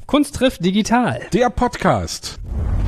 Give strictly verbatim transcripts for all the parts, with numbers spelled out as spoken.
Kunst trifft digital. Der Podcast.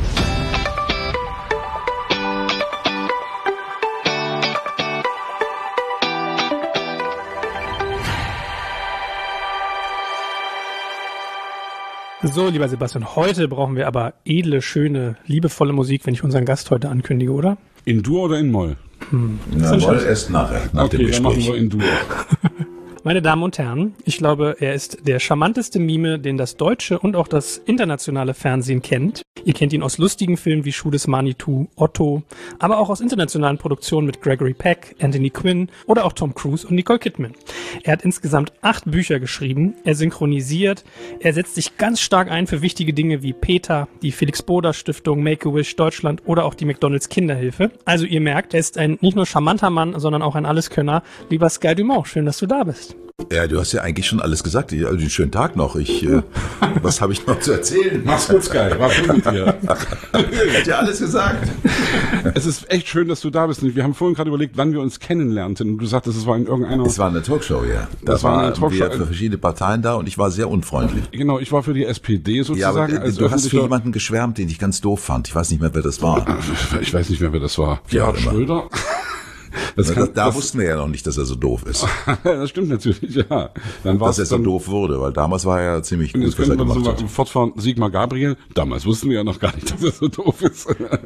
So, lieber Sebastian, heute brauchen wir aber edle, schöne, liebevolle Musik, wenn ich unseren Gast heute ankündige, oder? In Dur oder in Moll? Hm. Na, Moll erst nachher, nach okay, dem Gespräch. Dann machen wir in Dur. Meine Damen und Herren, ich glaube, er ist der charmanteste Mime, den das deutsche und auch das internationale Fernsehen kennt. Ihr kennt ihn aus lustigen Filmen wie Schuh des Manitou, Otto, aber auch aus internationalen Produktionen mit Gregory Peck, Anthony Quinn oder auch Tom Cruise und Nicole Kidman. Er hat insgesamt acht Bücher geschrieben, er synchronisiert, er setzt sich ganz stark ein für wichtige Dinge wie PETA, die Felix-Boder-Stiftung, Make-A-Wish Deutschland oder auch die McDonalds Kinderhilfe. Also ihr merkt, er ist ein nicht nur charmanter Mann, sondern auch ein Alleskönner. Lieber Sky Dumont, schön, dass du da bist. Ja, du hast ja eigentlich schon alles gesagt. Also einen schönen Tag noch. Ich, äh, was habe ich noch zu erzählen? Mach's gut, Sky. War schön mit dir. Hat ja alles gesagt. Es ist echt schön, dass du da bist. Wir haben vorhin gerade überlegt, wann wir uns kennenlernten. Und du sagtest, es war in irgendeiner... Es war eine Talkshow, ja. Da Das war eine waren Talkshow. wir für verschiedene Parteien da und ich war sehr unfreundlich. Genau, ich war für die S P D sozusagen. Ja, aber als du hast für öffentlicher- jemanden geschwärmt, den ich ganz doof fand. Ich weiß nicht mehr, wer das war. Ich weiß nicht mehr, wer das war. Ja, Gerhard immer. Schröder? Das Da, kann, da das, wussten wir ja noch nicht, dass er so doof ist. das stimmt natürlich, ja. Dann war Dass er es so dann, doof wurde, weil damals war er ja ziemlich und gut, jetzt was er könnte man gemacht so hat. fortfahren, Sigmar Gabriel. Damals wussten wir ja noch gar nicht, dass er so doof ist.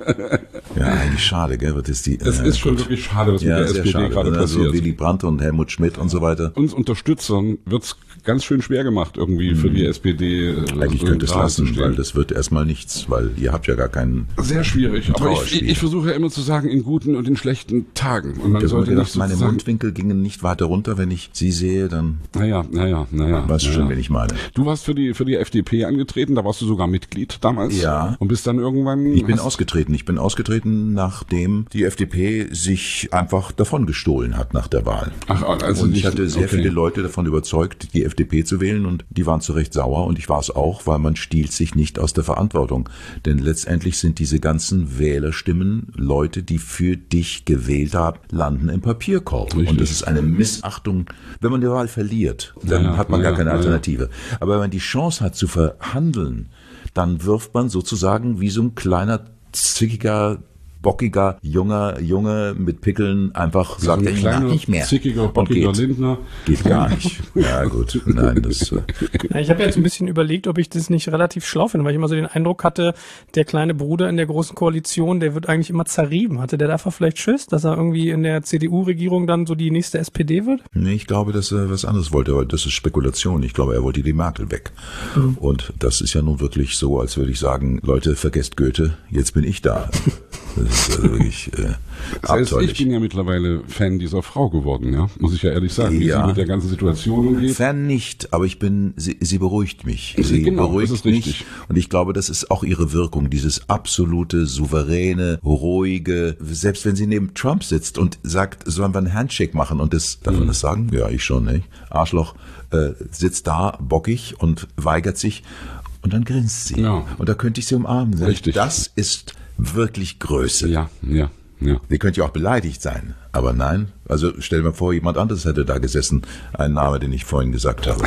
Ja, eigentlich schade, gell? Das ist, die, Es äh, ist schon wirklich schade, was ja, mit der sehr S P D schade. gerade Also passiert. Willy Brandt und Helmut Schmidt und so weiter. Uns Unterstützern wird's ganz schön schwer gemacht, irgendwie für die S P D. äh, Eigentlich so könnte es gerade lassen, zu stehen. weil das wird erstmal nichts, weil ihr habt ja gar keinen... Sehr schwierig. Aber ich, Trauerspiel. ich versuche ja immer zu sagen, in guten und in schlechten Tagen. Und man Ich habe sollte gedacht, nicht meine sozusagen... Mundwinkel gingen nicht weiter runter, wenn ich sie sehe, dann Naja, naja, naja. weißt du naja. schon, wen ich meine. Du warst für die für die F D P angetreten, da warst du sogar Mitglied damals. Ja. Und bist dann irgendwann... Ich bin hast- ausgetreten. Ich bin ausgetreten, nachdem die F D P sich einfach davon gestohlen hat nach der Wahl. Ach, also und nicht, ich hatte sehr okay. viele Leute davon überzeugt, die F D P zu wählen und die waren zu Recht sauer und ich war es auch, weil man stiehlt sich nicht aus der Verantwortung. Denn letztendlich sind diese ganzen Wählerstimmen Leute, die für dich gewählt haben, landen im Papierkorb. Richtig. Und das ist eine Missachtung. Wenn man die Wahl verliert, dann Ja, hat man ja, gar keine ja, ja. Alternative. Aber wenn man die Chance hat zu verhandeln, dann wirft man sozusagen wie so ein kleiner, zickiger, bockiger, junger Junge mit Pickeln einfach So sagt, ein ey, kleiner, mach nicht mehr. zickiger, Und bockiger geht. Lindner. Geht gar nicht. Ja gut, nein, das... äh, Ja, ich habe jetzt ein bisschen überlegt, ob ich das nicht relativ schlau finde, weil ich immer so den Eindruck hatte, der kleine Bruder in der großen Koalition, der wird eigentlich immer zerrieben. Hatte der dafür vielleicht Schiss, dass er irgendwie in der C D U-Regierung dann so die nächste S P D wird? Nee, ich glaube, dass er was anderes wollte, aber das ist Spekulation. Ich glaube, er wollte die Merkel weg. Mhm. Und das ist ja nun wirklich so, als würde ich sagen, Leute, vergesst Goethe, jetzt bin ich da. Das ist also wirklich äh, Selbst ich abenteuerlich. bin ja mittlerweile Fan dieser Frau geworden, ja, muss ich ja ehrlich sagen, wie Ja. sie mit der ganzen Situation umgeht. Fan nicht, aber ich bin, sie, sie beruhigt mich. Sie Genau, beruhigt das ist mich. richtig. Und ich glaube, das ist auch ihre Wirkung, dieses absolute, souveräne, ruhige, selbst wenn sie neben Trump sitzt und sagt, sollen wir einen Handshake machen und das, darf Mhm. man das sagen? Ja, ich schon, nicht? Arschloch, äh, sitzt da bockig und weigert sich und dann grinst sie. Ja. Und da könnte ich sie umarmen. Richtig. Das ist wirklich Größe. Ja, ja, ja. Sie könnte ja auch beleidigt sein, aber nein. Also stell dir mal vor, jemand anderes hätte da gesessen, ein Name, den ich vorhin gesagt habe.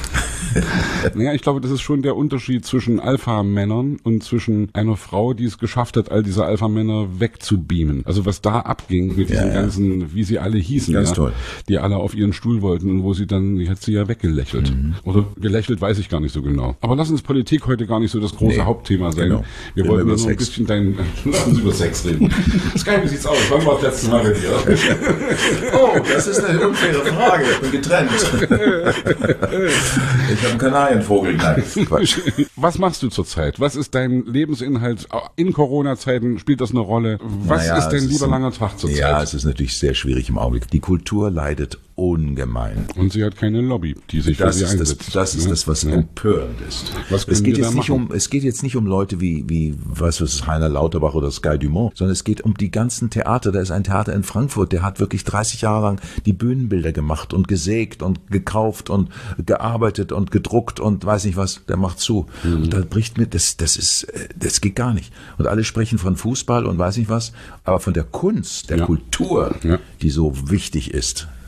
Naja, ich glaube, das ist schon der Unterschied zwischen Alpha-Männern und zwischen einer Frau, die es geschafft hat, all diese Alpha-Männer wegzubeamen. Also was da abging mit diesen Ja, ja. ganzen, wie sie alle hießen, Ganz ja, toll. die alle auf ihren Stuhl wollten und wo sie dann, die hat sie ja weggelächelt. Mhm. Oder gelächelt, weiß ich gar nicht so genau. Aber lass uns Politik heute gar nicht so das große Nee, Hauptthema sein. genau. Wir Reden wollten wir nur über noch ein Sex. bisschen dein, lass uns über Sex reden. Sky, wie sieht's aus? Wann war das letzte Mal mit dir? Oh, das ist eine unfaire Frage. Ich bin getrennt. Ich habe einen Kanarienvogel. Nein, Quatsch. Was machst du zurzeit? Was ist dein Lebensinhalt in Corona-Zeiten? Spielt das eine Rolle? Was Naja, ist dein es lieber ein- langer Tag zurzeit? Ja, es ist natürlich sehr schwierig im Augenblick. Die Kultur leidet ungemein. Und sie hat keine Lobby, die sich Das für sie ist das, einsetzt. das ist Ja, das, was ja. empörend ist. Was können es geht wir jetzt da nicht machen? um, es geht jetzt nicht um Leute wie, wie, was ist Heiner Lauterbach oder Sky Dumont, sondern es geht um die ganzen Theater. Da ist ein Theater in Frankfurt, der hat wirklich dreißig Jahre lang die Bühnenbilder gemacht und gesägt und gekauft und gearbeitet und gedruckt und weiß nicht was, der macht zu. Mhm. Und da bricht mir, das, das ist, äh, das geht gar nicht. Und alle sprechen von Fußball und weiß nicht was, aber von der Kunst, der Ja. Kultur, Ja. die so wichtig ist,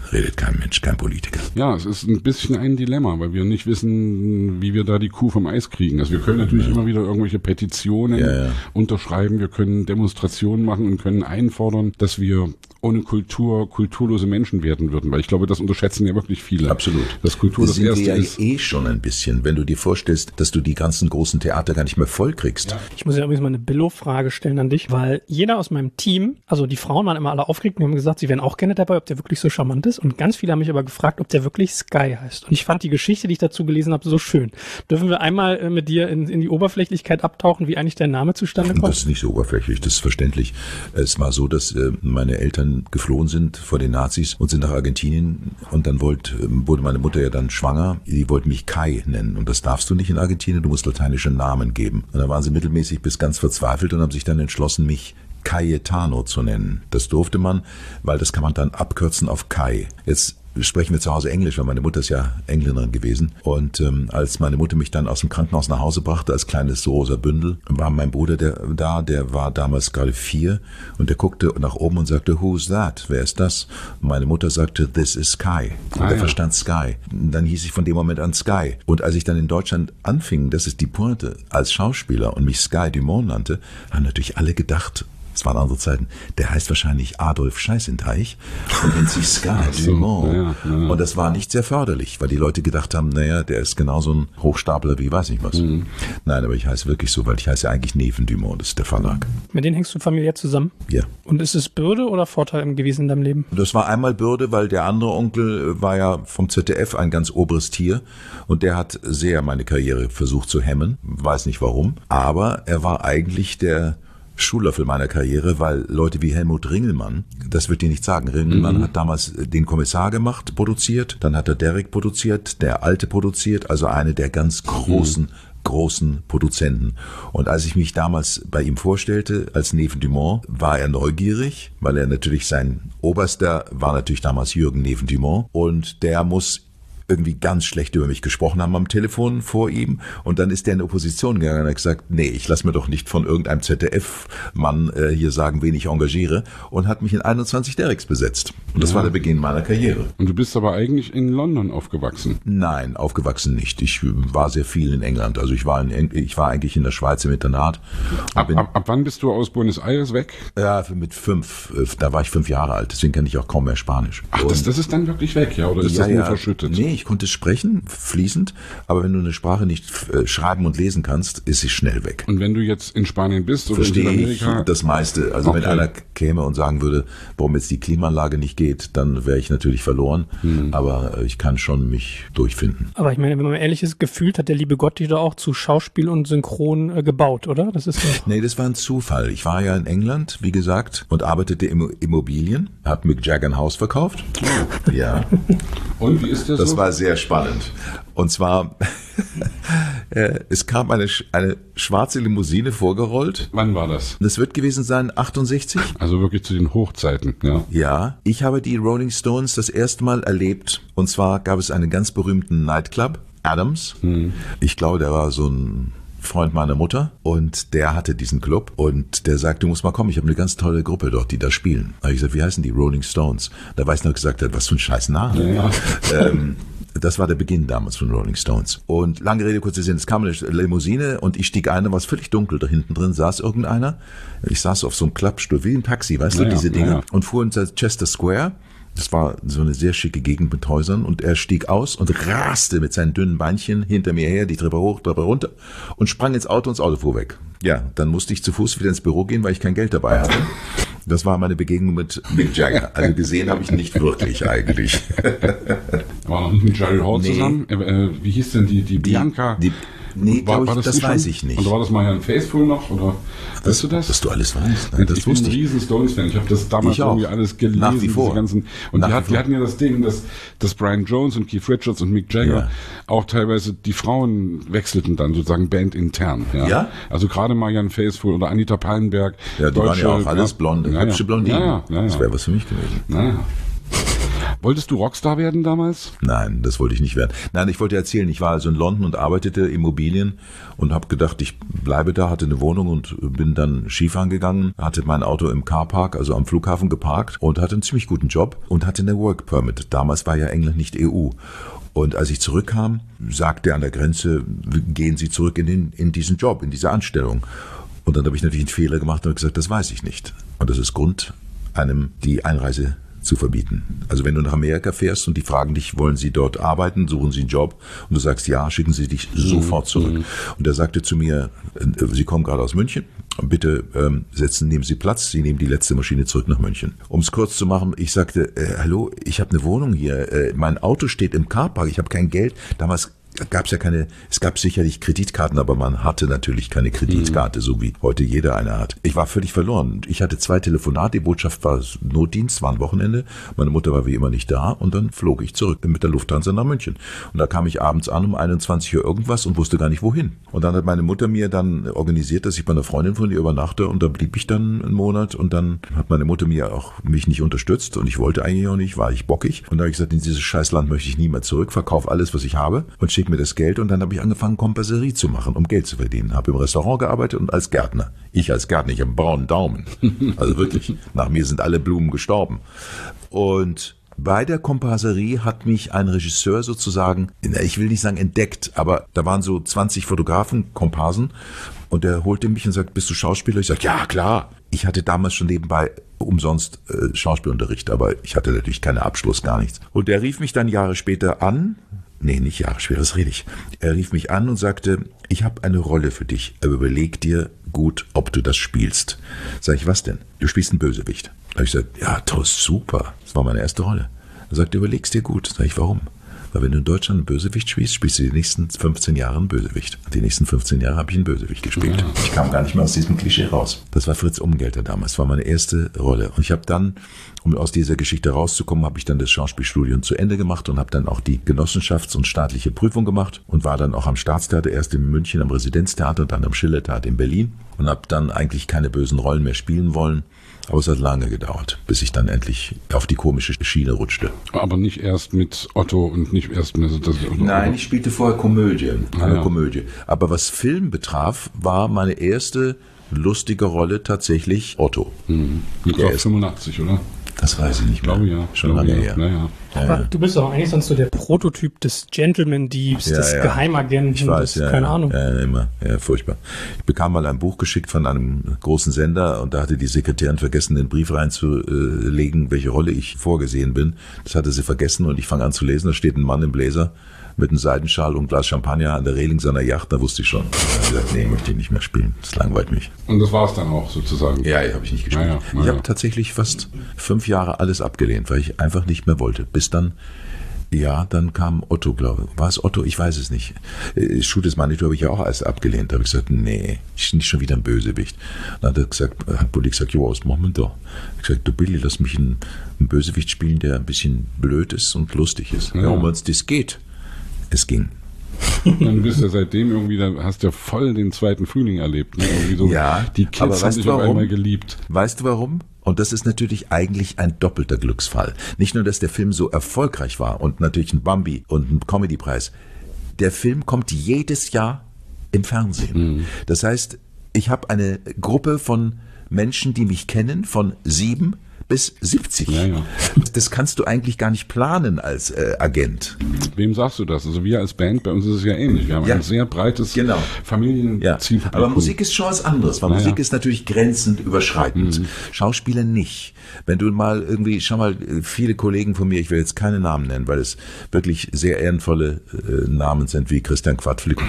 redet kein Mensch, kein Politiker. Ja, es ist ein bisschen ein Dilemma, weil wir nicht wissen, wie wir da die Kuh vom Eis kriegen. Also wir können natürlich ja. immer wieder irgendwelche Petitionen ja, ja. unterschreiben, wir können Demonstrationen machen und können einfordern, dass wir ohne Kultur kulturlose Menschen werden würden, weil ich glaube, das unterschätzen ja wirklich viele. Absolut. Dass Kultur das, das Erste wir ja ist. eh schon ein bisschen, wenn du dir vorstellst, dass du die ganzen großen Theater gar nicht mehr voll kriegst. Ja. Ich muss ja übrigens mal eine Billo-Frage stellen an dich, weil jeder aus meinem Team, also die Frauen waren immer alle aufgeregt und haben gesagt, sie wären auch gerne dabei, ob der wirklich so charmant ist, und ganz viele haben mich aber gefragt, ob der wirklich Sky heißt. Und ich fand die Geschichte, die ich dazu gelesen habe, so schön. Dürfen wir einmal äh, mit dir in, in die Oberflächlichkeit abtauchen, wie eigentlich der Name zustande kommt? Das ist nicht so oberflächlich, das ist verständlich. Es war so, dass äh, meine Eltern geflohen sind vor den Nazis und sind nach Argentinien, und dann wollte, wurde meine Mutter ja dann schwanger. Die wollte mich Kai nennen, und das darfst du nicht in Argentinien, du musst lateinische Namen geben. Und dann waren sie mittelmäßig bis ganz verzweifelt und haben sich dann entschlossen, mich Cayetano zu nennen. Das durfte man, weil das kann man dann abkürzen auf Kai. Jetzt sprechen wir zu Hause Englisch, weil meine Mutter ist ja Engländerin gewesen. Und ähm, als meine Mutter mich dann aus dem Krankenhaus nach Hause brachte, als kleines rosa Bündel, war mein Bruder der, da, der war damals gerade vier, und der guckte nach oben und sagte, who's that? Wer ist das? Und meine Mutter sagte, this is Sky. Und ah, er ja. verstand Sky. Und dann hieß ich von dem Moment an Sky. Und als ich dann in Deutschland anfing, das ist die Pointe, als Schauspieler, und mich Sky Dumont nannte, haben natürlich alle gedacht, es waren andere Zeiten, der heißt wahrscheinlich Adolf Scheißenteich und nennt sich Sky so, Dumont. Ja, ja. Und das war nicht sehr förderlich, weil die Leute gedacht haben, naja, der ist genauso ein Hochstapler wie weiß nicht was. Mhm. Nein, aber ich heiße wirklich so, weil ich heiße eigentlich Neven Dumont, das ist der Verlag. Mit denen hängst du familiär zusammen? Ja. Und ist es Bürde oder Vorteil gewesen in deinem Leben? Das war einmal Bürde, weil der andere Onkel war ja vom Z D F ein ganz oberes Tier, und der hat sehr meine Karriere versucht zu hemmen, weiß nicht warum, aber er war eigentlich der Schuhlöffel meiner Karriere, weil Leute wie Helmut Ringelmann, das wird dir nicht sagen, Ringelmann mhm. hat damals den Kommissar gemacht, produziert, dann hat er Derrick produziert, der Alte produziert, also eine der ganz großen, mhm. großen Produzenten. Und als ich mich damals bei ihm vorstellte, als Neven Dumont, war er neugierig, weil er natürlich sein Oberster war natürlich damals Jürgen Neven Dumont, und der muss irgendwie ganz schlecht über mich gesprochen haben am Telefon vor ihm, und dann ist der in Opposition gegangen und hat gesagt, nee, ich lass mir doch nicht von irgendeinem Z D F-Mann äh, hier sagen, wen ich engagiere, und hat mich in einundzwanzig Derricks besetzt. Und das ja. war der Beginn meiner Karriere. Und du bist aber eigentlich in London aufgewachsen? Nein, aufgewachsen nicht. Ich war sehr viel in England. Also ich war in, ich war eigentlich in der Schweiz im Internat. Ab, ab, ab wann bist du aus Buenos Aires weg? Ja, mit fünf. Da war ich fünf Jahre alt, deswegen kenne ich auch kaum mehr Spanisch. Ach, das, das ist dann wirklich weg, ja? Oder ist ja, das nur ja. verschüttet? Nee, ich konnte sprechen, fließend, aber wenn du eine Sprache nicht äh, schreiben und lesen kannst, ist sie schnell weg. Und wenn du jetzt in Spanien bist oder verstehe in Südamerika? Ich das meiste. Also okay. wenn einer käme und sagen würde, warum jetzt die Klimaanlage nicht geht, dann wäre ich natürlich verloren, hm. aber äh, ich kann schon mich durchfinden. Aber ich meine, wenn man ehrlich ist, gefühlt hat der liebe Gott dich doch auch zu Schauspiel und Synchron äh, gebaut, oder? Das ist doch nee, das war ein Zufall. Ich war ja in England, wie gesagt, und arbeitete im Immobilien, habe Mick Jagger ein Haus verkauft. Oh. Ja. Und wie ist das Das so? war sehr spannend. Und zwar, äh, es kam eine, eine schwarze Limousine vorgerollt. Wann war das? Das wird gewesen sein achtundsechzig. Also wirklich zu den Hochzeiten, ja. Ja, ich habe die Rolling Stones das erste Mal erlebt. Und zwar gab es einen ganz berühmten Nightclub, Adams. Hm. Ich glaube, der war so ein Freund meiner Mutter, und der hatte diesen Club, und der sagte, du musst mal kommen, ich habe eine ganz tolle Gruppe dort, die da spielen. Da habe ich gesagt, wie heißen die? Rolling Stones. Da weiß ich noch gesagt, was für ein scheiß Name. Ja. ähm, Das war der Beginn damals von Rolling Stones. Und lange Rede, kurzer Sinn, es kam eine Limousine und ich stieg ein, da war es völlig dunkel, da hinten drin saß irgendeiner. Ich saß auf so einem Klappstuhl, wie ein Taxi, weißt naja, du, diese Dinge. naja. Und fuhr in Chester Square. Das war so eine sehr schicke Gegend mit Häusern, und er stieg aus und raste mit seinen dünnen Beinchen hinter mir her, die Treppe hoch, Treppe runter, und sprang ins Auto, und das Auto fuhr weg. Ja, dann musste ich zu Fuß wieder ins Büro gehen, weil ich kein Geld dabei hatte. Das war meine Begegnung mit Mick Jagger. Also gesehen habe ich ihn nicht wirklich eigentlich. War noch nicht mit Jerry Hall nee. zusammen? Äh, wie hieß denn die, die Bianca? Die, die Nee, war, ich, war das, das weiß schon? ich nicht. Und war das Marianne Faithfull noch? Oder das, weißt du das? Dass du alles weißt. Nein, das ich bin ein riesen Stones-Fan. Ich habe das damals irgendwie alles gelesen. Nach wie vor. Ganzen, und die, hat, die hatten ja das Ding, dass, dass Brian Jones und Keith Richards und Mick Jagger ja. auch teilweise die Frauen wechselten dann sozusagen bandintern. Ja? ja? Also gerade Marianne Faithfull oder Anita Pallenberg. Ja, die Deutsche, waren ja auch alles blonde, ja, hübsche Blondinen. Ja, ja, ja, ja. Das wäre was für mich gewesen. Ja. Wolltest du Rockstar werden damals? Nein, das wollte ich nicht werden. Nein, ich wollte erzählen, ich war also in London und arbeitete Immobilien und habe gedacht, ich bleibe da, hatte eine Wohnung und bin dann Skifahren gegangen, hatte mein Auto im Carpark, also am Flughafen geparkt und hatte einen ziemlich guten Job und hatte eine Work Permit. Damals war ja England nicht E U. Und als ich zurückkam, sagte er an der Grenze, gehen Sie zurück in, den, in diesen Job, in diese Anstellung. Und dann habe ich natürlich einen Fehler gemacht und gesagt, das weiß ich nicht. Und das ist Grund, einem die Einreise zu verbieten. Also wenn du nach Amerika fährst und die fragen dich, wollen Sie dort arbeiten, suchen Sie einen Job und du sagst ja, schicken Sie dich sofort zurück. Mhm. Und er sagte zu mir, Sie kommen gerade aus München, bitte ähm, setzen, nehmen Sie Platz, Sie nehmen die letzte Maschine zurück nach München. Um es kurz zu machen, ich sagte, äh, hallo, ich habe eine Wohnung hier, äh, mein Auto steht im Carpark, ich habe kein Geld. Damals gab es ja keine, es gab sicherlich Kreditkarten, aber man hatte natürlich keine Kreditkarte, mhm. so wie heute jeder eine hat. Ich war völlig verloren. Ich hatte zwei Telefonate, die Botschaft war Notdienst, war ein Wochenende, meine Mutter war wie immer nicht da und dann flog ich zurück mit der Lufthansa nach München. Und da kam ich abends an um einundzwanzig Uhr irgendwas und wusste gar nicht wohin. Und dann hat meine Mutter mir dann organisiert, dass ich bei einer Freundin von ihr übernachte und da blieb ich dann einen Monat und dann hat meine Mutter mir auch mich nicht unterstützt und ich wollte eigentlich auch nicht, war ich bockig. Und da habe ich gesagt, in dieses Scheißland möchte ich nie mehr zurück, verkaufe alles, was ich habe und schicke mir das Geld und dann habe ich angefangen, Komparserie zu machen, um Geld zu verdienen. Habe im Restaurant gearbeitet und als Gärtner. Ich als Gärtner, ich habe einen braunen Daumen. Also wirklich, nach mir sind alle Blumen gestorben. Und bei der Komparserie hat mich ein Regisseur sozusagen, ich will nicht sagen entdeckt, aber da waren so zwanzig Fotografen, Komparsen und der holte mich und sagt, bist du Schauspieler? Ich sage, ja klar. Ich hatte damals schon nebenbei umsonst äh, Schauspielunterricht, aber ich hatte natürlich keinen Abschluss, gar nichts. Und der rief mich dann Jahre später an, Nee, nicht Jahre später, das rede ich. Er rief mich an und sagte, ich habe eine Rolle für dich, aber überleg dir gut, ob du das spielst. Sag ich, was denn? Du spielst einen Bösewicht. Da habe ich gesagt, ja, toll, super. Das war meine erste Rolle. Er sagte, überleg's dir gut. Sag ich, warum? Weil wenn du in Deutschland einen Bösewicht spielst, spielst du die nächsten fünfzehn Jahre einen Bösewicht. Die nächsten fünfzehn Jahre habe ich einen Bösewicht gespielt. Ja. Ich kam gar nicht mehr aus diesem Klischee raus. Das war Fritz Umgelter damals, das war meine erste Rolle. Und ich habe dann, um aus dieser Geschichte rauszukommen, habe ich dann das Schauspielstudium zu Ende gemacht und habe dann auch die Genossenschafts- und staatliche Prüfung gemacht und war dann auch am Staatstheater, erst in München am Residenztheater und dann am Schillertheater in Berlin und habe dann eigentlich keine bösen Rollen mehr spielen wollen. Aber es hat lange gedauert, bis ich dann endlich auf die komische Schiene rutschte. Aber nicht erst mit Otto und nicht erst mit... Das, Nein, ich spielte vorher Komödie, eine ah, ja. Komödie. Aber was Film betraf, war meine erste lustige Rolle tatsächlich Otto. Mhm. Ich glaube fünfundachtzig, oder? Das weiß ich nicht mehr. Ich glaube ja. Schon glaube, lange ja. her. Ja, ja. Aber du bist doch eigentlich sonst so der Prototyp des Gentleman-Diebs, Ja, des ja. Geheimagenten, Ich weiß, des, ja, keine ja. Ahnung. Ja, immer. Ja, furchtbar. Ich bekam mal ein Buch geschickt von einem großen Sender und da hatte die Sekretärin vergessen, den Brief reinzulegen, welche Rolle ich vorgesehen bin. Das hatte sie vergessen und ich fange an zu lesen, da steht ein Mann im Bläser mit einem Seidenschal und einem Glas Champagner an der Reling seiner Yacht, da wusste ich schon. Da habe ich gesagt, nee, möchte ich nicht mehr spielen. Das langweilt mich. Und das war es dann auch sozusagen? Ja, ja, habe ich nicht gespielt. Ja, ja, ja, ich habe ja. tatsächlich fast fünf Jahre alles abgelehnt, weil ich einfach nicht mehr wollte. Bis dann, ja, dann kam Otto, glaube ich. War es Otto? Ich weiß es nicht. Äh, Schuh des Manitou habe ich ja auch alles abgelehnt. Da habe ich gesagt, nee, ich bin nicht schon wieder ein Bösewicht. Dann hat er gesagt, hat Bulli gesagt, jo, was machen wir da? Ich habe gesagt, du Billy, lass mich einen, einen Bösewicht spielen, der ein bisschen blöd ist und lustig ist. Ja. Ja, um uns das geht. Es ging. Dann bist du seitdem irgendwie, da hast du ja voll den zweiten Frühling erlebt. Ne? Irgendwie so, Ja, die Kids aber haben weißt dich du auf warum? einmal geliebt. Weißt du warum? Und das ist natürlich eigentlich ein doppelter Glücksfall. Nicht nur, dass der Film so erfolgreich war und natürlich ein Bambi und ein Comedypreis. Der Film kommt jedes Jahr im Fernsehen. Mhm. Das heißt, ich habe eine Gruppe von Menschen, die mich kennen, von sieben bis siebzig. Ja, ja. Das kannst du eigentlich gar nicht planen als äh, Agent. Wem sagst du das? Also wir als Band, bei uns ist es ja ähnlich. Wir haben Ja. ein sehr breites Genau. Familienzielpublikum. Ja. Aber Musik ist schon was anderes, weil Naja. Musik ist natürlich grenzend überschreitend. Mhm. Schauspieler nicht. Wenn du mal irgendwie, schau mal, viele Kollegen von mir, ich will jetzt keine Namen nennen, weil es wirklich sehr ehrenvolle äh, Namen sind, wie Christian Quadflick.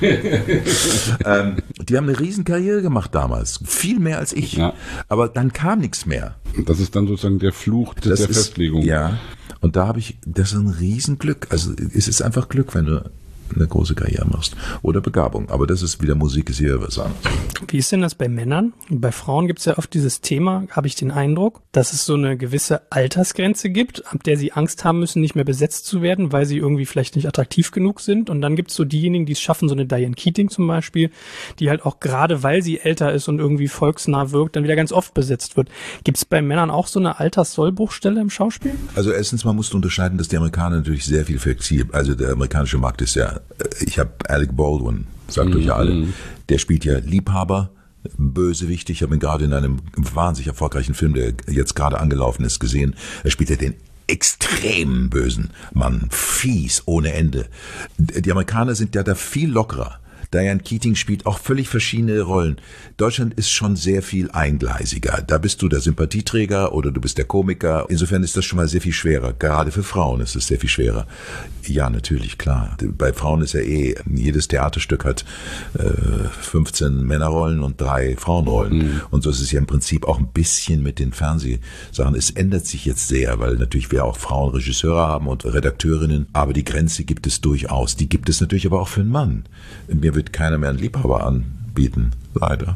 ähm, die haben eine Riesenkarriere gemacht damals. Viel mehr als ich. Ja. Aber dann kam nichts mehr. Das ist dann sozusagen der Fluch Das der ist, Festlegung. Ja. Und da habe ich, das ist ein Riesenglück. Also es ist einfach Glück, wenn du eine große Karriere machst. Oder Begabung. Aber das ist wieder Musik, ist hier was anderes. Wie ist denn das bei Männern? Bei Frauen gibt es ja oft dieses Thema, habe ich den Eindruck, dass es so eine gewisse Altersgrenze gibt, ab der sie Angst haben müssen, nicht mehr besetzt zu werden, weil sie irgendwie vielleicht nicht attraktiv genug sind. Und dann gibt es so diejenigen, die es schaffen, so eine Diane Keating zum Beispiel, die halt auch gerade, weil sie älter ist und irgendwie volksnah wirkt, dann wieder ganz oft besetzt wird. Gibt es bei Männern auch so eine Alterssollbruchstelle im Schauspiel? Also erstens mal musst du unterscheiden, dass die Amerikaner natürlich sehr viel flexibel, also der amerikanische Markt ist ja, ich habe Alec Baldwin, sagt mhm. euch ja alle, der spielt ja Liebhaber, Bösewicht. Ich habe ihn gerade in einem wahnsinnig erfolgreichen Film, der jetzt gerade angelaufen ist, gesehen. Er spielt ja den extrem bösen Mann, fies ohne Ende. Die Amerikaner sind ja da viel lockerer. Diane Keating spielt auch völlig verschiedene Rollen. Deutschland ist schon sehr viel eingleisiger. Da bist du der Sympathieträger oder du bist der Komiker. Insofern ist das schon mal sehr viel schwerer. Gerade für Frauen ist es sehr viel schwerer. Ja, natürlich, klar. Bei Frauen ist ja eh, jedes Theaterstück hat äh, fünfzehn Männerrollen und drei Frauenrollen. Mhm. Und so ist es ja im Prinzip auch ein bisschen mit den Fernsehsachen. Es ändert sich jetzt sehr, weil natürlich wir auch Frauenregisseure haben und Redakteurinnen. Aber die Grenze gibt es durchaus. Die gibt es natürlich aber auch für einen Mann. Mir wird keiner mehr einen Liebhaber anbieten, leider.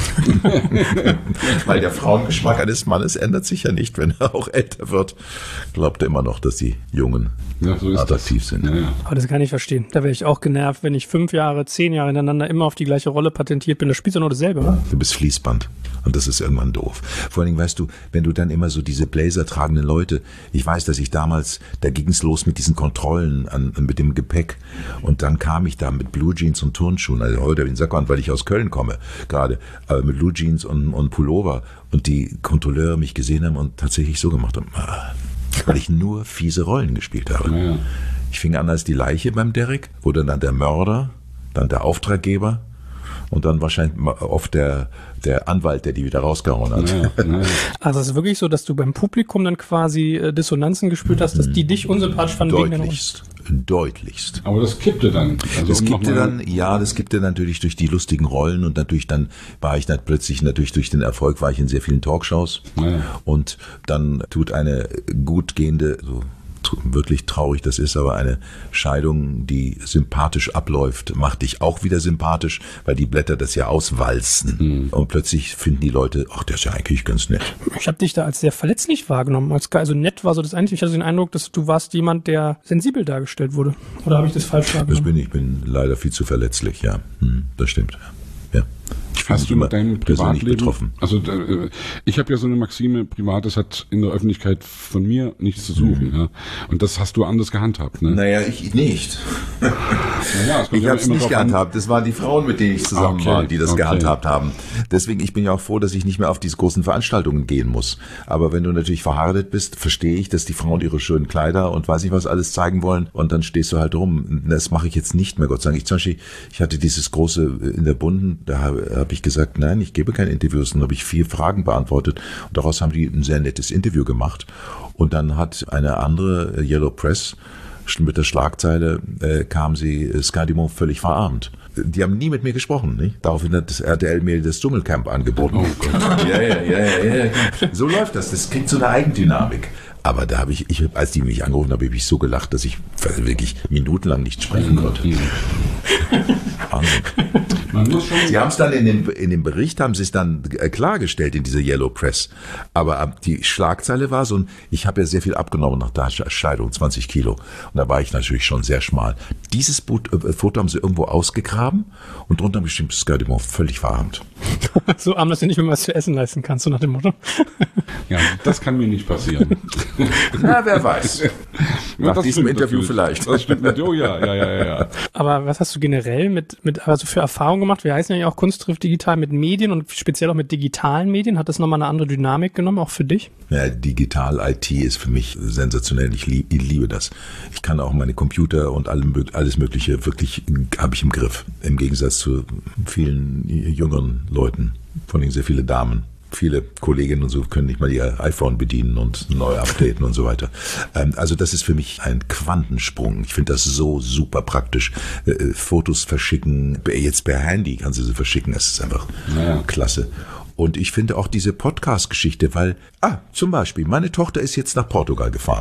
Weil der Frauengeschmack eines Mannes ändert sich ja nicht, wenn er auch älter wird. Glaubt er immer noch, dass die Jungen ja, so attraktiv das. sind. Ja, ja. Aber das kann ich verstehen. Da wäre ich auch genervt, wenn ich fünf Jahre, zehn Jahre hintereinander immer auf die gleiche Rolle patentiert bin. Da spielst du nur dasselbe, oder? Du bist Fließband. Und das ist irgendwann doof. Vor allen Dingen, weißt du, wenn du dann immer so diese Blazer tragenden Leute, ich weiß, dass ich damals, da ging es los mit diesen Kontrollen an, mit dem Gepäck. Und dann kam ich da mit Blue Jeans und Turnschuhen, also heute in Sackmann, weil ich aus Köln komme, gerade, aber mit Blue Jeans und, und Pullover. Und die Kontrolleure mich gesehen haben und tatsächlich so gemacht haben, weil ich nur fiese Rollen gespielt habe. Ja. Ich fing an als die Leiche beim Derrick, wurde dann der Mörder, dann der Auftraggeber, und dann wahrscheinlich oft der, der Anwalt, der die wieder rausgehauen hat. Ja, ja. Also es ist wirklich so, dass du beim Publikum dann quasi äh, Dissonanzen gespürt hast, dass die dich unsympathisch fanden? Deutlichst, deutlichst. Aber das kippte dann. Also das um kippte dann, ja, das kippte natürlich durch die lustigen Rollen und natürlich dann war ich dann plötzlich, natürlich durch den Erfolg war ich in sehr vielen Talkshows. Ja. Und dann tut eine gut gehende, so wirklich traurig das ist, aber eine Scheidung, die sympathisch abläuft, macht dich auch wieder sympathisch, weil die Blätter das ja auswalzen. Mhm. Und plötzlich finden die Leute, ach, der ist ja eigentlich ganz nett. Ich habe dich da als sehr verletzlich wahrgenommen. Als, also nett war so das Einzige. Ich hatte den Eindruck, dass du warst jemand, der sensibel dargestellt wurde. Oder habe ich das falsch wahrgenommen? Das bin ich. Ich bin leider viel zu verletzlich, ja. Hm, das stimmt. Ja. Ich Hast du mit deinem Privatleben betroffen? Also ich habe ja so eine Maxime, Privates hat in der Öffentlichkeit von mir nichts zu suchen. Mhm. Ja. Und das hast du anders gehandhabt. Ne? Naja, ich nicht. Naja, ich habe es nicht gehandhabt. Das waren die Frauen, mit denen ich zusammen okay. war, die das okay. gehandhabt haben. Deswegen, ich bin ja auch froh, dass ich nicht mehr auf diese großen Veranstaltungen gehen muss. Aber wenn du natürlich verheiratet bist, verstehe ich, dass die Frauen ihre schönen Kleider und weiß nicht was alles zeigen wollen. Und dann stehst du halt rum. Das mache ich jetzt nicht mehr, Gott sei Dank. Ich zum Beispiel, ich hatte dieses große in der Bunden, da habe ich gesagt, nein, ich gebe keine Interviews. Dann habe ich vier Fragen beantwortet und daraus haben die ein sehr nettes Interview gemacht. Und dann hat eine andere Yellow Press mit der Schlagzeile äh, kam sie Sky Dumont völlig verarmt. Die haben nie mit mir gesprochen, nicht? Daraufhin hat das R T L mir das Dschungelcamp angeboten. Oh Gott. ja, ja, ja, ja, ja. So läuft das. Das kriegt so eine Eigendynamik. Aber da habe ich, ich, als die mich angerufen haben, habe ich so gelacht, dass ich wirklich minutenlang nicht sprechen konnte. Sie haben es dann in dem, in dem Bericht, haben sie es dann klargestellt in dieser Yellow Press. Aber die Schlagzeile war so, ich habe ja sehr viel abgenommen nach der Scheidung, zwanzig Kilo. Und da war ich natürlich schon sehr schmal. Dieses Foto haben sie irgendwo ausgegraben und drunter bestimmt Sky Dumont völlig verarmt. So arm, dass du nicht mehr was zu essen leisten kannst, so nach dem Motto. Ja, das kann mir nicht passieren. Na, wer weiß. Nach diesem Interview natürlich. vielleicht. Das stimmt natürlich. Oh ja, ja, ja, ja. Aber was hast du generell mit, mit also für Erfahrungen gemacht? Wir heißen ja auch Kunst trifft digital mit Medien und speziell auch mit digitalen Medien. Hat das nochmal eine andere Dynamik genommen, auch für dich? Ja, digital I T ist für mich sensationell. Ich, lieb, ich liebe das. Ich kann auch meine Computer und alles Mögliche wirklich, habe ich im Griff. Im Gegensatz zu vielen jüngeren Leuten, vor allem sehr viele Damen. Viele Kolleginnen und so können nicht mal ihr iPhone bedienen und neu updaten und so weiter. Also das ist für mich ein Quantensprung. Ich finde das so super praktisch. Fotos verschicken, jetzt per Handy kannst du sie verschicken. Das ist einfach ja. klasse. Und ich finde auch diese Podcast-Geschichte, weil, ah, zum Beispiel, meine Tochter ist jetzt nach Portugal gefahren.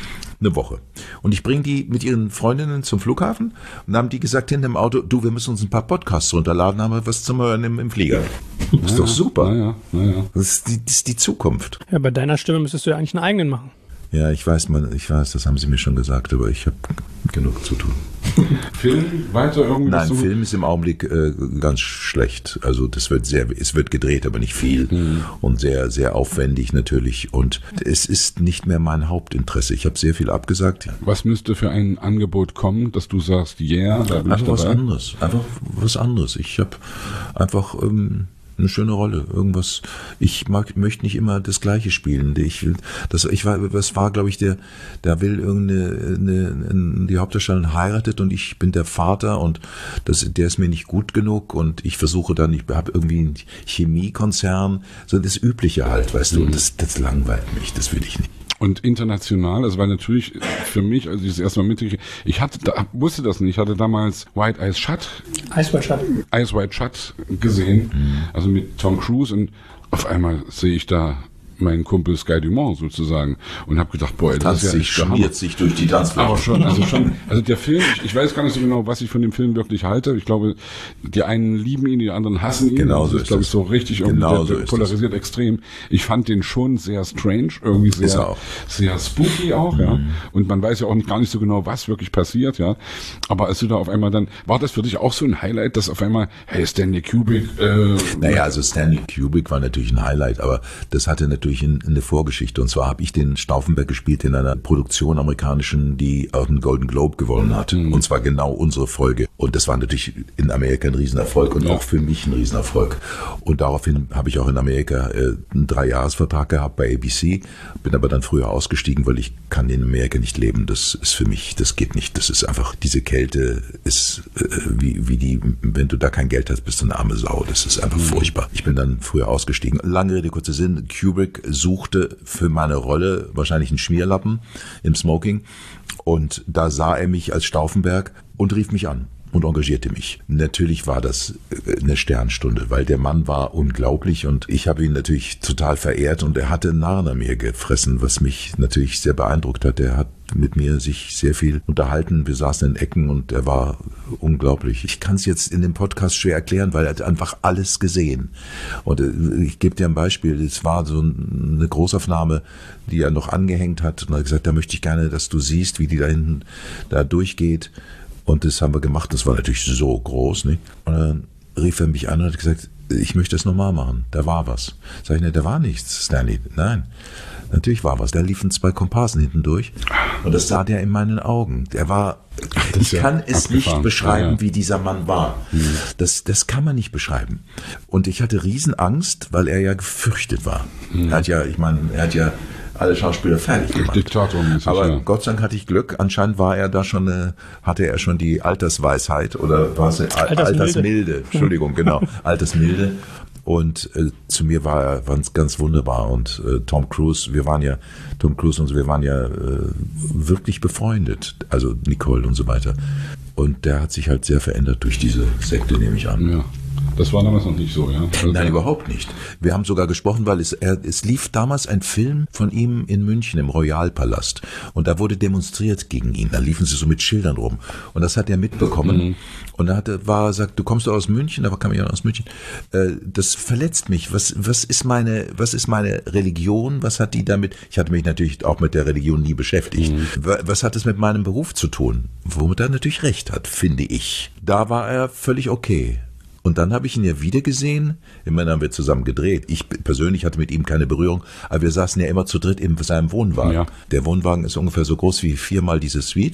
Eine Woche. Und ich bringe die mit ihren Freundinnen zum Flughafen und haben die gesagt hinter dem Auto, du, wir müssen uns ein paar Podcasts runterladen, haben wir was zum Hören im, im Flieger. Ist doch super. Ja, ja, ja. Das ist die, das ist die Zukunft. Ja, bei deiner Stimme müsstest du ja eigentlich einen eigenen machen. Ja, ich weiß, man, ich weiß, das haben sie mir schon gesagt, aber ich habe genug zu tun. Film weiter irgendwie? Nein, so Film ist im Augenblick äh, ganz schlecht. Also das wird sehr, es wird gedreht, aber nicht viel mhm. und sehr, sehr aufwendig natürlich. Und es ist nicht mehr mein Hauptinteresse. Ich habe sehr viel abgesagt. Was müsste für ein Angebot kommen, dass du sagst, yeah, da bin einfach ich was dabei? anderes. Einfach was anderes. Ich habe einfach ähm, eine schöne Rolle, irgendwas. Ich mag, möchte nicht immer das Gleiche spielen. Ich will, das, ich war, das war, glaube ich, der, der will irgendeine, eine, eine, die Hauptdarstellerin heiratet und ich bin der Vater und das, der ist mir nicht gut genug und ich versuche dann, ich habe irgendwie einen Chemiekonzern, so das Übliche halt, weißt du, und das, das langweilt mich, das will ich nicht. Und international, also weil natürlich für mich, als ich das erste Mal mitgekriegt, ich hatte, da, wusste das nicht, ich hatte damals White Eyes Shut, Ice White Shut, Ice White Shut gesehen, mhm. also mit Tom Cruise und auf einmal sehe ich da meinen Kumpel Sky Dumont sozusagen und habe gedacht, boah, das ist ja echt schmiert sich durch die Tanzfläche. Aber schon, also schon, also der Film, ich, ich weiß gar nicht so genau, was ich von dem Film wirklich halte. Ich glaube, die einen lieben ihn, die anderen hassen ihn. Genau so das ist, glaube ich, so richtig irgendwie, genau der, der so polarisiert extrem. Ich fand den schon sehr strange, irgendwie sehr, auch. sehr spooky auch, mhm. ja. Und man weiß ja auch nicht, gar nicht so genau, was wirklich passiert, ja. Aber als du da auf einmal dann, war das für dich auch so ein Highlight, dass auf einmal, hey, Stanley Kubrick, äh, naja, also Stanley Kubrick war natürlich ein Highlight, aber das hatte natürlich in, in der Vorgeschichte. Und zwar habe ich den Stauffenberg gespielt in einer Produktion amerikanischen, die auch einen Golden Globe gewonnen hat. Mhm. Und zwar genau unsere Folge. Und das war natürlich in Amerika ein Riesenerfolg und ja. auch für mich ein Riesenerfolg. Und daraufhin habe ich auch in Amerika äh, einen Dreijahresvertrag gehabt bei A B C, bin aber dann früher ausgestiegen, weil ich kann in Amerika nicht leben. Das ist für mich, das geht nicht. Das ist einfach, diese Kälte ist äh, wie, wie die, wenn du da kein Geld hast, bist du eine arme Sau. Das ist einfach mhm. furchtbar. Ich bin dann früher ausgestiegen. Lange Rede, kurzer Sinn. Kubrick suchte für meine Rolle wahrscheinlich einen Schmierlappen im Smoking und da sah er mich als Stauffenberg und rief mich an und engagierte mich. Natürlich war das eine Sternstunde, weil der Mann war unglaublich und ich habe ihn natürlich total verehrt und er hatte Narren an mir gefressen, was mich natürlich sehr beeindruckt hat. Er hat mit mir sich sehr viel unterhalten. Wir saßen in Ecken und er war unglaublich. Ich kann es jetzt in dem Podcast schwer erklären, weil er hat einfach alles gesehen. Und ich gebe dir ein Beispiel. Es war so eine Großaufnahme, die er noch angehängt hat und er hat gesagt, da möchte ich gerne, dass du siehst, wie die da hinten da durchgeht. Und das haben wir gemacht. Das war natürlich so groß, nicht? Und dann rief er mich an und hat gesagt, ich möchte das nochmal machen. Da war was. Sag ich, ne, da war nichts, Stanley. Nein. Natürlich war was. Da liefen zwei Komparsen hinten durch und das sah der in meinen Augen. Der war, ich kann ja es abgefahren. nicht beschreiben, ja, ja. wie dieser Mann war. Mhm. Das, das kann man nicht beschreiben. Und ich hatte Riesenangst, weil er ja gefürchtet war. Mhm. Er hat ja, ich meine, er hat ja alle Schauspieler fertig gemacht. Diktatormäßig, aber ja. Gott sei Dank hatte ich Glück. Anscheinend war er da schon, eine, hatte er schon die Altersweisheit oder war es Altersmilde. Altersmilde. Entschuldigung, genau, Altersmilde. Und äh, zu mir war er ganz, ganz wunderbar. Und äh, Tom Cruise, wir waren ja, Tom Cruise und so, wir waren ja äh, wirklich befreundet. Also Nicole und so weiter. Und der hat sich halt sehr verändert durch diese Sekte, nehme ich an. Ja. Das war damals noch nicht so, ja? Also Nein, überhaupt nicht. Wir haben sogar gesprochen, weil es, er, es lief damals ein Film von ihm in München im Royalpalast. Und da wurde demonstriert gegen ihn. Da liefen sie so mit Schildern rum. Und das hat er mitbekommen. Mhm. Und da hatte, war, sagt, du kommst aus München, aber kam ich auch aus München. Äh, das verletzt mich. Was, was ist meine, was ist meine Religion? Was hat die damit? Ich hatte mich natürlich auch mit der Religion nie beschäftigt. Mhm. Was hat es mit meinem Beruf zu tun? Womit er natürlich recht hat, finde ich. Da war er völlig okay. Und dann habe ich ihn ja wieder gesehen. Immerhin haben wir zusammen gedreht. Ich persönlich hatte mit ihm keine Berührung, aber wir saßen ja immer zu dritt in seinem Wohnwagen. Ja. Der Wohnwagen ist ungefähr so groß wie viermal diese Suite.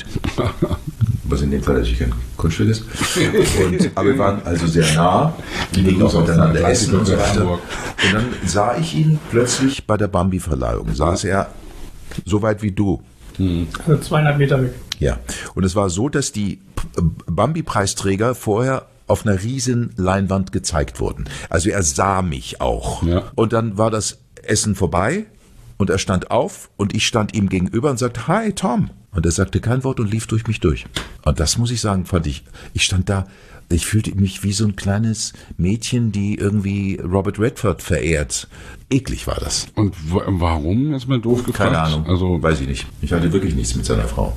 Was in dem Fall natürlich kein Kunststück ist. Und, aber wir waren also sehr nah. Wir gingen auch miteinander essen und so weiter. Und dann sah ich ihn plötzlich bei der Bambi-Verleihung. Saß er so weit wie du. Also zweieinhalb Meter weg. Ja. Und es war so, dass die Bambi-Preisträger vorher auf einer riesen Leinwand gezeigt wurden. Also er sah mich auch. Ja. Und dann war das Essen vorbei und er stand auf und ich stand ihm gegenüber und sagte, hi Tom. Und er sagte kein Wort und lief durch mich durch. Und das muss ich sagen, fand ich, ich stand da Ich fühlte mich wie so ein kleines Mädchen, die irgendwie Robert Redford verehrt. Eklig war das. Und w- warum, ist mal doof gefragt? Keine Ahnung, also weiß ich nicht. Ich hatte wirklich nichts mit seiner Frau.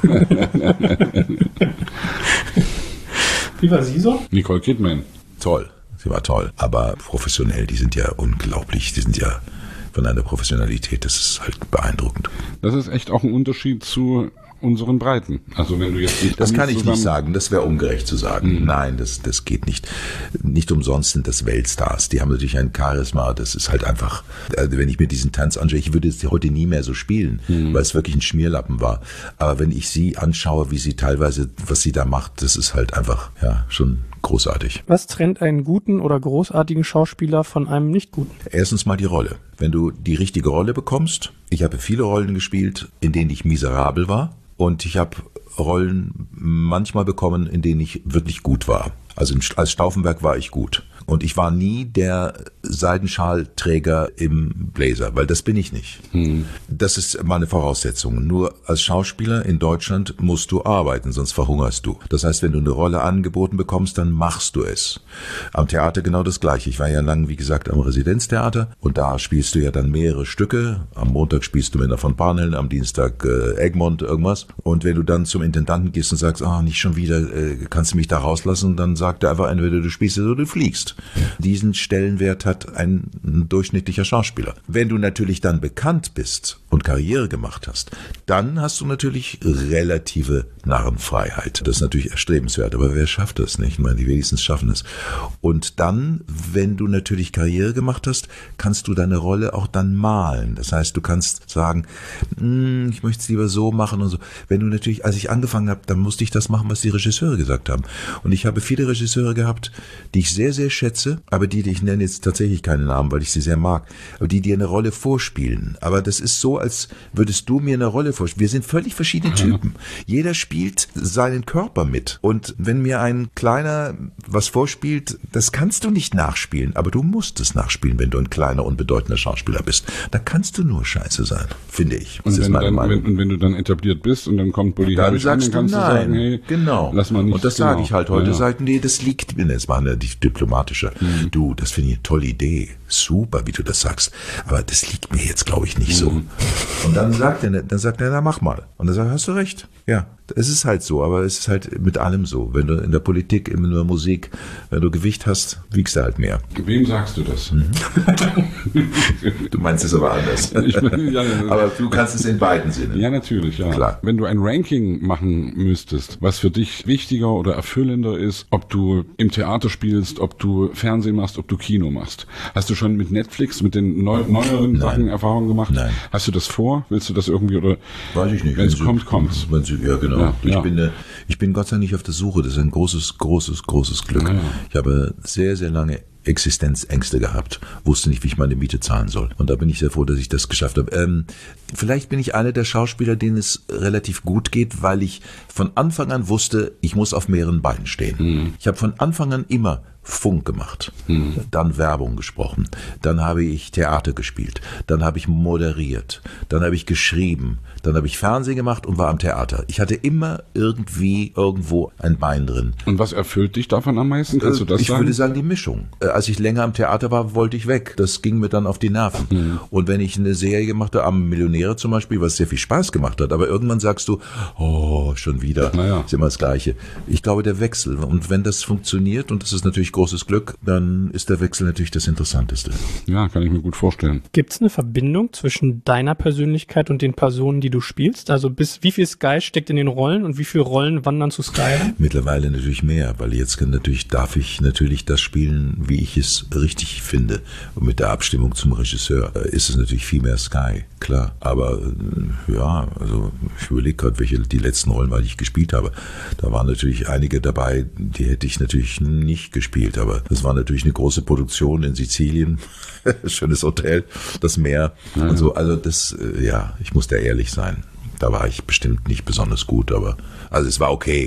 Wie war sie so? Nicole Kidman. Toll, sie war toll. Aber professionell, die sind ja unglaublich. Die sind ja von einer Professionalität, das ist halt beeindruckend. Das ist echt auch ein Unterschied zu unseren Breiten. Also wenn du jetzt die Das Amis kann ich zusammen- nicht sagen, das wäre ungerecht zu sagen. Mhm. Nein, das, das geht nicht. Nicht umsonst sind das Weltstars. Die haben natürlich ein Charisma, das ist halt einfach, also wenn ich mir diesen Tanz anschaue, ich würde es heute nie mehr so spielen, mhm. weil es wirklich ein Schmierlappen war. Aber wenn ich sie anschaue, wie sie teilweise, was sie da macht, das ist halt einfach, ja, schon großartig. Was trennt einen guten oder großartigen Schauspieler von einem nicht guten? Erstens mal die Rolle. Wenn du die richtige Rolle bekommst, ich habe viele Rollen gespielt, in denen ich miserabel war. Und ich habe Rollen manchmal bekommen, in denen ich wirklich gut war. Also als Stauffenberg war ich gut. Und ich war nie der Seidenschalträger im Blazer, weil das bin ich nicht. Hm. Das ist meine Voraussetzung. Nur als Schauspieler in Deutschland musst du arbeiten, sonst verhungerst du. Das heißt, wenn du eine Rolle angeboten bekommst, dann machst du es. Am Theater genau das Gleiche. Ich war ja lang, wie gesagt, am Residenztheater und da spielst du ja dann mehrere Stücke. Am Montag spielst du Männer von Barnhelm, am Dienstag äh, Egmont, irgendwas. Und wenn du dann zum Intendanten gehst und sagst, ah, nicht schon wieder, äh, kannst du mich da rauslassen, dann sagt er einfach, entweder du spielst oder du fliegst. Diesen Stellenwert hat ein, ein durchschnittlicher Schauspieler. Wenn du natürlich dann bekannt bist und Karriere gemacht hast, dann hast du natürlich relative Narrenfreiheit. Das ist natürlich erstrebenswert, aber wer schafft das nicht? Ich meine, die wenigstens schaffen es. Und dann, wenn du natürlich Karriere gemacht hast, kannst du deine Rolle auch dann malen. Das heißt, du kannst sagen, ich möchte es lieber so machen und so. Wenn du natürlich, als ich angefangen habe, dann musste ich das machen, was die Regisseure gesagt haben. Und ich habe viele Regisseure gehabt, die ich sehr, sehr schätze, aber die, die ich nenne jetzt tatsächlich keine Namen, weil ich sie sehr mag, aber die dir eine Rolle vorspielen. Aber das ist so, als würdest du mir eine Rolle vorspielen. Wir sind völlig verschiedene Typen. Jeder spielt seinen Körper mit. Und wenn mir ein Kleiner was vorspielt, das kannst du nicht nachspielen, aber du musst es nachspielen, wenn du ein kleiner, unbedeutender Schauspieler bist. Da kannst du nur scheiße sein, finde ich. Das und, ist wenn meine dann, Meinung. wenn, und wenn du dann etabliert bist und dann kommt Bully Dann Herbig an, sagst dann du kannst nein. du sagen, hey, genau. lass mal nicht. Und das genau. sage ich halt heute. Ja, ja. Sagen, nee, das liegt mir. Das war eine die diplomatische. Mhm. Du, das finde ich eine tolle Idee. Super, wie du das sagst. Aber das liegt mir jetzt, glaube ich, nicht mhm. so. Und dann sagt er, dann sagt er, na mach mal. Und dann sagt er, hast du recht. Ja, es ist halt so, aber es ist halt mit allem so. Wenn du in der Politik, in der Musik, wenn du Gewicht hast, wiegst du halt mehr. Wem sagst du das? Mhm. Du meinst es aber anders. Ich mein, ja, aber du kannst es in beiden Sinnen. Ja, natürlich, ja. Klar. Wenn du ein Ranking machen müsstest, was für dich wichtiger oder erfüllender ist, ob du im Theater spielst, ob du Fernsehen machst, ob du Kino machst. Hast du schon mit Netflix, mit den neu, neueren Nein. Sachen Erfahrungen gemacht? Nein. Hast du das vor? Willst du das irgendwie oder? Weiß ich nicht. Wenn es kommt, kommt's. Wenn sie, ja, genau. Ja, ich, ja. Bin, äh, ich bin Gott sei Dank nicht auf der Suche. Das ist ein großes, großes, großes Glück. Ja, ja. Ich habe sehr, sehr lange Existenzängste gehabt, wusste nicht, wie ich meine Miete zahlen soll. Und da bin ich sehr froh, dass ich das geschafft habe. Ähm, vielleicht bin ich einer der Schauspieler, denen es relativ gut geht, weil ich von Anfang an wusste, ich muss auf mehreren Beinen stehen. Mhm. Ich habe von Anfang an immer Funk gemacht, mhm. dann Werbung gesprochen, dann habe ich Theater gespielt, dann habe ich moderiert, dann habe ich geschrieben, dann habe ich Fernsehen gemacht und war am Theater. Ich hatte immer irgendwie irgendwo ein Bein drin. Und was erfüllt dich davon am meisten? Kannst du das ich sagen? Ich würde sagen, die Mischung. Als ich länger am Theater war, wollte ich weg. Das ging mir dann auf die Nerven. Mhm. Und wenn ich eine Serie gemacht habe, am Millionäre zum Beispiel, was sehr viel Spaß gemacht hat, aber irgendwann sagst du, oh, schon wieder, naja. ist immer das Gleiche. Ich glaube, der Wechsel. Und wenn das funktioniert, und das ist natürlich großes Glück, dann ist der Wechsel natürlich das Interessanteste. Ja, kann ich mir gut vorstellen. Gibt es eine Verbindung zwischen deiner Persönlichkeit und den Personen, die du spielst? Also bis wie viel Sky steckt in den Rollen und wie viele Rollen wandern zu Sky? Mittlerweile natürlich mehr, weil jetzt kann natürlich darf ich natürlich das spielen, wie ich es richtig finde. Und mit der Abstimmung zum Regisseur ist es natürlich viel mehr Sky, klar. Aber ja, also ich überlege gerade, welche die letzten Rollen, weil ich gespielt habe. Da waren natürlich einige dabei, die hätte ich natürlich nicht gespielt, aber das war natürlich eine große Produktion in Sizilien, schönes Hotel, das Meer ja. und so. Also das, ja, ich muss da ehrlich sein. Da war ich bestimmt nicht besonders gut, aber also es war okay.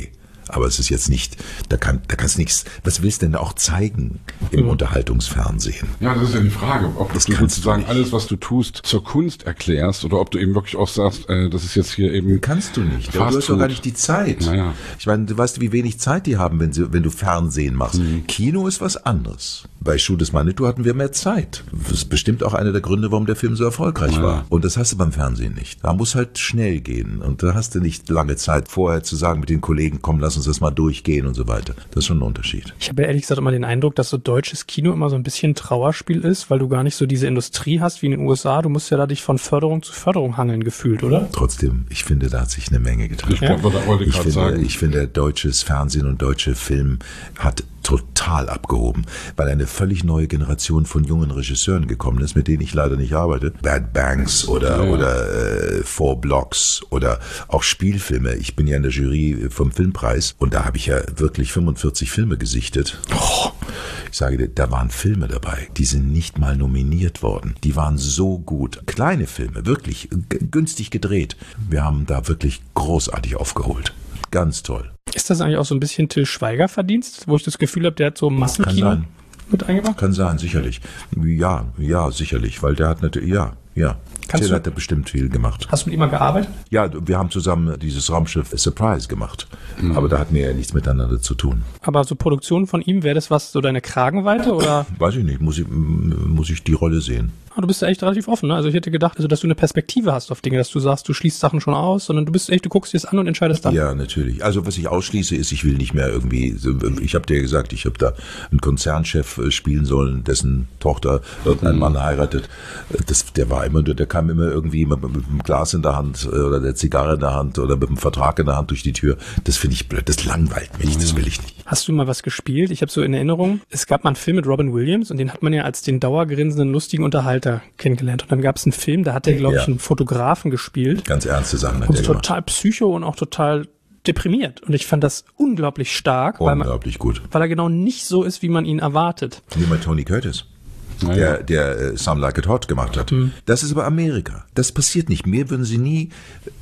Aber es ist jetzt nicht, da kann, da kannst nichts, was willst du denn auch zeigen im mhm. Unterhaltungsfernsehen? Ja, das ist ja die Frage, ob das du sozusagen alles, was du tust, zur Kunst erklärst oder ob du eben wirklich auch sagst, äh, das ist jetzt hier eben... Kannst du nicht, du hast doch gar nicht die Zeit. Naja. Ich meine, du weißt, wie wenig Zeit die haben, wenn, sie, wenn du Fernsehen machst. Mhm. Kino ist was anderes. Bei Schuh des Manitou hatten wir mehr Zeit. Das ist bestimmt auch einer der Gründe, warum der Film so erfolgreich ja. war. Und das hast du beim Fernsehen nicht. Da muss halt schnell gehen. Und da hast du nicht lange Zeit vorher zu sagen mit den Kollegen, komm, lass uns das mal durchgehen und so weiter. Das ist schon ein Unterschied. Ich habe ja ehrlich gesagt immer den Eindruck, dass so deutsches Kino immer so ein bisschen Trauerspiel ist, weil du gar nicht so diese Industrie hast wie in den U S A. Du musst ja da dich von Förderung zu Förderung hangeln gefühlt, oder? Trotzdem, ich finde, da hat sich eine Menge getan. Ich, ja. wollte ich, gerade finde, sagen. ich finde, deutsches Fernsehen und deutsche Film hat total abgehoben, weil eine völlig neue Generation von jungen Regisseuren gekommen ist, mit denen ich leider nicht arbeite. Bad Banks oder, ja. oder äh, Four Blocks oder auch Spielfilme. Ich bin ja in der Jury vom Filmpreis und da habe ich ja wirklich fünfundvierzig Filme gesichtet. Oh. Ich sage dir, da waren Filme dabei, die sind nicht mal nominiert worden. Die waren so gut. Kleine Filme, wirklich g- günstig gedreht. Wir haben da wirklich großartig aufgeholt. Ganz toll. Ist das eigentlich auch so ein bisschen Till Schweiger Verdienst, wo ich das Gefühl habe, der hat so Massenkino mit eingebracht? Kann sein, sicherlich. Ja, ja, sicherlich, weil der hat natürlich, ja, ja. Kannst Till du, hat da bestimmt viel gemacht. Hast du mit ihm mal gearbeitet? Ja, wir haben zusammen dieses Raumschiff Surprise gemacht. Mhm. Aber da hatten wir ja nichts miteinander zu tun. Aber so Produktion von ihm, wäre das was, so deine Kragenweite, oder? Weiß ich nicht, muss ich, muss ich die Rolle sehen. Ah, du bist ja echt relativ offen, ne? Also ich hätte gedacht, also dass du eine Perspektive hast auf Dinge, dass du sagst, du schließt Sachen schon aus, sondern du bist echt, du guckst dir es an und entscheidest dann. Ja, natürlich. Also was ich ausschließe ist, ich will nicht mehr irgendwie, ich habe dir gesagt, ich habe da einen Konzernchef spielen sollen, dessen Tochter irgendeinen mhm. Mann heiratet. Das, der war immer, der kam immer irgendwie mit, mit einem Glas in der Hand oder der Zigarre in der Hand oder mit einem Vertrag in der Hand durch die Tür. Das finde ich blöd, das langweilt mich, das will ich nicht. Hast du mal was gespielt? Ich habe so in Erinnerung, es gab mal einen Film mit Robin Williams und den hat man ja als den dauergrinsenden, lustigen Unterhalter kennengelernt. Und dann gab es einen Film, da hat er, glaube ich, ja. einen Fotografen gespielt. Ganz ernste Sachen hat und er total gemacht. Psycho und auch total deprimiert. Und ich fand das unglaublich stark. Unglaublich weil man, gut. Weil er genau nicht so ist, wie man ihn erwartet. Wie bei Tony Curtis. Ja, der, ja. der äh, Some Like It Hot gemacht hat. Mhm. Das ist aber Amerika. Das passiert nicht. Mir würden sie nie...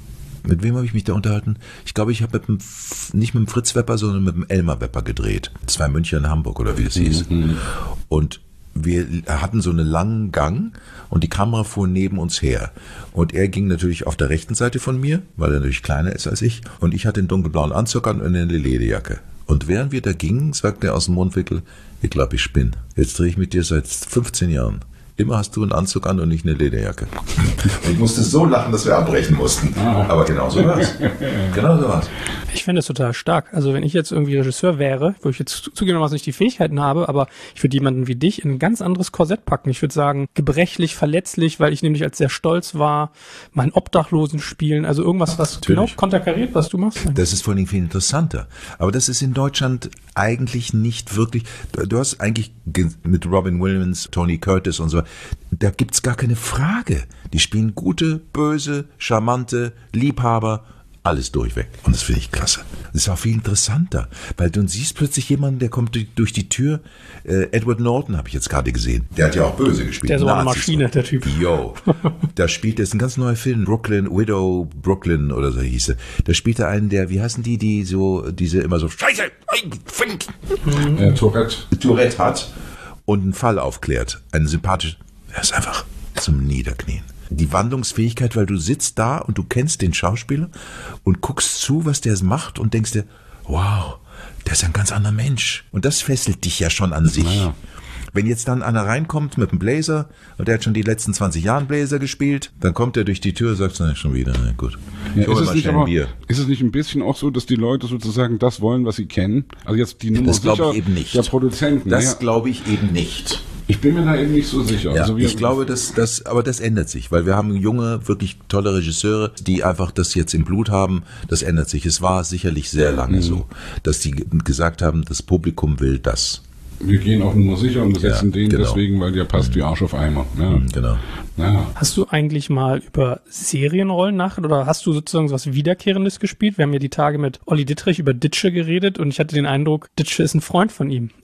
Mit wem habe ich mich da unterhalten? Ich glaube, ich habe nicht mit dem Fritz Wepper, sondern mit dem Elmar Wepper gedreht. Zwei München in Hamburg oder wie das hieß. Mhm. Und wir hatten so einen langen Gang und die Kamera fuhr neben uns her. Und er ging natürlich auf der rechten Seite von mir, weil er natürlich kleiner ist als ich. Und ich hatte einen dunkelblauen Anzug an und eine Lederjacke. Und während wir da gingen, sagte er aus dem Mundwinkel, ich glaube, ich spinne. Jetzt drehe ich mit dir seit fünfzehn Jahren. Immer hast du einen Anzug an und nicht eine Lederjacke. Ich musste so lachen, dass wir abbrechen mussten. Aber genau so war's. Genau so war's. Ich finde das total stark. Also wenn ich jetzt irgendwie Regisseur wäre, wo ich jetzt zugegebenermaßen nicht die Fähigkeiten habe, aber ich würde jemanden wie dich in ein ganz anderes Korsett packen. Ich würde sagen, gebrechlich, verletzlich, weil ich nämlich als sehr stolz war, meinen Obdachlosen spielen, also irgendwas, was Natürlich. genau konterkariert, was du machst. Das ist vor allem viel interessanter. Aber das ist in Deutschland eigentlich nicht wirklich, du hast eigentlich mit Robin Williams, Tony Curtis und so, da gibt's gar keine Frage. Die spielen gute, böse, charmante, Liebhaber, alles durchweg. Und das finde ich klasse. Das ist auch viel interessanter, weil du siehst plötzlich jemanden, der kommt durch die Tür. Äh, Edward Norton habe ich jetzt gerade gesehen. Der hat ja auch böse gespielt. Der ist so eine Maschine, der Typ. Yo. Da spielt, das ist ein ganz neuer Film, Brooklyn, Widow Brooklyn oder so hieß er. Da spielt er einen, der, wie heißen die, die so, diese immer so, Scheiße, Fink, mhm. äh, Tourette. Tourette hat und einen Fall aufklärt. Einen sympathischen, er ist einfach zum Niederknien. Die Wandlungsfähigkeit, weil du sitzt da und du kennst den Schauspieler und guckst zu, was der macht und denkst dir, wow, der ist ein ganz anderer Mensch. Und das fesselt dich ja schon an sich. Naja. Wenn jetzt dann einer reinkommt mit einem Blazer und der hat schon die letzten zwanzig Jahre Blazer gespielt, dann kommt er durch die Tür und sagt, na, schon wieder, na gut. Ja, ist, es nicht aber, ist es nicht ein bisschen auch so, dass die Leute sozusagen das wollen, was sie kennen? Also jetzt die Nummer das glaube ich eben nicht. Der Produzenten. Das ja. glaube ich eben nicht. Ich bin mir da eben nicht so sicher. Ja, also ich glaube, dass das, aber das ändert sich, weil wir haben junge, wirklich tolle Regisseure, die einfach das jetzt im Blut haben. Das ändert sich. Es war sicherlich sehr lange mhm. so, dass die gesagt haben, das Publikum will das. Wir gehen auf Nummer sicher und besetzen ja, den genau. deswegen, weil der passt mhm. wie Arsch auf Eimer. Ja. Mhm, genau. Ja. Hast du eigentlich mal über Serienrollen nachgedacht oder hast du sozusagen was Wiederkehrendes gespielt? Wir haben ja die Tage mit Olli Dittrich über Ditsche geredet und ich hatte den Eindruck, Ditsche ist ein Freund von ihm.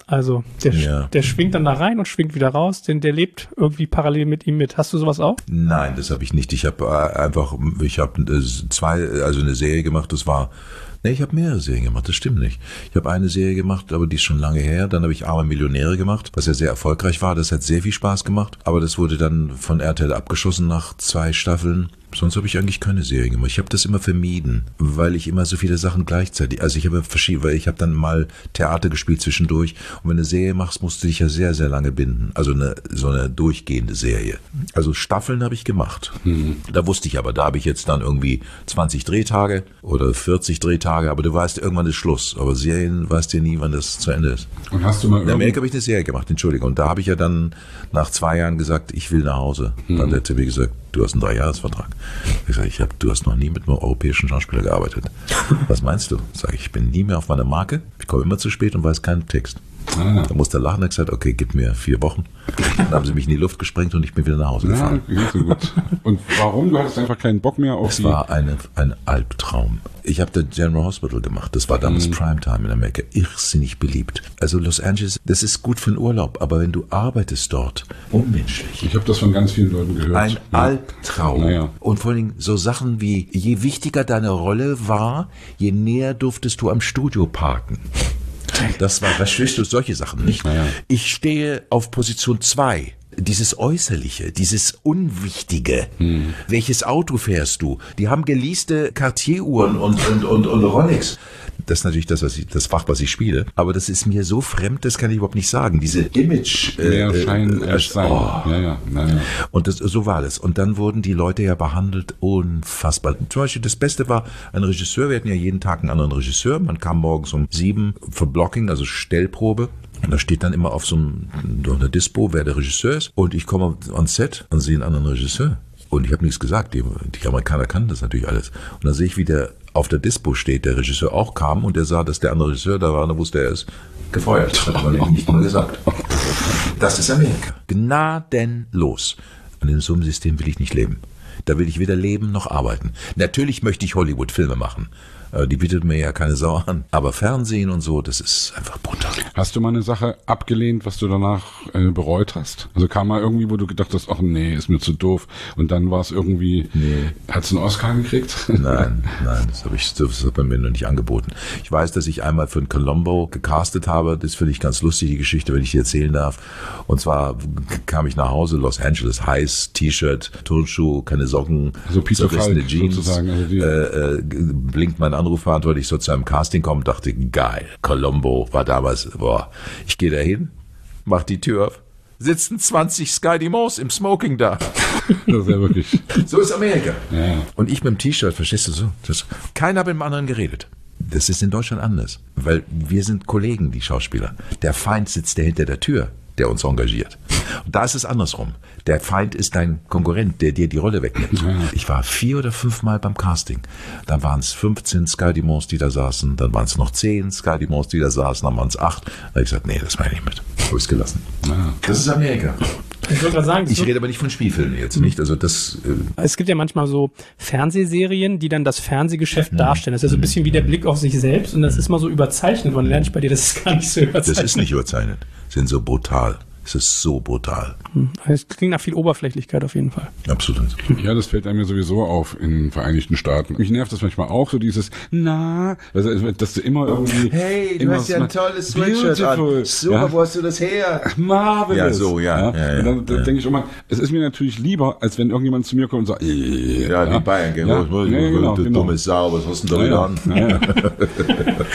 Also der, Ja. der schwingt dann da rein und schwingt wieder raus, denn der lebt irgendwie parallel mit ihm mit. Hast du sowas auch? Nein, das habe ich nicht. Ich habe äh, einfach, ich habe äh, zwei, also eine Serie gemacht, das war, ne, ich habe mehrere Serien gemacht, das stimmt nicht. Ich habe eine Serie gemacht, aber die ist schon lange her. Dann habe ich Arme Millionäre gemacht, was ja sehr erfolgreich war. Das hat sehr viel Spaß gemacht, aber das wurde dann von R T L abgeschossen nach zwei Staffeln. Sonst habe ich eigentlich keine Serie gemacht. Ich habe das immer vermieden, weil ich immer so viele Sachen gleichzeitig, also ich habe verschiedene, weil ich habe dann mal Theater gespielt zwischendurch und wenn du eine Serie machst, musst du dich ja sehr, sehr lange binden. Also eine, so eine durchgehende Serie. Also Staffeln habe ich gemacht. Mhm. Da wusste ich aber, da habe ich jetzt dann irgendwie zwanzig Drehtage oder vierzig Drehtage, aber du weißt, irgendwann ist Schluss. Aber Serien weißt du nie, wann das zu Ende ist. Und hast du mal in Amerika habe ich eine Serie gemacht, Entschuldigung. Und da habe ich ja dann nach zwei Jahren gesagt, ich will nach Hause. Mhm. Dann hat er mir gesagt, du hast einen Dreijahresvertrag. Ich sage, ich hab, du hast noch nie mit einem europäischen Schauspieler gearbeitet. Was meinst du? Sage ich, ich bin nie mehr auf meiner Marke, ich komme immer zu spät und weiß keinen Text. Ah. Da musste er lachen, er hat gesagt, okay, gib mir vier Wochen. Dann haben sie mich in die Luft gesprengt und ich bin wieder nach Hause gefahren. Ja, so gut. Und warum? Du hattest einfach keinen Bock mehr auf es die... Es war eine, ein Albtraum. Ich habe das General Hospital gemacht. Das war damals mhm. Primetime in Amerika. Irrsinnig beliebt. Also Los Angeles, das ist gut für den Urlaub, aber wenn du arbeitest dort, unmenschlich. Ich habe das von ganz vielen Leuten gehört. Ein ja. Albtraum. Naja. Und vor allem so Sachen wie, je wichtiger deine Rolle war, je näher durftest du am Studio parken. Das war, verstehst du, solche Sachen nicht. Naja. Ich stehe auf Position zwei. Dieses Äußerliche, dieses Unwichtige. Hm. Welches Auto fährst du? Die haben geleaste Cartier-Uhren und, und, und, und Rolex. Das ist natürlich das, was ich, das Fach, was ich spiele. Aber das ist mir so fremd, das kann ich überhaupt nicht sagen. Diese Image. Mehr äh, Schein äh, erst sein. Oh. Ja, ja, naja. Und das, so war das. Und dann wurden die Leute ja behandelt unfassbar. Zum Beispiel das Beste war ein Regisseur. Wir hatten ja jeden Tag einen anderen Regisseur. Man kam morgens um sieben für Blocking, also Stellprobe. Und da steht dann immer auf so einer Dispo, wer der Regisseur ist. Und ich komme ans Set und sehe einen anderen Regisseur. Und ich habe nichts gesagt. Die, die Amerikaner kannten das natürlich alles. Und dann sehe ich, wie der auf der Dispo steht. Der Regisseur auch kam und er sah, dass der andere Regisseur da war. Und dann wusste er, er ist gefeuert. Hat man nicht mal gesagt. Das ist Amerika. Gnadenlos. Und in so einem System will ich nicht leben. Da will ich weder leben noch arbeiten. Natürlich möchte ich Hollywood-Filme machen. Die bietet mir ja keine Sau an. Aber Fernsehen und so, das ist einfach brutal. Hast du mal eine Sache abgelehnt, was du danach äh, bereut hast? Also kam mal irgendwie, wo du gedacht hast, ach nee, ist mir zu doof. Und dann war es irgendwie, nee. Hast du einen Oscar gekriegt? Nein, nein, das habe ich, das hat man mir noch nicht angeboten. Ich weiß, dass ich einmal für ein Columbo gecastet habe. Das finde ich ganz lustig, die Geschichte, wenn ich die erzählen darf. Und zwar kam ich nach Hause, Los Angeles, heiß, T-Shirt, Turnschuh, keine Socken, so Peter Falk, Jeans, sozusagen. Also die, äh, äh, blinkt mein Anrufbeantworter, weil ich so zu einem Casting komme und dachte, geil, Columbo war damals, boah, ich gehe da hin, mach die Tür auf, sitzen zwanzig Sky Dumont im Smoking da. Das ist ja wirklich. So ist Amerika. Ja. Und ich mit dem T-Shirt, verstehst du so? Das, keiner hat mit dem anderen geredet. Das ist in Deutschland anders, weil wir sind Kollegen, die Schauspieler. Der Feind sitzt der hinter der Tür, der uns engagiert. Und da ist es andersrum. Der Feind ist dein Konkurrent, der dir die Rolle wegnimmt. Ja. Ich war vier oder fünf Mal beim Casting. Dann waren es fünfzehn Sky Dumonts, die da saßen. Dann waren es noch zehn Sky Dumonts, die da saßen. Dann waren es acht. Da habe ich gesagt, nee, das meine ich nicht mit. Habe ich es gelassen. Ja. Das ist Amerika. Ich wollte gerade sagen, ich rede aber nicht von Spielfilmen jetzt, nicht? Also das. Äh es gibt ja manchmal so Fernsehserien, die dann das Fernsehgeschäft mhm. darstellen. Das ist ja so ein bisschen wie der Blick auf sich selbst und das ist mal so überzeichnet. Und dann lerne ich bei dir, das ist gar nicht so überzeichnet. Das ist nicht überzeichnet. Das sind so brutal. Es ist so brutal. Es klingt nach viel Oberflächlichkeit auf jeden Fall. Absolut. Ja, das fällt einem ja sowieso auf in den Vereinigten Staaten. Mich nervt das manchmal auch, so dieses, na, also, dass du immer irgendwie... Hey, du hast ja ein tolles Sweatshirt an. Super, ja? Wo hast du das her? Marvelous. Ja, so, ja. ja. ja, ja und dann, dann ja. denke ich immer, es ist mir natürlich lieber, als wenn irgendjemand zu mir kommt und sagt, äh, ja, die Bayern, gell, ja, ja, ja, genau, du genau. dumme Sau, was hast du denn da wieder ja, an? Ja.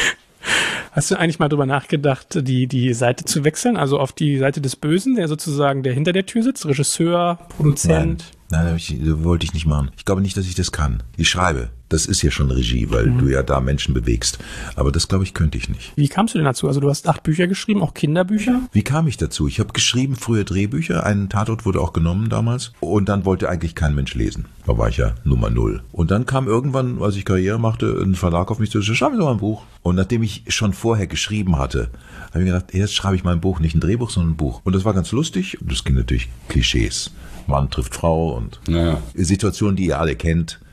Hast du eigentlich mal drüber nachgedacht, die, die Seite zu wechseln, also auf die Seite des Bösen, der sozusagen der hinter der Tür sitzt, Regisseur, Produzent? Nein, nein ich, das wollte ich nicht machen. Ich glaube nicht, dass ich das kann. Ich schreibe. Das ist ja schon Regie, weil mhm. du ja da Menschen bewegst. Aber das, glaube ich, könnte ich nicht. Wie kamst du denn dazu? Also du hast acht Bücher geschrieben, auch Kinderbücher? Wie kam ich dazu? Ich habe geschrieben früher Drehbücher. Ein Tatort wurde auch genommen damals. Und dann wollte eigentlich kein Mensch lesen. Da war ich ja Nummer null. Und dann kam irgendwann, als ich Karriere machte, ein Verlag auf mich zu, schreib mir doch mal ein Buch. Und nachdem ich schon vorher geschrieben hatte, habe ich mir gedacht, jetzt schreibe ich mal ein Buch, nicht ein Drehbuch, sondern ein Buch. Und das war ganz lustig. Und das ging natürlich Klischees. Mann trifft Frau und naja. Situationen, die ihr alle kennt.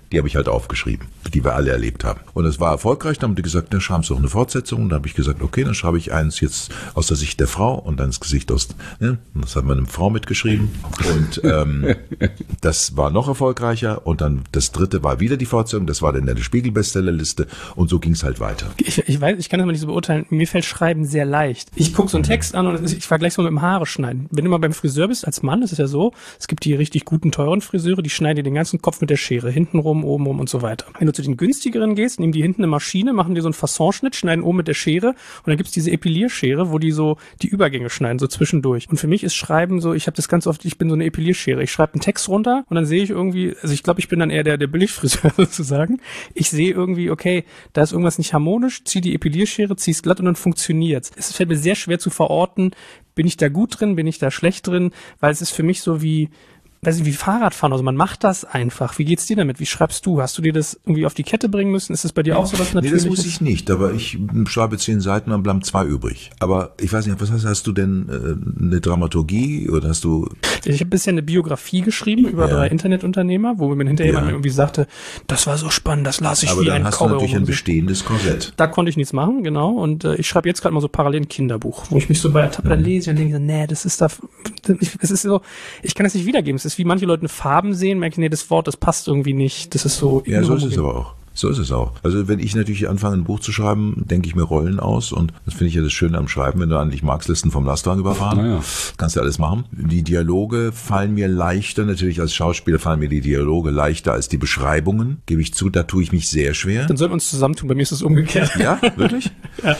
Die habe ich halt aufgeschrieben, die wir alle erlebt haben. Und es war erfolgreich, dann haben die gesagt, dann schreiben Sie doch eine Fortsetzung. Und dann habe ich gesagt, okay, dann schreibe ich eins jetzt aus der Sicht der Frau und dann das Gesicht aus, ne? Und das hat meine Frau mitgeschrieben. Und ähm, das war noch erfolgreicher. Und dann das dritte war wieder die Fortsetzung, das war dann in der Spiegel-Bestsellerliste. Und so ging es halt weiter. Ich, ich weiß, ich kann das mal nicht so beurteilen, mir fällt Schreiben sehr leicht. Ich gucke so einen Text an und ich vergleiche es mal mit dem Haare schneiden. Wenn du mal beim Friseur bist als Mann, ist es ja so, es gibt die richtig guten, teuren Friseure, die schneiden dir den ganzen Kopf mit der Schere, hintenrum, obenrum und so weiter. Wenn du zu den günstigeren gehst, nehmen die hinten eine Maschine, machen dir so einen Fassonschnitt, schneiden oben mit der Schere und dann gibt's diese Epilierschere, wo die so die Übergänge schneiden, so zwischendurch. Und für mich ist Schreiben so, ich habe das ganz oft, ich bin so eine Epilierschere. Ich schreibe einen Text runter und dann sehe ich irgendwie, also ich glaube, ich bin dann eher der, der Billigfriseur sozusagen. Ich sehe irgendwie, okay, da ist irgendwas nicht harmonisch, zieh die Epilierschere, zieh's glatt und dann funktioniert's. Es fällt mir sehr schwer zu verorten, bin ich da gut drin, bin ich da schlecht drin, weil es ist für mich so wie, weiß nicht, wie Fahrradfahren, also man macht das einfach. Wie geht's dir damit? Wie schreibst du? Hast du dir das irgendwie auf die Kette bringen müssen? Ist das bei dir auch so was Natürliches? Nee, das muss ich nicht, aber ich schreibe zehn Seiten, dann bleiben zwei übrig. Aber ich weiß nicht, was hast, hast du denn, äh, eine Dramaturgie oder hast du... Ich habe bisher eine Biografie geschrieben über ja. drei Internetunternehmer, wo mir hinterher ja. jemand irgendwie sagte, das war so spannend, das las ich aber wie ein Cowboy. Aber dann hast du natürlich ein bestehendes Korsett. Da konnte ich nichts machen, genau. Und äh, ich schreibe jetzt gerade mal so parallel ein Kinderbuch, wo ich mich so bei ertappe, dann lese und denke, nee, das ist da, das ist so, ich kann das nicht wiedergeben. Es ist wie manche Leute eine Farben sehen, merke ich, nee, das Wort, das passt irgendwie nicht. Das ist so. Ja, so ist es aber auch. So ist es auch. Also wenn ich natürlich anfange, ein Buch zu schreiben, denke ich mir Rollen aus und das finde ich ja das Schöne am Schreiben, wenn du eigentlich Marx-Listen vom Lastwagen überfahren, naja. kannst du alles machen. Die Dialoge fallen mir leichter, natürlich als Schauspieler fallen mir die Dialoge leichter als die Beschreibungen, gebe ich zu, da tue ich mich sehr schwer. Dann sollten wir uns zusammentun, bei mir ist es umgekehrt. Ja, wirklich? Ja.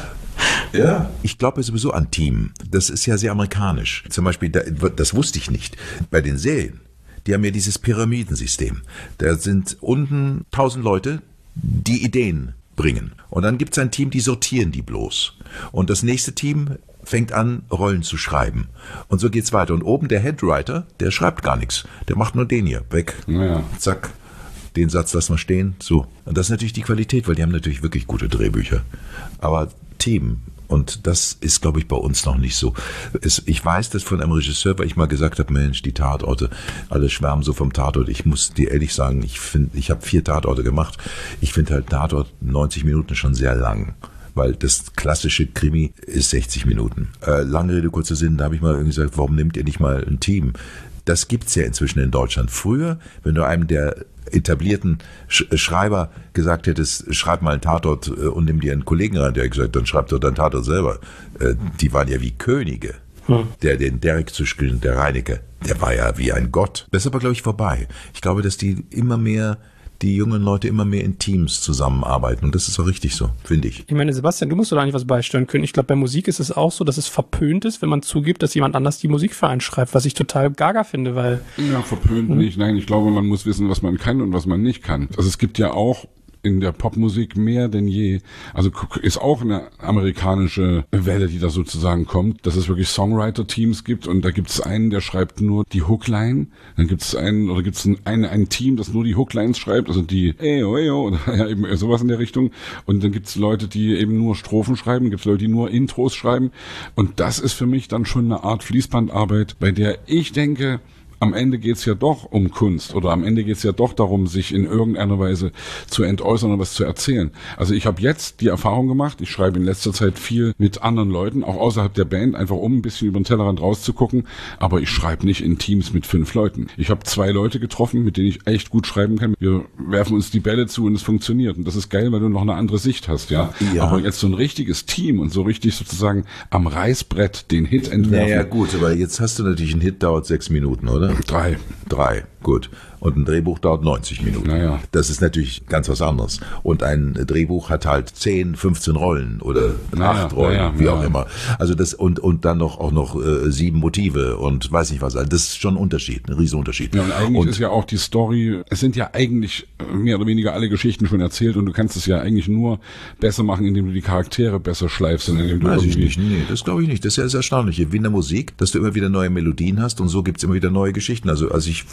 Ja, ich glaube sowieso an Team. Das ist ja sehr amerikanisch. Zum Beispiel, das wusste ich nicht, bei den Serien. Die haben ja dieses Pyramidensystem. Da sind unten tausend Leute, die Ideen bringen. Und dann gibt es ein Team, die sortieren die bloß. Und das nächste Team fängt an, Rollen zu schreiben. Und so geht's weiter. Und oben der Headwriter, der schreibt gar nichts. Der macht nur den hier. Weg. Ja. Zack. Den Satz lassen wir stehen. So. Und das ist natürlich die Qualität, weil die haben natürlich wirklich gute Drehbücher. Aber Team. Und das ist, glaube ich, bei uns noch nicht so. Es, ich weiß das von einem Regisseur, weil ich mal gesagt habe, Mensch, die Tatorte, alle schwärmen so vom Tatort. Ich muss dir ehrlich sagen, ich finde, ich habe vier Tatorte gemacht. Ich finde halt Tatort neunzig Minuten schon sehr lang. Weil das klassische Krimi ist sechzig Minuten. Äh, lange Rede, kurzer Sinn, da habe ich mal irgendwie gesagt, warum nehmt ihr nicht mal ein Team? Das gibt's ja inzwischen in Deutschland. Früher, wenn du einem der etablierten Sch- Schreiber gesagt hättest, schreib mal einen Tatort äh, und nimm dir einen Kollegen rein, der hat gesagt, dann schreib doch deinen Tatort selber. Äh, die waren ja wie Könige. Hm. Der, den Derek zu spielen, der Reinecke, der war ja wie ein Gott. Das ist aber, glaube ich, vorbei. Ich glaube, dass die immer mehr die jungen Leute immer mehr in Teams zusammenarbeiten. Und das ist auch richtig so, finde ich. Ich meine, Sebastian, du musst doch eigentlich was beisteuern können. Ich glaube, bei Musik ist es auch so, dass es verpönt ist, wenn man zugibt, dass jemand anders die Musik für einen schreibt, was ich total gaga finde, weil... Ja, verpönt hm. nicht. Nein, ich glaube, man muss wissen, was man kann und was man nicht kann. Also es gibt ja auch in der Popmusik mehr denn je. Also ist auch eine amerikanische Welle, die da sozusagen kommt, dass es wirklich Songwriter-Teams gibt und da gibt es einen, der schreibt nur die Hookline, dann gibt es einen oder gibt es ein, ein Team, das nur die Hooklines schreibt, also die Eyo, Eyo oder ja, eben sowas in der Richtung und dann gibt es Leute, die eben nur Strophen schreiben, gibt es Leute, die nur Intros schreiben und das ist für mich dann schon eine Art Fließbandarbeit, bei der ich denke, am Ende geht's ja doch um Kunst oder am Ende geht's ja doch darum, sich in irgendeiner Weise zu entäußern und was zu erzählen. Also ich habe jetzt die Erfahrung gemacht, ich schreibe in letzter Zeit viel mit anderen Leuten, auch außerhalb der Band, einfach um ein bisschen über den Tellerrand rauszugucken, aber ich schreibe nicht in Teams mit fünf Leuten. Ich habe zwei Leute getroffen, mit denen ich echt gut schreiben kann. Wir werfen uns die Bälle zu und es funktioniert. Und das ist geil, weil du noch eine andere Sicht hast, ja. ja. Aber jetzt so ein richtiges Team und so richtig sozusagen am Reißbrett den Hit entwerfen. Naja gut, aber jetzt hast du natürlich einen Hit, dauert sechs Minuten, oder? Drei. Drei, gut. Und ein Drehbuch dauert neunzig Minuten. Naja. Das ist natürlich ganz was anderes. Und ein Drehbuch hat halt zehn, fünfzehn Rollen oder naja, acht Rollen, naja, wie naja. auch immer. Also das und und dann noch auch noch äh, sieben Motive und weiß nicht was. Also das ist schon ein Unterschied, ein Riesenunterschied. Ja, und eigentlich und, ist ja auch die Story, es sind ja eigentlich mehr oder weniger alle Geschichten schon erzählt und du kannst es ja eigentlich nur besser machen, indem du die Charaktere besser schleifst. Und indem du weiß irgendwie ich nicht, nee, das glaube ich nicht. Das ist ja das Erstaunliche, wie in der Musik, dass du immer wieder neue Melodien hast und so gibt's immer wieder neue Geschichten. Also als ich vorhin ges-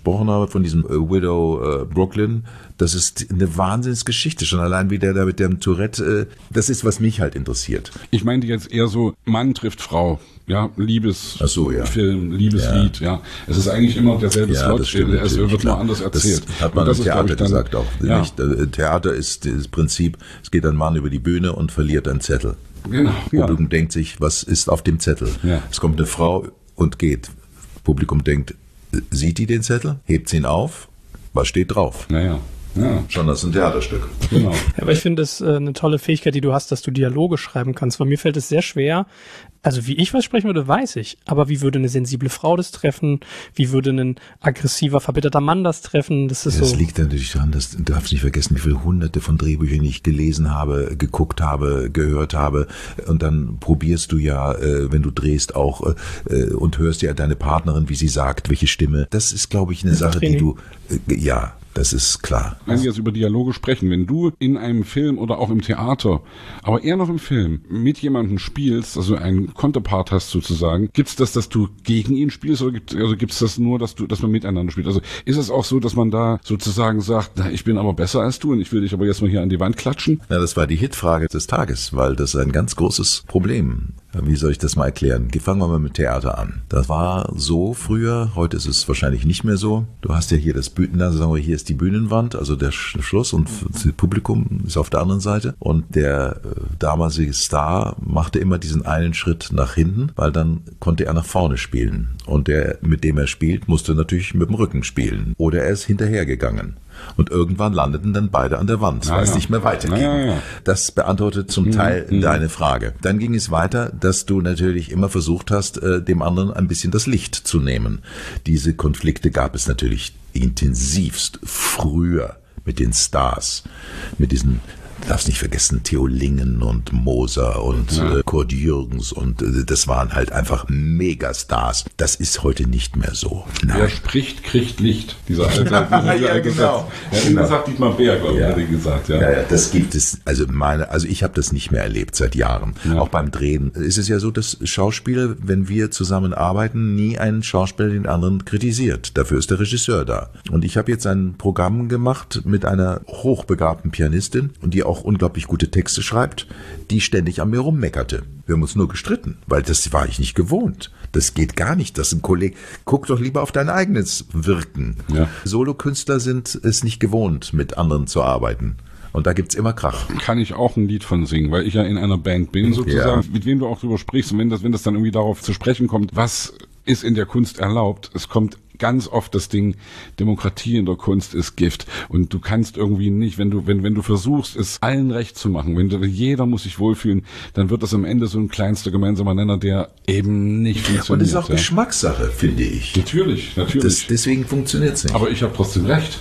gesprochen habe, von diesem äh, Widow äh, Brooklyn, das ist eine Wahnsinnsgeschichte, schon allein wie der da mit dem Tourette, äh, das ist, was mich halt interessiert. Ich meinte jetzt eher so, Mann trifft Frau, ja, Liebesfilm, so, ja. Liebeslied, ja. ja. Es ist eigentlich immer derselbe ja, Slot, stimmt, es wird klar. nur anders erzählt. Das hat man im Theater dann, gesagt auch. Ja. Nicht? Theater ist das Prinzip, es geht ein Mann über die Bühne und verliert einen Zettel. Genau. Publikum ja. denkt sich, was ist auf dem Zettel? Ja. Es kommt eine Frau und geht. Publikum denkt, sieht die den Zettel? Hebt sie ihn auf? Was steht drauf? Naja. Ja. Schon das ist ein Theaterstück. Genau. Ja, aber ich finde es äh, eine tolle Fähigkeit, die du hast, dass du Dialoge schreiben kannst. Bei mir fällt es sehr schwer. Also wie ich was sprechen würde, weiß ich. Aber wie würde eine sensible Frau das treffen? Wie würde ein aggressiver, verbitterter Mann das treffen? Das ist das so. liegt natürlich daran, dass du darfst nicht vergessen, wie viele hunderte von Drehbüchern ich gelesen habe, geguckt habe, gehört habe. Und dann probierst du ja, äh, wenn du drehst, auch äh, und hörst ja deine Partnerin, wie sie sagt, welche Stimme. Das ist, glaube ich, eine Sache, die du, äh, ja, das ist klar. Wenn wir jetzt über Dialoge sprechen, wenn du in einem Film oder auch im Theater, aber eher noch im Film, mit jemandem spielst, also einen Konterpart hast sozusagen, gibt's das, dass du gegen ihn spielst oder gibt also gibt's das nur, dass du, dass man miteinander spielt? Also ist es auch so, dass man da sozusagen sagt, na, ich bin aber besser als du und ich will dich aber jetzt mal hier an die Wand klatschen? Ja, das war die Hitfrage des Tages, weil das ist ein ganz großes Problem. Wie soll ich das mal erklären? Fangen wir mal mit Theater an. Das war so früher, heute ist es wahrscheinlich nicht mehr so. Du hast ja hier das Bühnen, also sagen wir, hier ist die Bühnenwand, also der Schluss und das Publikum ist auf der anderen Seite. Und der äh, damalige Star machte immer diesen einen Schritt nach hinten, weil dann konnte er nach vorne spielen. Und der, mit dem er spielt, musste natürlich mit dem Rücken spielen. Oder er ist hinterhergegangen. Und irgendwann landeten dann beide an der Wand, weil es nicht mehr weiterging. Ja, ja, ja. Das beantwortet zum Teil mhm. deine Frage. Dann ging es weiter, dass du natürlich immer versucht hast, dem anderen ein bisschen das Licht zu nehmen. Diese Konflikte gab es natürlich intensivst früher mit den Stars, mit diesen, du darfst nicht vergessen, Theo Lingen und Moser und ja. äh, Kurt Jürgens und äh, das waren halt einfach Megastars. Das ist heute nicht mehr so. Nein. Wer spricht, kriegt Licht. Dieser alte, dieser ja, alte genau. Ja, genau. sagt Dietmar Bär, glaube ich, ja. hat er gesagt. Ja. Ja, ja, das gibt es. Also meine, also ich habe das nicht mehr erlebt seit Jahren. Ja. Auch beim Drehen ist es ja so, dass Schauspieler, wenn wir zusammen arbeiten, nie einen Schauspieler den anderen kritisiert. Dafür ist der Regisseur da. Und ich habe jetzt ein Programm gemacht mit einer hochbegabten Pianistin und die auch auch unglaublich gute Texte schreibt, die ständig an mir rummeckerte. Wir haben uns nur gestritten, weil das war ich nicht gewohnt. Das geht gar nicht, dass ein Kollege, guck doch lieber auf dein eigenes Wirken. Ja. Solokünstler sind es nicht gewohnt, mit anderen zu arbeiten. Und da gibt's immer Krach. Kann ich auch ein Lied von singen, weil ich ja in einer Band bin sozusagen, ja. mit wem du auch drüber sprichst. Und wenn das, wenn das dann irgendwie darauf zu sprechen kommt, was ist in der Kunst erlaubt? Es kommt ganz oft das Ding, Demokratie in der Kunst ist Gift. Und du kannst irgendwie nicht, wenn du, wenn, wenn du versuchst, es allen recht zu machen, wenn du, jeder muss sich wohlfühlen, dann wird das am Ende so ein kleinster gemeinsamer Nenner, der eben nicht funktioniert. Und das ist auch ja. Geschmackssache, finde ich. Natürlich, natürlich. Das, deswegen funktioniert's nicht. Aber ich habe trotzdem recht.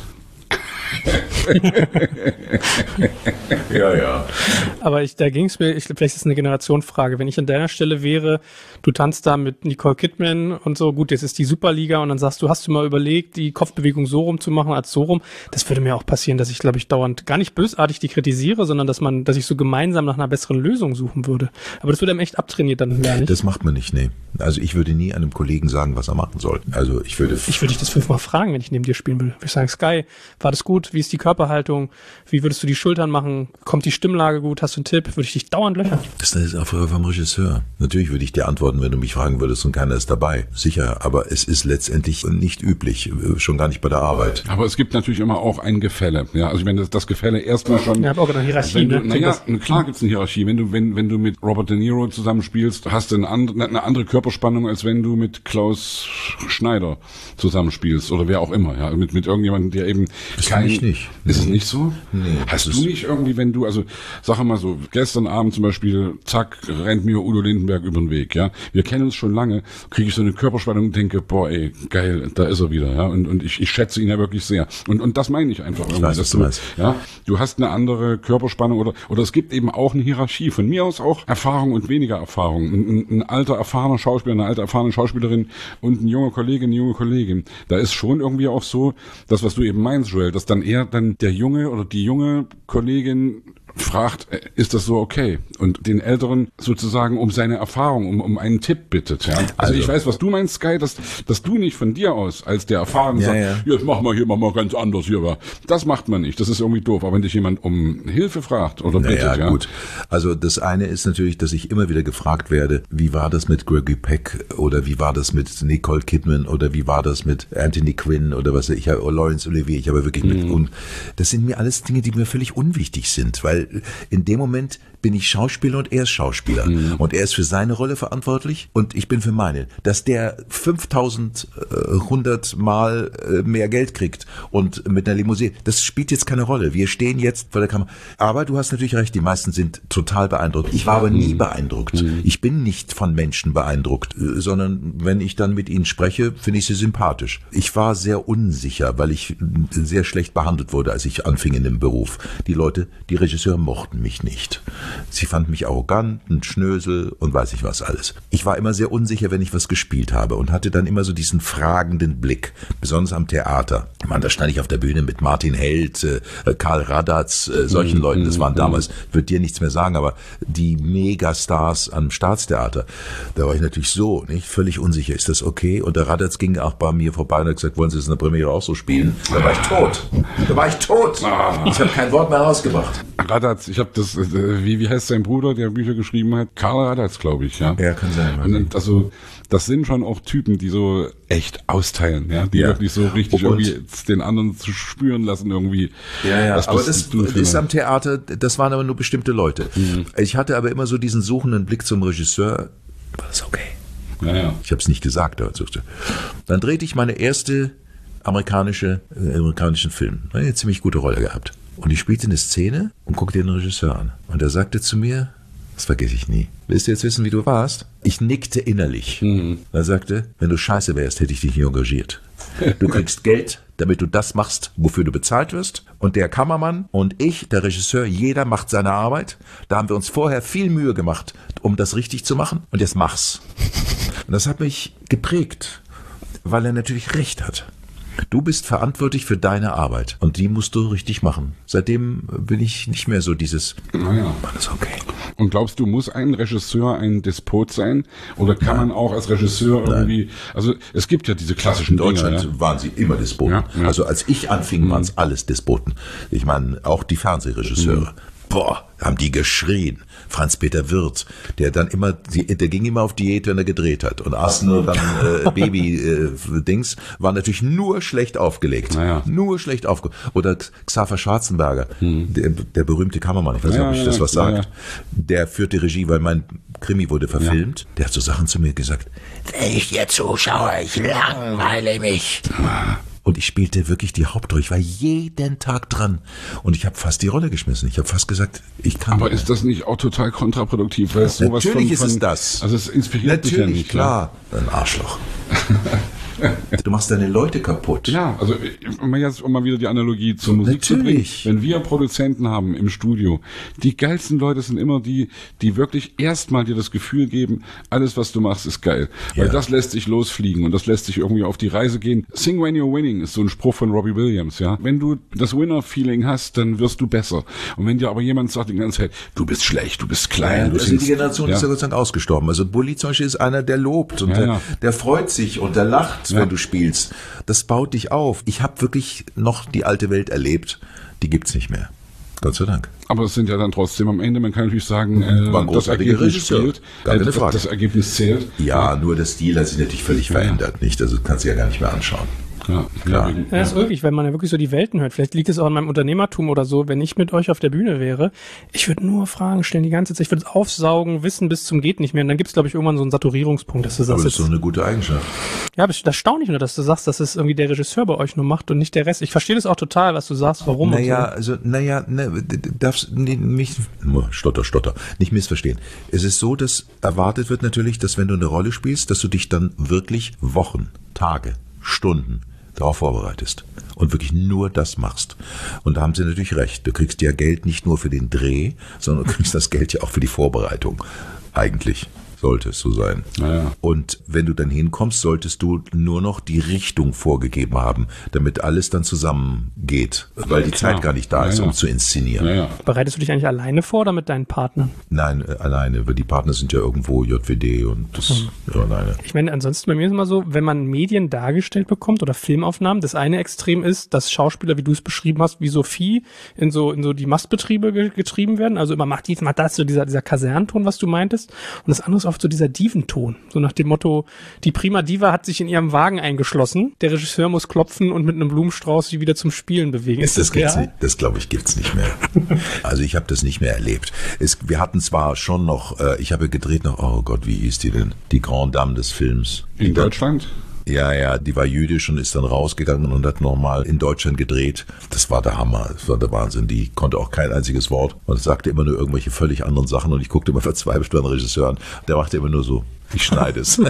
ja, ja. Aber ich, da ging es mir, ich, vielleicht ist es eine Generationenfrage. Wenn ich an deiner Stelle wäre, du tanzt da mit Nicole Kidman und so, gut, jetzt ist die Superliga und dann sagst du, hast du mal überlegt, die Kopfbewegung so rum zu machen als so rum? Das würde mir auch passieren, dass ich, glaube ich, dauernd gar nicht bösartig die kritisiere, sondern dass man, dass ich so gemeinsam nach einer besseren Lösung suchen würde. Aber das würde einem echt abtrainiert dann lernen. Das macht man nicht, nee. Also ich würde nie einem Kollegen sagen, was er machen soll. Also ich würde... Ich würde dich das fünfmal fragen, wenn ich neben dir spielen will. Würde ich sagen, Sky, war das gut? Wie ist die Körperhaltung? Wie würdest du die Schultern machen? Kommt die Stimmlage gut? Hast du einen Tipp? Würde ich dich dauernd löchern? Das ist eine Frage vom Regisseur. Natürlich würde ich dir antworten, wenn du mich fragen würdest und keiner ist dabei. Sicher, aber es ist letztendlich nicht üblich, schon gar nicht bei derArbeit. Aber es gibt natürlich immer auch ein Gefälle. Ja, also ich meine, das, das Gefälle erstmal schon... Ja, aber auch eine Hierarchie, du, ne? Naja, klar gibt's eine Hierarchie. Wenn du, wenn, wenn du mit Robert De Niro zusammenspielst, hast du eine andere, eine andere Körperspannung, als wenn du mit Klaus Schneider zusammenspielst oder wer auch immer. Ja, mit, mit irgendjemandem, der eben... Das kann ich nicht. Ist es nicht so? Nee. Hast du nicht irgendwie, wenn du, also sag mal so, gestern Abend zum Beispiel, zack, rennt mir Udo Lindenberg über den Weg, ja. Wir kennen uns schon lange, kriege ich so eine Körperspannung und denke, boah, ey, geil, da ist er wieder, ja. Und, und ich, ich schätze ihn ja wirklich sehr. Und, und das meine ich einfach. Ich weiß, dass was du du, ja, du hast eine andere Körperspannung oder, oder es gibt eben auch eine Hierarchie. Von mir aus auch Erfahrung und weniger Erfahrung. Ein, ein, ein alter, erfahrener Schauspieler, eine alte, erfahrene Schauspielerin und ein junger Kollege, eine junge Kollegin. Da ist schon irgendwie auch so, das, was du eben meinst, Joel, dass dann eher dann der junge oder die junge Kollegin fragt, ist das so okay? Und den Älteren sozusagen um seine Erfahrung, um, um einen Tipp bittet. Ja? Also, also ich weiß, was du meinst, Sky, dass, dass du nicht von dir aus als der Erfahrene ja, sagst, ja. jetzt mach mal hier, mach mal ganz anders hier. Das macht man nicht, das ist irgendwie doof. Aber wenn dich jemand um Hilfe fragt oder bittet, naja, ja. gut. Also das eine ist natürlich, dass ich immer wieder gefragt werde, wie war das mit Gregory Peck oder wie war das mit Nicole Kidman oder wie war das mit Anthony Quinn oder was ich habe, Laurence Olivier, ich habe wirklich mit, und das sind mir alles Dinge, die mir völlig unwichtig sind, weil in dem Moment bin ich Schauspieler und er ist Schauspieler. Mhm. Und er ist für seine Rolle verantwortlich und ich bin für meine. Dass der fünftausendhundert Mal mehr Geld kriegt und mit einer Limousine, das spielt jetzt keine Rolle. Wir stehen jetzt vor der Kamera. Aber du hast natürlich recht, die meisten sind total beeindruckt. Ich war aber nie mhm. beeindruckt. Mhm. Ich bin nicht von Menschen beeindruckt, sondern wenn ich dann mit ihnen spreche, finde ich sie sympathisch. Ich war sehr unsicher, weil ich sehr schlecht behandelt wurde, als ich anfing in dem Beruf. Die Leute, die Regisseure mochten mich nicht. Sie fanden mich arrogant, ein Schnösel und weiß ich was alles. Ich war immer sehr unsicher, wenn ich was gespielt habe und hatte dann immer so diesen fragenden Blick, besonders am Theater. Ich meine, da stand ich auf der Bühne mit Martin Held, äh, Karl Radatz, äh, solchen mm, Leuten, das waren mm, damals, ich würde dir nichts mehr sagen, aber die Megastars am Staatstheater, da war ich natürlich so, nicht völlig unsicher, ist das okay? Und der Radatz ging auch bei mir vorbei und hat gesagt, wollen Sie das in der Premiere auch so spielen? Da war ich tot. Da war ich tot. Ich habe kein Wort mehr rausgebracht. Radatz, ich habe das, äh, wie, wie heißt sein Bruder, der Bücher geschrieben hat? Karl Radatz, glaube ich, ja. Ja, kann sein. Und also, das sind schon auch Typen, die so echt austeilen, ja, die ja. wirklich so richtig und irgendwie den anderen zu spüren lassen irgendwie. Ja, ja, aber das ist am Theater, das waren aber nur bestimmte Leute. Mhm. Ich hatte aber immer so diesen suchenden Blick zum Regisseur, war das okay? Ja, ja. Ich habe es nicht gesagt, aber dann drehte ich meine erste amerikanische, äh, amerikanischen Film. Eine ziemlich gute Rolle gehabt. Und ich spielte eine Szene und guckte den Regisseur an. Und er sagte zu mir, das vergesse ich nie, willst du jetzt wissen, wie du warst? Ich nickte innerlich. Mhm. Er sagte, wenn du scheiße wärst, hätte ich dich nicht engagiert. Du kriegst Geld, damit du das machst, wofür du bezahlt wirst. Und der Kameramann und ich, der Regisseur, jeder macht seine Arbeit. Da haben wir uns vorher viel Mühe gemacht, um das richtig zu machen. Und jetzt mach's. Und das hat mich geprägt, weil er natürlich recht hat. Du bist verantwortlich für deine Arbeit und die musst du richtig machen. Seitdem bin ich nicht mehr so dieses, naja. alles okay. Und glaubst du, muss ein Regisseur ein Despot sein? Oder kann Nein. man auch als Regisseur irgendwie, Nein. also es gibt ja diese klassischen Dinge. In Deutschland Dinge, ja? waren sie immer Despoten. Ja, ja. Also als ich anfing, mhm. waren es alles Despoten. Ich meine, auch die Fernsehregisseure. Mhm. Boah, haben die geschrien. Franz-Peter Wirth, der dann immer, der ging immer auf Diät, wenn er gedreht hat. Und aß nur dann äh, Baby-Dings, äh, war natürlich nur schlecht aufgelegt. Naja. Nur schlecht aufgelegt. Oder Xaver Schwarzenberger, hm. der, der berühmte Kameramann, ich weiß nicht, ja, ob ich das was ja, sagt. Ja. Der führte Regie, weil mein Krimi wurde verfilmt. Ja. Der hat so Sachen zu mir gesagt, wenn ich dir zuschaue, ich langweile mich. Und ich spielte wirklich die Hauptrolle. Ich war jeden Tag dran. Und ich habe fast die Rolle geschmissen. Ich habe fast gesagt, ich kann Aber nicht. Ist das nicht auch total kontraproduktiv? Weil es sowas Natürlich von, ist von, es das. Also es inspiriert Natürlich, dich ja nicht. klar. Ja. Ein Arschloch. Du machst deine Leute kaputt. Ja, also um jetzt um mal wieder die Analogie zur Musik zu bringen. Wenn wir Produzenten haben im Studio, die geilsten Leute sind immer die, die wirklich erstmal dir das Gefühl geben, alles was du machst ist geil. Weil ja. das lässt sich losfliegen und das lässt sich irgendwie auf die Reise gehen. Sing when you're winning ist so ein Spruch von Robbie Williams, ja. Wenn du das Winner-Feeling hast, dann wirst du besser. Und wenn dir aber jemand sagt die ganze Zeit, du bist schlecht, du bist klein. Ja, du also singst, die Generation ja. ist ja Gott sei Dank ausgestorben. Also Bulli zum Beispiel ist einer, der lobt und ja, der, ja. der freut sich und der lacht, ja. wenn du spielst. Das baut dich auf. Ich habe wirklich noch die alte Welt erlebt. Die gibt's nicht mehr. Gott sei Dank. Aber es sind ja dann trotzdem am Ende, man kann natürlich sagen, äh, das Ergebnis zählt. Gar keine Frage. Das Ergebnis zählt. Ja, nur der Stil hat sich natürlich völlig ja. verändert. Nicht? Also kannst du ja gar nicht mehr anschauen. Ja, klar. Ja, das ist wirklich, wenn man ja wirklich so die Welten hört. Vielleicht liegt es auch in meinem Unternehmertum oder so. Wenn ich mit euch auf der Bühne wäre, ich würde nur Fragen stellen die ganze Zeit. Ich würde es aufsaugen, wissen bis zum geht nicht mehr. Und dann gibt es, glaube ich, irgendwann so einen Saturierungspunkt. Dass du sagst, aber das ist so eine gute Eigenschaft. Ja, aber das staune ich nur, dass du sagst, dass es irgendwie der Regisseur bei euch nur macht und nicht der Rest. Ich verstehe das auch total, was du sagst, warum. Naja, so. also, naja, ne, darfst mich, stotter, stotter, nicht missverstehen. Es ist so, dass erwartet wird natürlich, dass wenn du eine Rolle spielst, dass du dich dann wirklich Wochen, Tage, Stunden darauf vorbereitest und wirklich nur das machst. Und da haben sie natürlich recht. Du kriegst ja Geld nicht nur für den Dreh, sondern du kriegst das Geld ja auch für die Vorbereitung. Eigentlich. sollte es so sein. Naja. Und wenn du dann hinkommst, solltest du nur noch die Richtung vorgegeben haben, damit alles dann zusammengeht, weil die Klar. Zeit gar nicht da ist, Naja. um zu inszenieren. Naja. Bereitest du dich eigentlich alleine vor oder mit deinen Partnern? Nein, äh, alleine, weil die Partner sind ja irgendwo J W D und das Mhm. ja, alleine. Ich meine, ansonsten bei mir ist immer so, wenn man Medien dargestellt bekommt oder Filmaufnahmen, das eine Extrem ist, dass Schauspieler, wie du es beschrieben hast, wie Sophie in so in so die Mastbetriebe ge- getrieben werden. Also immer macht dies, macht das, so dieser dieser Kasernenton, was du meintest. Und das andere ist oft so dieser Diventon. So nach dem Motto, die Prima Diva hat sich in ihrem Wagen eingeschlossen, der Regisseur muss klopfen und mit einem Blumenstrauß sie wieder zum Spielen bewegen. Ist Das das gibt's real? nicht. Das glaube ich gibt's nicht mehr. Also ich habe das nicht mehr erlebt. Es, wir hatten zwar schon noch, äh, ich habe gedreht noch, oh Gott, wie hieß die denn? Die Grande Dame des Films. In Deutschland? Ja, ja, die war jüdisch und ist dann rausgegangen und hat nochmal in Deutschland gedreht. Das war der Hammer, das war der Wahnsinn. Die konnte auch kein einziges Wort und sagte immer nur irgendwelche völlig anderen Sachen und ich guckte immer verzweifelt beim Regisseur an. Der machte immer nur so, ich schneide es.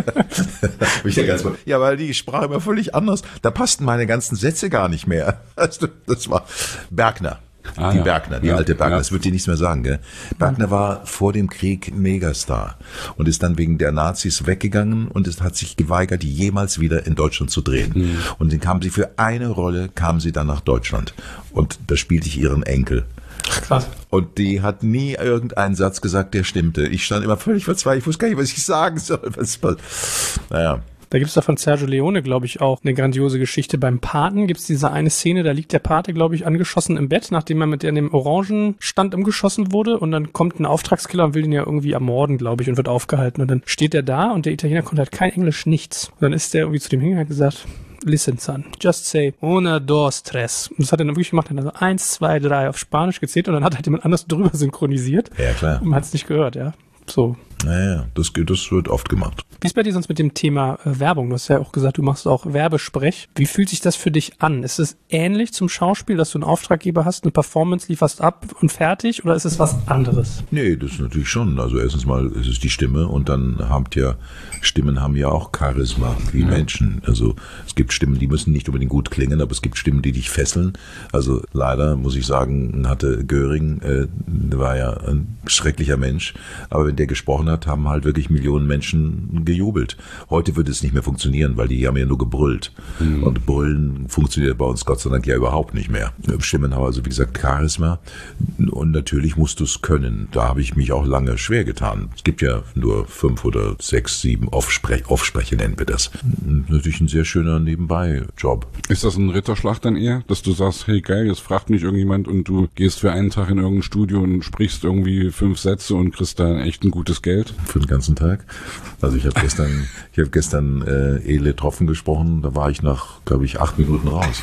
ich ganz mal, ja, weil die sprach immer völlig anders. Da passten meine ganzen Sätze gar nicht mehr. Weißt du, das war Bergner. Ah, die ja. Bergner, die Ja, alte Bergner, ja. das wird dir nichts mehr sagen, gell? Bergner war vor dem Krieg ein Megastar und ist dann wegen der Nazis weggegangen und es hat sich geweigert, jemals wieder in Deutschland zu drehen. Mhm. Und dann kam sie für eine Rolle, kam sie dann nach Deutschland und da spielte ich ihren Enkel. Krass. Und die hat nie irgendeinen Satz gesagt, der stimmte. Ich stand immer völlig verzweifelt, ich wusste gar nicht, was ich sagen soll. Was, was. Naja. Da gibt's da von Sergio Leone, glaube ich, auch eine grandiose Geschichte. Beim Paten gibt's diese eine Szene, da liegt der Pate, glaube ich, angeschossen im Bett, nachdem er mit der in dem Orangenstand umgeschossen wurde. Und dann kommt ein Auftragskiller und will ihn ja irgendwie ermorden, glaube ich, und wird aufgehalten. Und dann steht er da und der Italiener konnte halt kein Englisch, nichts. Und dann ist der irgendwie zu dem hingegangen und hat gesagt, listen, son, just say una, dos, tres. Und das hat er dann wirklich gemacht. Er hat dann so eins, zwei, drei auf Spanisch gezählt und dann hat halt jemand anders drüber synchronisiert. Ja, klar. Und man hat's nicht gehört, ja. So. Naja, das, geht- das wird oft gemacht. Wie ist bei dir sonst mit dem Thema äh, Werbung? Du hast ja auch gesagt, du machst auch Werbesprech. Wie fühlt sich das für dich an? Ist es ähnlich zum Schauspiel, dass du einen Auftraggeber hast, eine Performance lieferst ab und fertig, oder ist es was anderes? Nee, das ist natürlich schon. Also erstens mal ist es die Stimme und dann habt ja, Stimmen haben ja auch Charisma, wie Menschen. Also es gibt Stimmen, die müssen nicht unbedingt gut klingen, aber es gibt Stimmen, die dich fesseln. Also leider muss ich sagen, hatte Göring, äh, der war ja ein schrecklicher Mensch, aber wenn der gesprochen hat, haben halt wirklich Millionen Menschen gejubelt. Heute würde es nicht mehr funktionieren, weil die haben ja nur gebrüllt. Mhm. Und Brüllen funktioniert bei uns Gott sei Dank ja überhaupt nicht mehr. Stimmen haben also wie gesagt Charisma und natürlich musst du es können. Da habe ich mich auch lange schwer getan. Es gibt ja nur fünf oder sechs, sieben Offsprech, Offsprecher nennen wir das. Natürlich ein sehr schöner Nebenbei-Job. Ist das ein Ritterschlag dann eher, dass du sagst, hey geil, jetzt fragt mich irgendjemand und du gehst für einen Tag in irgendein Studio und sprichst irgendwie fünf Sätze und kriegst da echt ein gutes Geld? Für den ganzen Tag. Also ich habe gestern, ich habe gestern äh, Ele Tropfen gesprochen, da war ich nach, glaube ich, acht Minuten raus.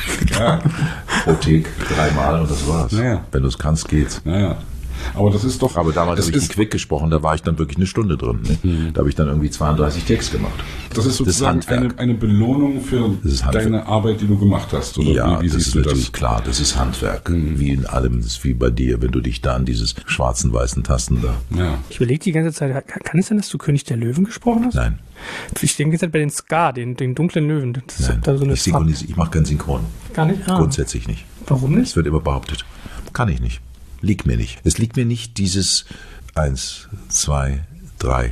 Ja. Pro Take dreimal und das war's. Naja. Wenn du es kannst, geht's. Naja. Aber das ist doch... Aber damals das habe ich ist, in Quick gesprochen, da war ich dann wirklich eine Stunde drin. Ne? Mhm. Da habe ich dann irgendwie zweiunddreißig Takes gemacht. Das ist sozusagen das ist eine, eine Belohnung für Das ist Handwerk. deine Arbeit, die du gemacht hast. Oder Ja, wie, wie das siehst ist du natürlich das? klar, das ist Handwerk. Wie in allem, das ist wie bei dir, wenn du dich da an dieses schwarzen, weißen Tasten da... Ja. Ich überlege die ganze Zeit, kann, kann es sein, dass du König der Löwen gesprochen hast? Nein, Ich denke jetzt bei den Ska, den, den dunklen Löwen. Das ist nein. da so eine ich, synchronisiere, ich mache keinen Synchron. Gar nicht? Ah. Grundsätzlich nicht. Warum nicht? Es wird immer behauptet. Kann ich nicht. Liegt mir nicht. Es liegt mir nicht dieses eins, zwei, drei.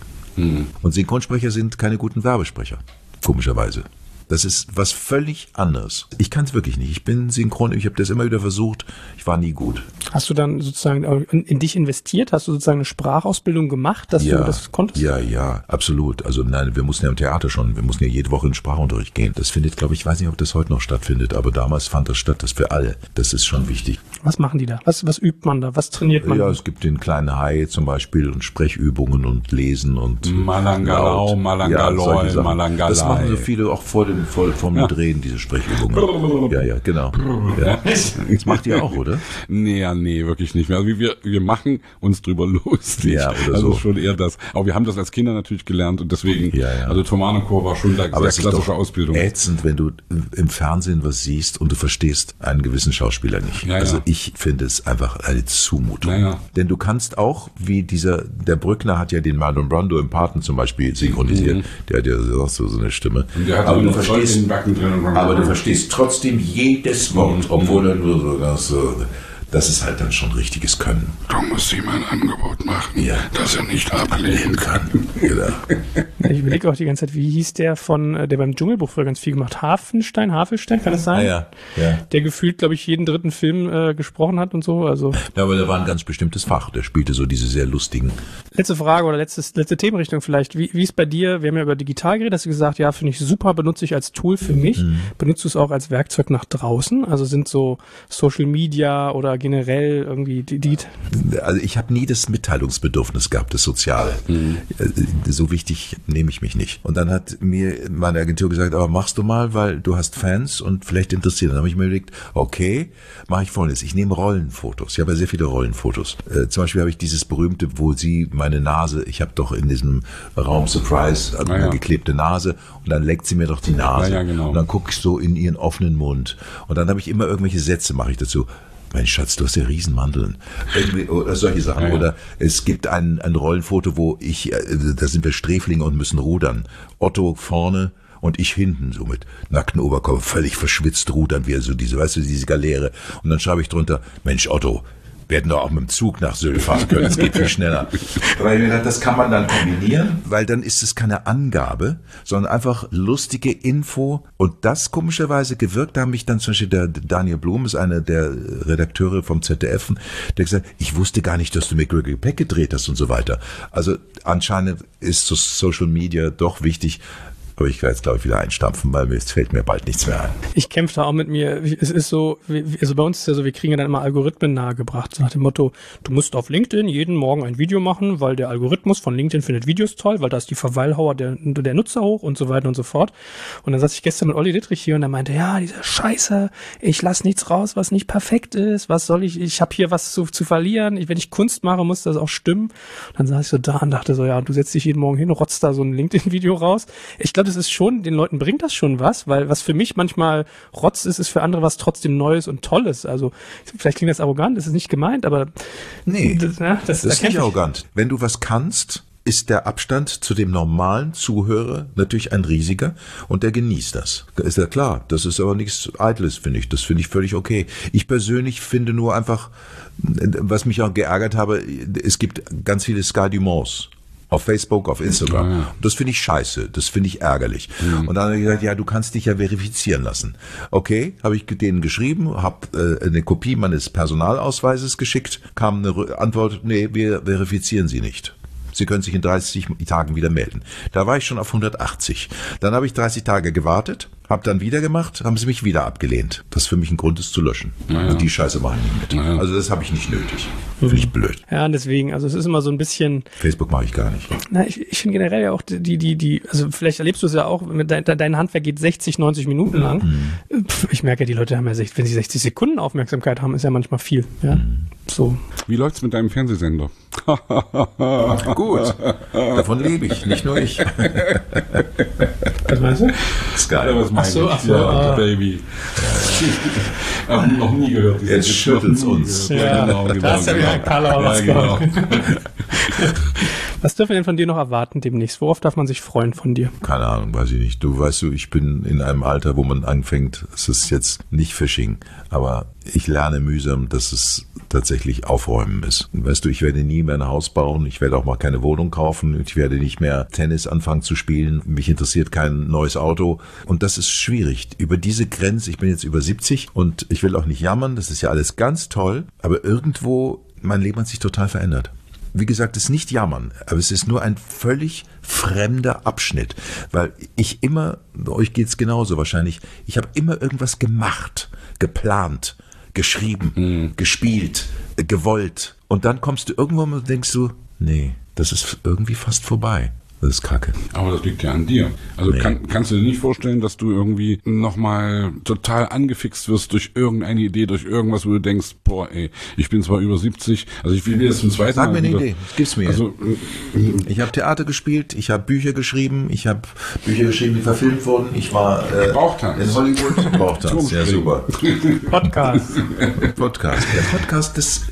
Hm. Und Synchronsprecher sind keine guten Werbesprecher. Komischerweise. Das ist was völlig anderes. Ich kann es wirklich nicht. Ich bin synchron, ich habe das immer wieder versucht. Ich war nie gut. Hast du dann sozusagen in, in dich investiert? Hast du sozusagen eine Sprachausbildung gemacht, dass ja, du das konntest? Ja, ja, absolut. Also nein, wir mussten ja im Theater schon, wir mussten ja jede Woche in Sprachunterricht gehen. Das findet, glaube ich, ich weiß nicht, ob das heute noch stattfindet, aber damals fand das statt, das für alle. Das ist schon wichtig. Was machen die da? Was, was übt man da? Was trainiert man? Ja, es gibt den kleinen Hai zum Beispiel und Sprechübungen und Lesen und Malangalau, laut. Malangaloi, Ja, solche Sachen. Malangalai. Das machen so viele auch vor dem, vor, vor dem Ja. Drehen, diese Sprechübungen. Ja, ja, genau. Ja. Das macht ihr auch, oder? Nee, ja, nee, wirklich nicht mehr. Also wir, wir machen uns drüber lustig. Ja, oder also so. schon eher das. Aber wir haben das als Kinder natürlich gelernt und deswegen, Ja, ja. also Thomanerchor war schon da Aber sehr es ist klassische doch Ausbildung. ätzend, wenn du im Fernsehen was siehst und du verstehst einen gewissen Schauspieler nicht. Ja, also ja. ich finde es einfach eine Zumutung. Ja, ja. Denn du kannst auch, wie dieser, der Brückner hat ja den Marlon Brando im Paten zum Beispiel synchronisiert. Der hat ja auch so, so eine Stimme. Und der hat aber, dann du noch Zeug verstehst, in den Backen drin und- aber du verstehst trotzdem jedes Wort, obwohl er nur so, das, so das ist halt dann schon richtiges Können. Du musst ihm ein Angebot machen, ja, das er nicht ablehnen kann. Genau. Ich überlege auch die ganze Zeit, wie hieß der von, der beim Dschungelbuch früher ganz viel gemacht, Hafenstein, Havelstein, kann das sein? Ah, ja. Ja. Der gefühlt, glaube ich, jeden dritten Film äh, gesprochen hat und so. Also. Ja, aber der war ein ganz bestimmtes Fach. Der spielte so diese sehr lustigen. Letzte Frage oder letztes, letzte Themenrichtung vielleicht. Wie, wie ist bei dir? Wir haben ja über digital geredet, hast du gesagt, ja, finde ich super, benutze ich als Tool für mich. Mhm. Benutzt du es auch als Werkzeug nach draußen? Also sind so Social Media oder generell irgendwie die, die Also ich habe nie das Mitteilungsbedürfnis gehabt, das Soziale. Mhm. So wichtig nehme ich mich nicht. Und dann hat mir meine Agentur gesagt, aber machst du mal, weil du hast Fans und vielleicht interessiert. Dann habe ich mir überlegt, okay, mache ich Folgendes. Ich nehme Rollenfotos. Ich habe ja sehr viele Rollenfotos. Äh, zum Beispiel habe ich dieses berühmte, wo sie meine Nase, ich habe doch in diesem Raum Surprise eine ah, ja. geklebte Nase und dann leckt sie mir doch die Nase. Ja, ja, genau. Und dann gucke ich so in ihren offenen Mund. Und dann habe ich immer irgendwelche Sätze, mache ich dazu. Mein Schatz, du hast ja Riesenmandeln. Irgendwie, oder solche Sachen. Ja, ja. Oder es gibt ein, ein Rollenfoto, wo ich, äh, da sind wir Sträflinge und müssen rudern. Otto vorne und ich hinten, so mit nackten Oberkörper, völlig verschwitzt rudern wir, so diese, weißt du, diese Galeere. Und dann schreibe ich drunter, Mensch Otto, wir hätten doch auch mit dem Zug nach Sylt fahren können, es geht viel schneller. Weil das kann man dann kombinieren, weil dann ist es keine Angabe, sondern einfach lustige Info. Und das komischerweise gewirkt, da haben mich dann zum Beispiel der Daniel Blum, ist einer der Redakteure vom Z D F, der gesagt, ich wusste gar nicht, dass du mit Gepäck gedreht hast und so weiter. Also anscheinend ist so Social Media doch wichtig. Aber ich werde jetzt, glaube ich, wieder einstampfen, weil mir es fällt mir bald nichts mehr ein. Ich kämpfe da auch mit mir. Es ist so, also bei uns ist ja so, wir kriegen ja dann immer Algorithmen nahegebracht. So nach dem Motto, du musst auf LinkedIn jeden Morgen ein Video machen, weil der Algorithmus von LinkedIn findet Videos toll, weil da ist die Verweildauer der, der Nutzer hoch und so weiter und so fort. Und dann saß ich gestern mit Olli Dittrich hier und er meinte, ja, diese Scheiße, ich lasse nichts raus, was nicht perfekt ist. Was soll ich, ich habe hier was zu, zu verlieren. Ich, wenn ich Kunst mache, muss das auch stimmen. Und dann saß ich so da und dachte so, ja, du setzt dich jeden Morgen hin, rotzt da so ein LinkedIn-Video raus. Ich glaube, das ist schon, den Leuten bringt das schon was, weil was für mich manchmal Rotz ist, ist für andere was trotzdem Neues und Tolles. Also vielleicht klingt das arrogant, das ist nicht gemeint, aber nee, das, ja, das, das ist nicht arrogant. Wenn du was kannst, ist der Abstand zu dem normalen Zuhörer natürlich ein riesiger und der genießt das. Ist ja klar, das ist aber nichts Eitles, finde ich. Das finde ich völlig okay. Ich persönlich finde nur einfach, was mich auch geärgert habe, es gibt ganz viele Sky Dumont auf Facebook, auf Instagram. Ja, ja. Das finde ich scheiße, das finde ich ärgerlich. Mhm. Und dann habe ich gesagt, ja, du kannst dich ja verifizieren lassen. Okay, habe ich denen geschrieben, habe äh, eine Kopie meines Personalausweises geschickt, kam eine Antwort, nee, wir verifizieren Sie nicht. Sie können sich in dreißig Tagen wieder melden. Da war ich schon auf hundertachtzig. Dann habe ich dreißig Tage gewartet, habe dann wieder gemacht, haben sie mich wieder abgelehnt. Das ist für mich ein Grund, es zu löschen. Ja, ja. Und die Scheiße mache ich nicht mit. Ja, ja. Also das habe ich nicht nötig. Finde ich blöd. Ja, deswegen, also es ist immer so ein bisschen... Facebook mache ich gar nicht. Na, ich, ich finde generell ja auch die, die, die, also vielleicht erlebst du es ja auch, mit dein, dein Handwerk geht sechzig, neunzig Minuten lang. Mhm. Ich merke ja, die Leute haben ja, wenn sie sechzig Sekunden Aufmerksamkeit haben, ist ja manchmal viel. Ja, mhm. So. Wie läuft's mit deinem Fernsehsender? Gut, davon lebe ich, nicht nur ich. Was meinst du? Sky. Ja, was ach so, ach so, ja, ah. Baby. Ja. Hab noch nie gehört. Jetzt schüttelt's uns. Ja, ja, genau, genau, da ist ja wieder ein Color rausgekommen. Ja, genau. Was dürfen wir denn von dir noch erwarten demnächst? Worauf darf man sich freuen von dir? Keine Ahnung, weiß ich nicht. Du weißt du, ich bin in einem Alter, wo man anfängt, es ist jetzt nicht Phishing, aber ich lerne mühsam, dass es tatsächlich Aufräumen ist. Und weißt du, ich werde nie mehr ein Haus bauen, ich werde auch mal keine Wohnung kaufen, ich werde nicht mehr Tennis anfangen zu spielen, mich interessiert kein neues Auto und das ist schwierig. Über diese Grenze, ich bin jetzt über siebzig und ich will auch nicht jammern, das ist ja alles ganz toll, aber irgendwo, mein Leben hat sich total verändert. Wie gesagt, es ist nicht jammern, aber es ist nur ein völlig fremder Abschnitt, weil ich immer, euch geht's genauso wahrscheinlich, ich habe immer irgendwas gemacht, geplant, geschrieben, mhm. gespielt, gewollt und dann kommst du irgendwann und denkst du, nee, das ist irgendwie fast vorbei. Das ist kacke. Aber das liegt ja an dir. Also nee. kann, kannst du dir nicht vorstellen, dass du irgendwie nochmal total angefixt wirst durch irgendeine Idee, durch irgendwas, wo du denkst, boah, ey, ich bin zwar über siebzig, also ich will dir das zum zweiten Mal... Sag mir eine wieder, Idee, gib's mir. Also, ich habe Theater gespielt, ich habe Bücher geschrieben, ich habe Bücher geschrieben, die verfilmt wurden, ich war äh, in Hollywood. Bauchtanz, ja super. Podcast. Podcast. Der Podcast, das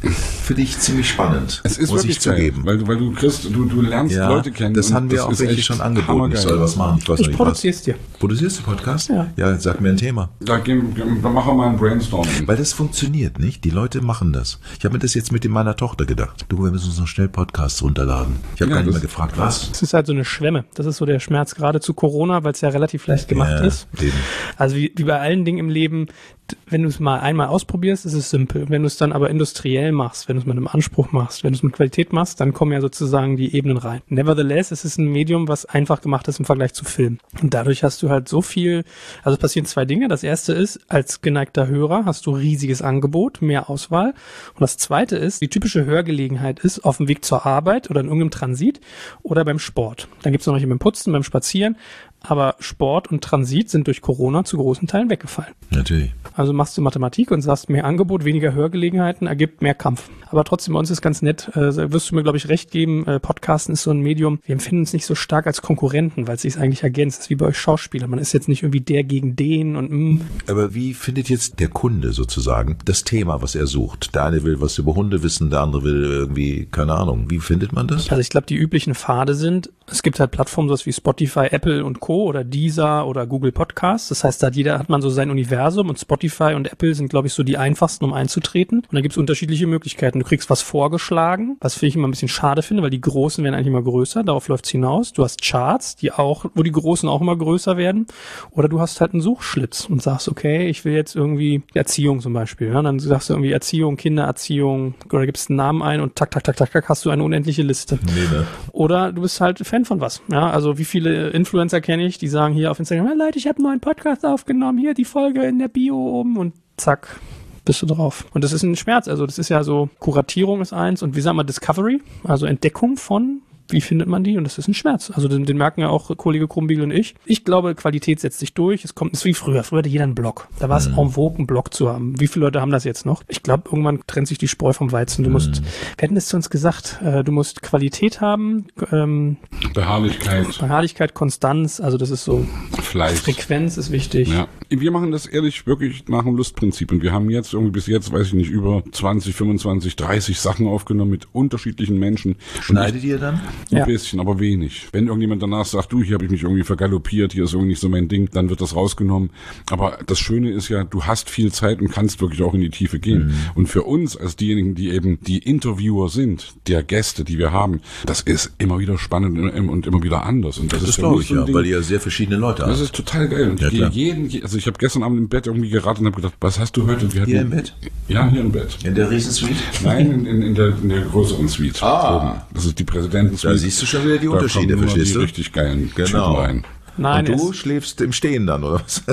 finde ich ziemlich spannend. Es ist muss wirklich ich zugeben. Geil, weil, weil du kriegst, du, du lernst ja, Leute kennen. Das haben wir das auch welche schon angeboten. Ich soll was machen. Ich weiß ich noch nicht produzier's was. dir. Produzierst du Podcast? Ja. Ja, sag mir ein Thema. Da, gehen, da machen wir mal ein Brainstorming. Weil das funktioniert, nicht? Die Leute machen das. Ich habe mir das jetzt mit meiner Tochter gedacht. Du, wir müssen uns noch schnell Podcasts runterladen. Ich habe Ja, gar nicht das- mehr gefragt, was. Es ist halt so eine Schwemme. Das ist so der Schmerz gerade zu Corona, weil es ja relativ leicht gemacht Ja, ist. eben. Also wie, wie bei allen Dingen im Leben, d- wenn du es mal einmal ausprobierst, ist es simpel. Wenn du es dann aber industriell machst, wenn du es mit einem Anspruch machst, wenn du es mit Qualität machst, dann kommen ja sozusagen die Ebenen rein. Nevertheless, es ist ein Medium, was einfach gemacht ist im Vergleich zu Film. Und dadurch hast du halt so viel, also es passieren zwei Dinge. Das erste ist, als geneigter Hörer hast du riesiges Angebot, mehr Auswahl. Und das zweite ist, die typische Hörgelegenheit ist auf dem Weg zur Arbeit oder in irgendeinem Transit oder beim Sport. Dann gibt es noch welche beim Putzen, beim Spazieren. Aber Sport und Transit sind durch Corona zu großen Teilen weggefallen. Natürlich. Also machst du Mathematik und sagst, mehr Angebot, weniger Hörgelegenheiten ergibt mehr Kampf. Aber trotzdem, bei uns ist ganz nett, äh, wirst du mir, glaube ich, recht geben, äh, Podcasten ist so ein Medium, wir empfinden es nicht so stark als Konkurrenten, weil es sich eigentlich ergänzt. Das ist wie bei euch Schauspieler. Man ist jetzt nicht irgendwie der gegen den und mm. Aber wie findet jetzt der Kunde sozusagen das Thema, was er sucht? Der eine will was über Hunde wissen, der andere will irgendwie, keine Ahnung. Wie findet man das? Also ich glaube, die üblichen Pfade sind, es gibt halt Plattformen sowas wie Spotify, Apple und Co. oder Deezer oder Google Podcasts. Das heißt, da hat jeder, hat man so sein Universum und Spotify und Apple sind, glaube ich, so die einfachsten, um einzutreten. Und da gibt es unterschiedliche Möglichkeiten. Du kriegst was vorgeschlagen, was finde ich immer ein bisschen schade finde, weil die Großen werden eigentlich immer größer. Darauf läuft's hinaus. Du hast Charts, die auch, wo die Großen auch immer größer werden. Oder du hast halt einen Suchschlitz und sagst, okay, ich will jetzt irgendwie Erziehung zum Beispiel. Ja? Dann sagst du irgendwie Erziehung, Kindererziehung oder gibst einen Namen ein und tak, tak, tak, tak, tak, hast du eine unendliche Liste. Nee, ne? Oder du bist halt Fan von was. Ja, also wie viele Influencer kenne ich, die sagen hier auf Instagram, hey Leute, ich habe einen neuen Podcast aufgenommen, hier die Folge in der Bio oben und zack, bist du drauf. Und das ist ein Schmerz. Also das ist ja so, Kuratierung ist eins und wie sagen wir Discovery, also Entdeckung von, wie findet man die? Und das ist ein Schmerz. Also den, den merken ja auch Kollege Krumbiegel und ich. Ich glaube, Qualität setzt sich durch. Es kommt, es ist wie früher. Früher hatte jeder einen Blog. Da war es en vogue, einen Blog zu haben. Wie viele Leute haben das jetzt noch? Ich glaube, irgendwann trennt sich die Spreu vom Weizen. Du musst, wir hatten es zu uns gesagt, äh, du musst Qualität haben, ähm, Beharrlichkeit, Beharrlichkeit, Konstanz, also das ist so, Fleiß. Frequenz ist wichtig. Ja. Wir machen das ehrlich wirklich nach dem Lustprinzip und wir haben jetzt irgendwie bis jetzt, weiß ich nicht, über zwanzig, fünfundzwanzig, dreißig Sachen aufgenommen mit unterschiedlichen Menschen. Schneidet ihr dann? Ein Ja. bisschen, aber wenig. Wenn irgendjemand danach sagt, du, hier habe ich mich irgendwie vergaloppiert, hier ist irgendwie nicht so mein Ding, dann wird das rausgenommen. Aber das Schöne ist ja, du hast viel Zeit und kannst wirklich auch in die Tiefe gehen. Mhm. Und für uns als diejenigen, die eben die Interviewer sind, der Gäste, die wir haben, das ist immer wieder spannend und immer wieder anders. Und das, Das ist glaube für ich mich so ein ja, Ding. weil ihr sehr verschiedene Leute habt. Das ist total geil. Und Ja, ich gehe klar. jeden, also ich habe gestern Abend im Bett irgendwie geraten und habe gedacht, was hast du heute? Wir hatten, Hier im Bett? Ja, hier im Bett. In der Riesensuite? Nein, in, in, in, der, in der größeren Suite. Ah. Oben. Das ist die Präsidentensuite. Da siehst du schon wieder die Da Unterschiede, kommen nur verstehst die du? richtig geilen Genau. Typen rein. Nein, Und du es, schläfst im Stehen dann, oder was?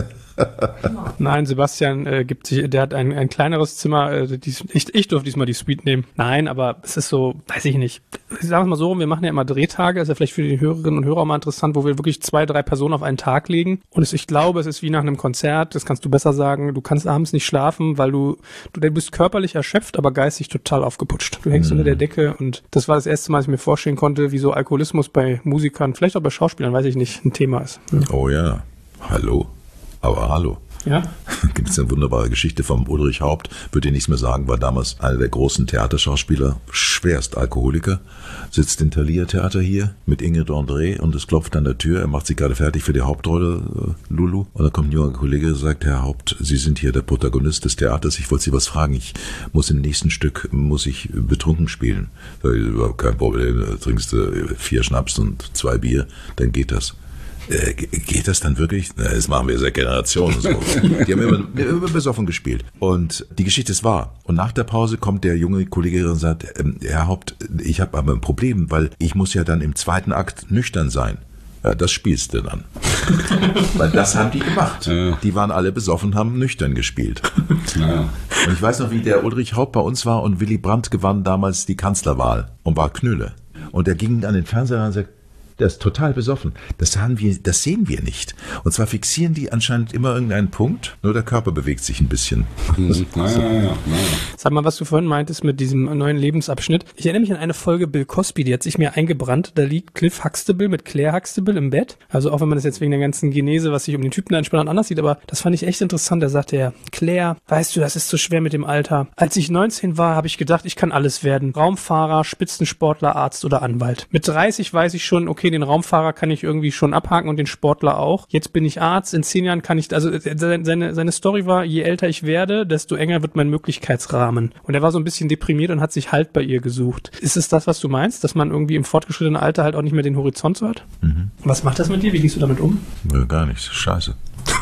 nein, Sebastian äh, gibt sich, der hat ein, ein kleineres Zimmer, äh, die, ich, ich durfte diesmal die Suite nehmen. Nein, aber es ist so, weiß ich nicht. Ich sage es mal so, wir machen ja immer Drehtage, ist ja vielleicht für die Hörerinnen und Hörer auch mal interessant, wo wir wirklich zwei, drei Personen auf einen Tag legen. Und es, ich glaube, es ist wie nach einem Konzert, das kannst du besser sagen, du kannst abends nicht schlafen, weil du, du, du bist körperlich erschöpft, aber geistig total aufgeputscht. Du hängst Mhm. unter der Decke und das war das erste Mal, dass ich mir vorstellen konnte, wie so Alkoholismus bei Musikern, vielleicht auch bei Schauspielern, weiß ich nicht, ein Thema ist. Oh ja. Hallo. Aber hallo. Ja? Gibt es eine wunderbare Geschichte vom Ulrich Haupt, würde ich nichts mehr sagen, war damals einer der großen Theaterschauspieler, schwerst Alkoholiker, sitzt im Thalia Theater hier mit Ingrid André und es klopft an der Tür, er macht sich gerade fertig für die Hauptrolle, äh, Lulu, und dann kommt ein junger Kollege und sagt, Herr Haupt, Sie sind hier der Protagonist des Theaters, ich wollte Sie was fragen, ich muss im nächsten Stück, muss ich betrunken spielen. Sag ich, überhaupt kein Problem, trinkst du vier Schnaps und zwei Bier, dann geht das. Äh, geht das dann wirklich? Na, das machen wir seit Generationen so. Die haben immer, immer besoffen gespielt. Und die Geschichte ist wahr. Und nach der Pause kommt der junge Kollege und sagt, ähm, Herr Haupt, ich habe aber ein Problem, weil ich muss ja dann im zweiten Akt nüchtern sein. Ja, das spielst du dann. Weil das haben die gemacht. Ja. Die waren alle besoffen, haben nüchtern gespielt. Ja. Und ich weiß noch, wie der Ulrich Haupt bei uns war und Willy Brandt gewann damals die Kanzlerwahl und war Knülle. Und er ging an den Fernseher und sagt, Der ist total besoffen. Das haben wir, das sehen wir nicht. Und zwar fixieren die anscheinend immer irgendeinen Punkt, nur der Körper bewegt sich ein bisschen. Mhm. Naja, naja, naja. Sag mal, was du vorhin meintest mit diesem neuen Lebensabschnitt. Ich erinnere mich an eine Folge Bill Cosby, die hat sich mir eingebrannt. Da liegt Cliff Huxtable mit Claire Huxtable im Bett. Also auch wenn man das jetzt wegen der ganzen Genese, was sich um den Typen da entspannt anders sieht, aber das fand ich echt interessant. Da sagte er, Claire, weißt du, das ist so schwer mit dem Alter. Als ich neunzehn war, habe ich gedacht, ich kann alles werden. Raumfahrer, Spitzensportler, Arzt oder Anwalt. Mit dreißig weiß ich schon, okay, den Raumfahrer kann ich irgendwie schon abhaken und den Sportler auch. Jetzt bin ich Arzt, in zehn Jahren kann ich, also seine, seine Story war, je älter ich werde, desto enger wird mein Möglichkeitsrahmen. Und er war so ein bisschen deprimiert und hat sich Halt bei ihr gesucht. Ist es das, was du meinst, dass man irgendwie im fortgeschrittenen Alter halt auch nicht mehr den Horizont so hat? Mhm. Was macht das mit dir? Wie gehst du damit um? Ja, gar nichts. Scheiße.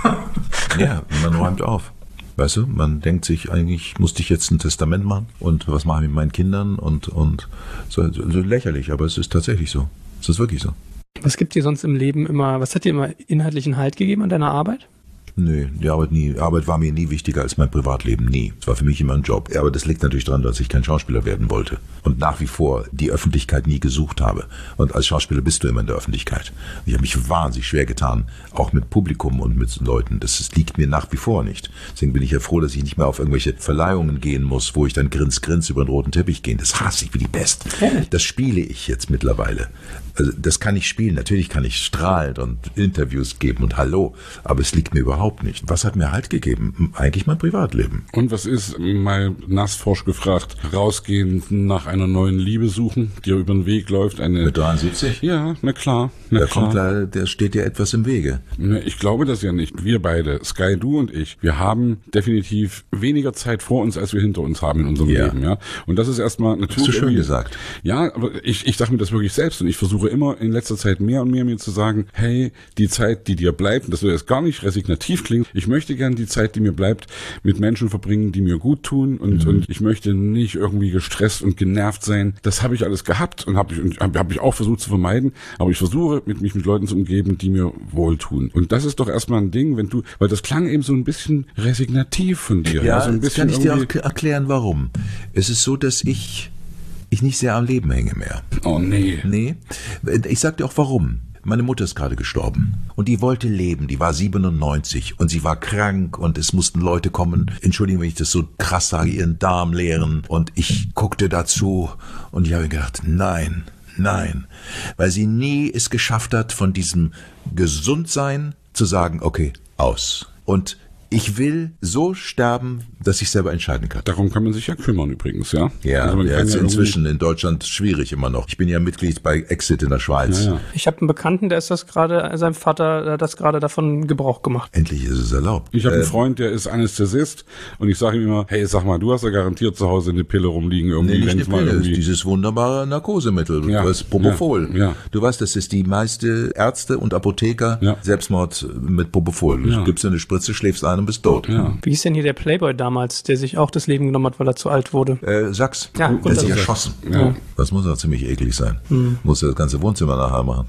Ja, man räumt auf. Weißt du, man denkt sich, eigentlich musste ich jetzt ein Testament machen und was mache ich mit meinen Kindern und, und so, so lächerlich, aber es ist tatsächlich so. Es ist wirklich so. Was gibt dir sonst im Leben immer, was hat dir immer inhaltlichen Halt gegeben an deiner Arbeit? Nö, die Arbeit nie. Arbeit war mir nie wichtiger als mein Privatleben, nie. Es war für mich immer ein Job. Aber das liegt natürlich daran, dass ich kein Schauspieler werden wollte und nach wie vor die Öffentlichkeit nie gesucht habe. Und als Schauspieler bist du immer in der Öffentlichkeit. Ich habe mich wahnsinnig schwer getan, auch mit Publikum und mit Leuten. Das, das liegt mir nach wie vor nicht. Deswegen bin ich ja froh, dass ich nicht mehr auf irgendwelche Verleihungen gehen muss, wo ich dann grins, grins über den roten Teppich gehe. Das hasse ich wie die Pest. Das spiele ich jetzt mittlerweile. Also das kann ich spielen. Natürlich kann ich strahlen und Interviews geben und Hallo, aber es liegt mir überhaupt nicht. Was hat mir Halt gegeben? Eigentlich mein Privatleben. Und was ist, mal nassforsch gefragt, rausgehen, nach einer neuen Liebe suchen, die über den Weg läuft? Eine Mit dreiundsiebzig? Ja, na klar. Na da klar. kommt leider, der steht dir etwas im Wege. Ich glaube das ja nicht. Wir beide, Sky, du und ich, wir haben definitiv weniger Zeit vor uns, als wir hinter uns haben in unserem Ja. Leben. Ja. Und das ist erstmal natürlich... Hast du schön gesagt. Ja, aber ich, ich sage mir das wirklich selbst und ich versuche immer in letzter Zeit mehr und mehr mir zu sagen, hey, die Zeit, die dir bleibt, und das soll jetzt gar nicht resignativ klingen, ich möchte gern die Zeit, die mir bleibt, mit Menschen verbringen, die mir gut tun und, mhm. und ich möchte nicht irgendwie gestresst und genervt sein. Das habe ich alles gehabt und habe ich, und hab, hab ich auch versucht zu vermeiden, aber ich versuche, mit mich mit Leuten zu umgeben, die mir wohltun. Und das ist doch erstmal ein Ding, wenn du, weil das klang eben so ein bisschen resignativ von dir. Ja, so ein bisschen bisschen kann ich dir auch erklären, warum. Es ist so, dass ich ich nicht sehr am Leben hänge mehr. Oh nee. Nee. Ich sag dir auch warum. Meine Mutter ist gerade gestorben und die wollte leben, die war siebenundneunzig und sie war krank und es mussten Leute kommen, entschuldigen, wenn ich das so krass sage, ihren Darm leeren und ich guckte dazu und ich habe gedacht, nein, nein, weil sie nie es geschafft hat, von diesem Gesundsein zu sagen, okay, aus. Und ich will so sterben, dass ich selber entscheiden kann. Darum kann man sich ja kümmern übrigens, ja? Ja, also man ja kann ist ja inzwischen in Deutschland schwierig immer noch. Ich bin ja Mitglied bei Exit in der Schweiz. Ja, ja. Ich habe einen Bekannten, der ist das gerade, sein Vater hat das gerade davon Gebrauch gemacht. Endlich ist es erlaubt. Ich habe äh, einen Freund, der ist Anästhesist und ich sage ihm immer, hey, sag mal, du hast ja garantiert zu Hause eine Pille rumliegen irgendwie. Nee, nicht wenn's eine mal Pille, irgendwie dieses wunderbare Narkosemittel, Ja, das Propofol. ja, ja. Du weißt, das ist die meiste Ärzte und Apotheker Ja. Selbstmord mit Propofol. Ja. Du gibst dir eine Spritze, schläfst ein und bist tot. Ja. Wie ist denn hier der Playboy damals, der sich auch das Leben genommen hat, weil er zu alt wurde? Äh, Sachs, Ja, der gut, hat das sich ist- erschossen. Ja. Das muss ja ziemlich eklig sein. Hm. Muss ja das ganze Wohnzimmer nachher machen.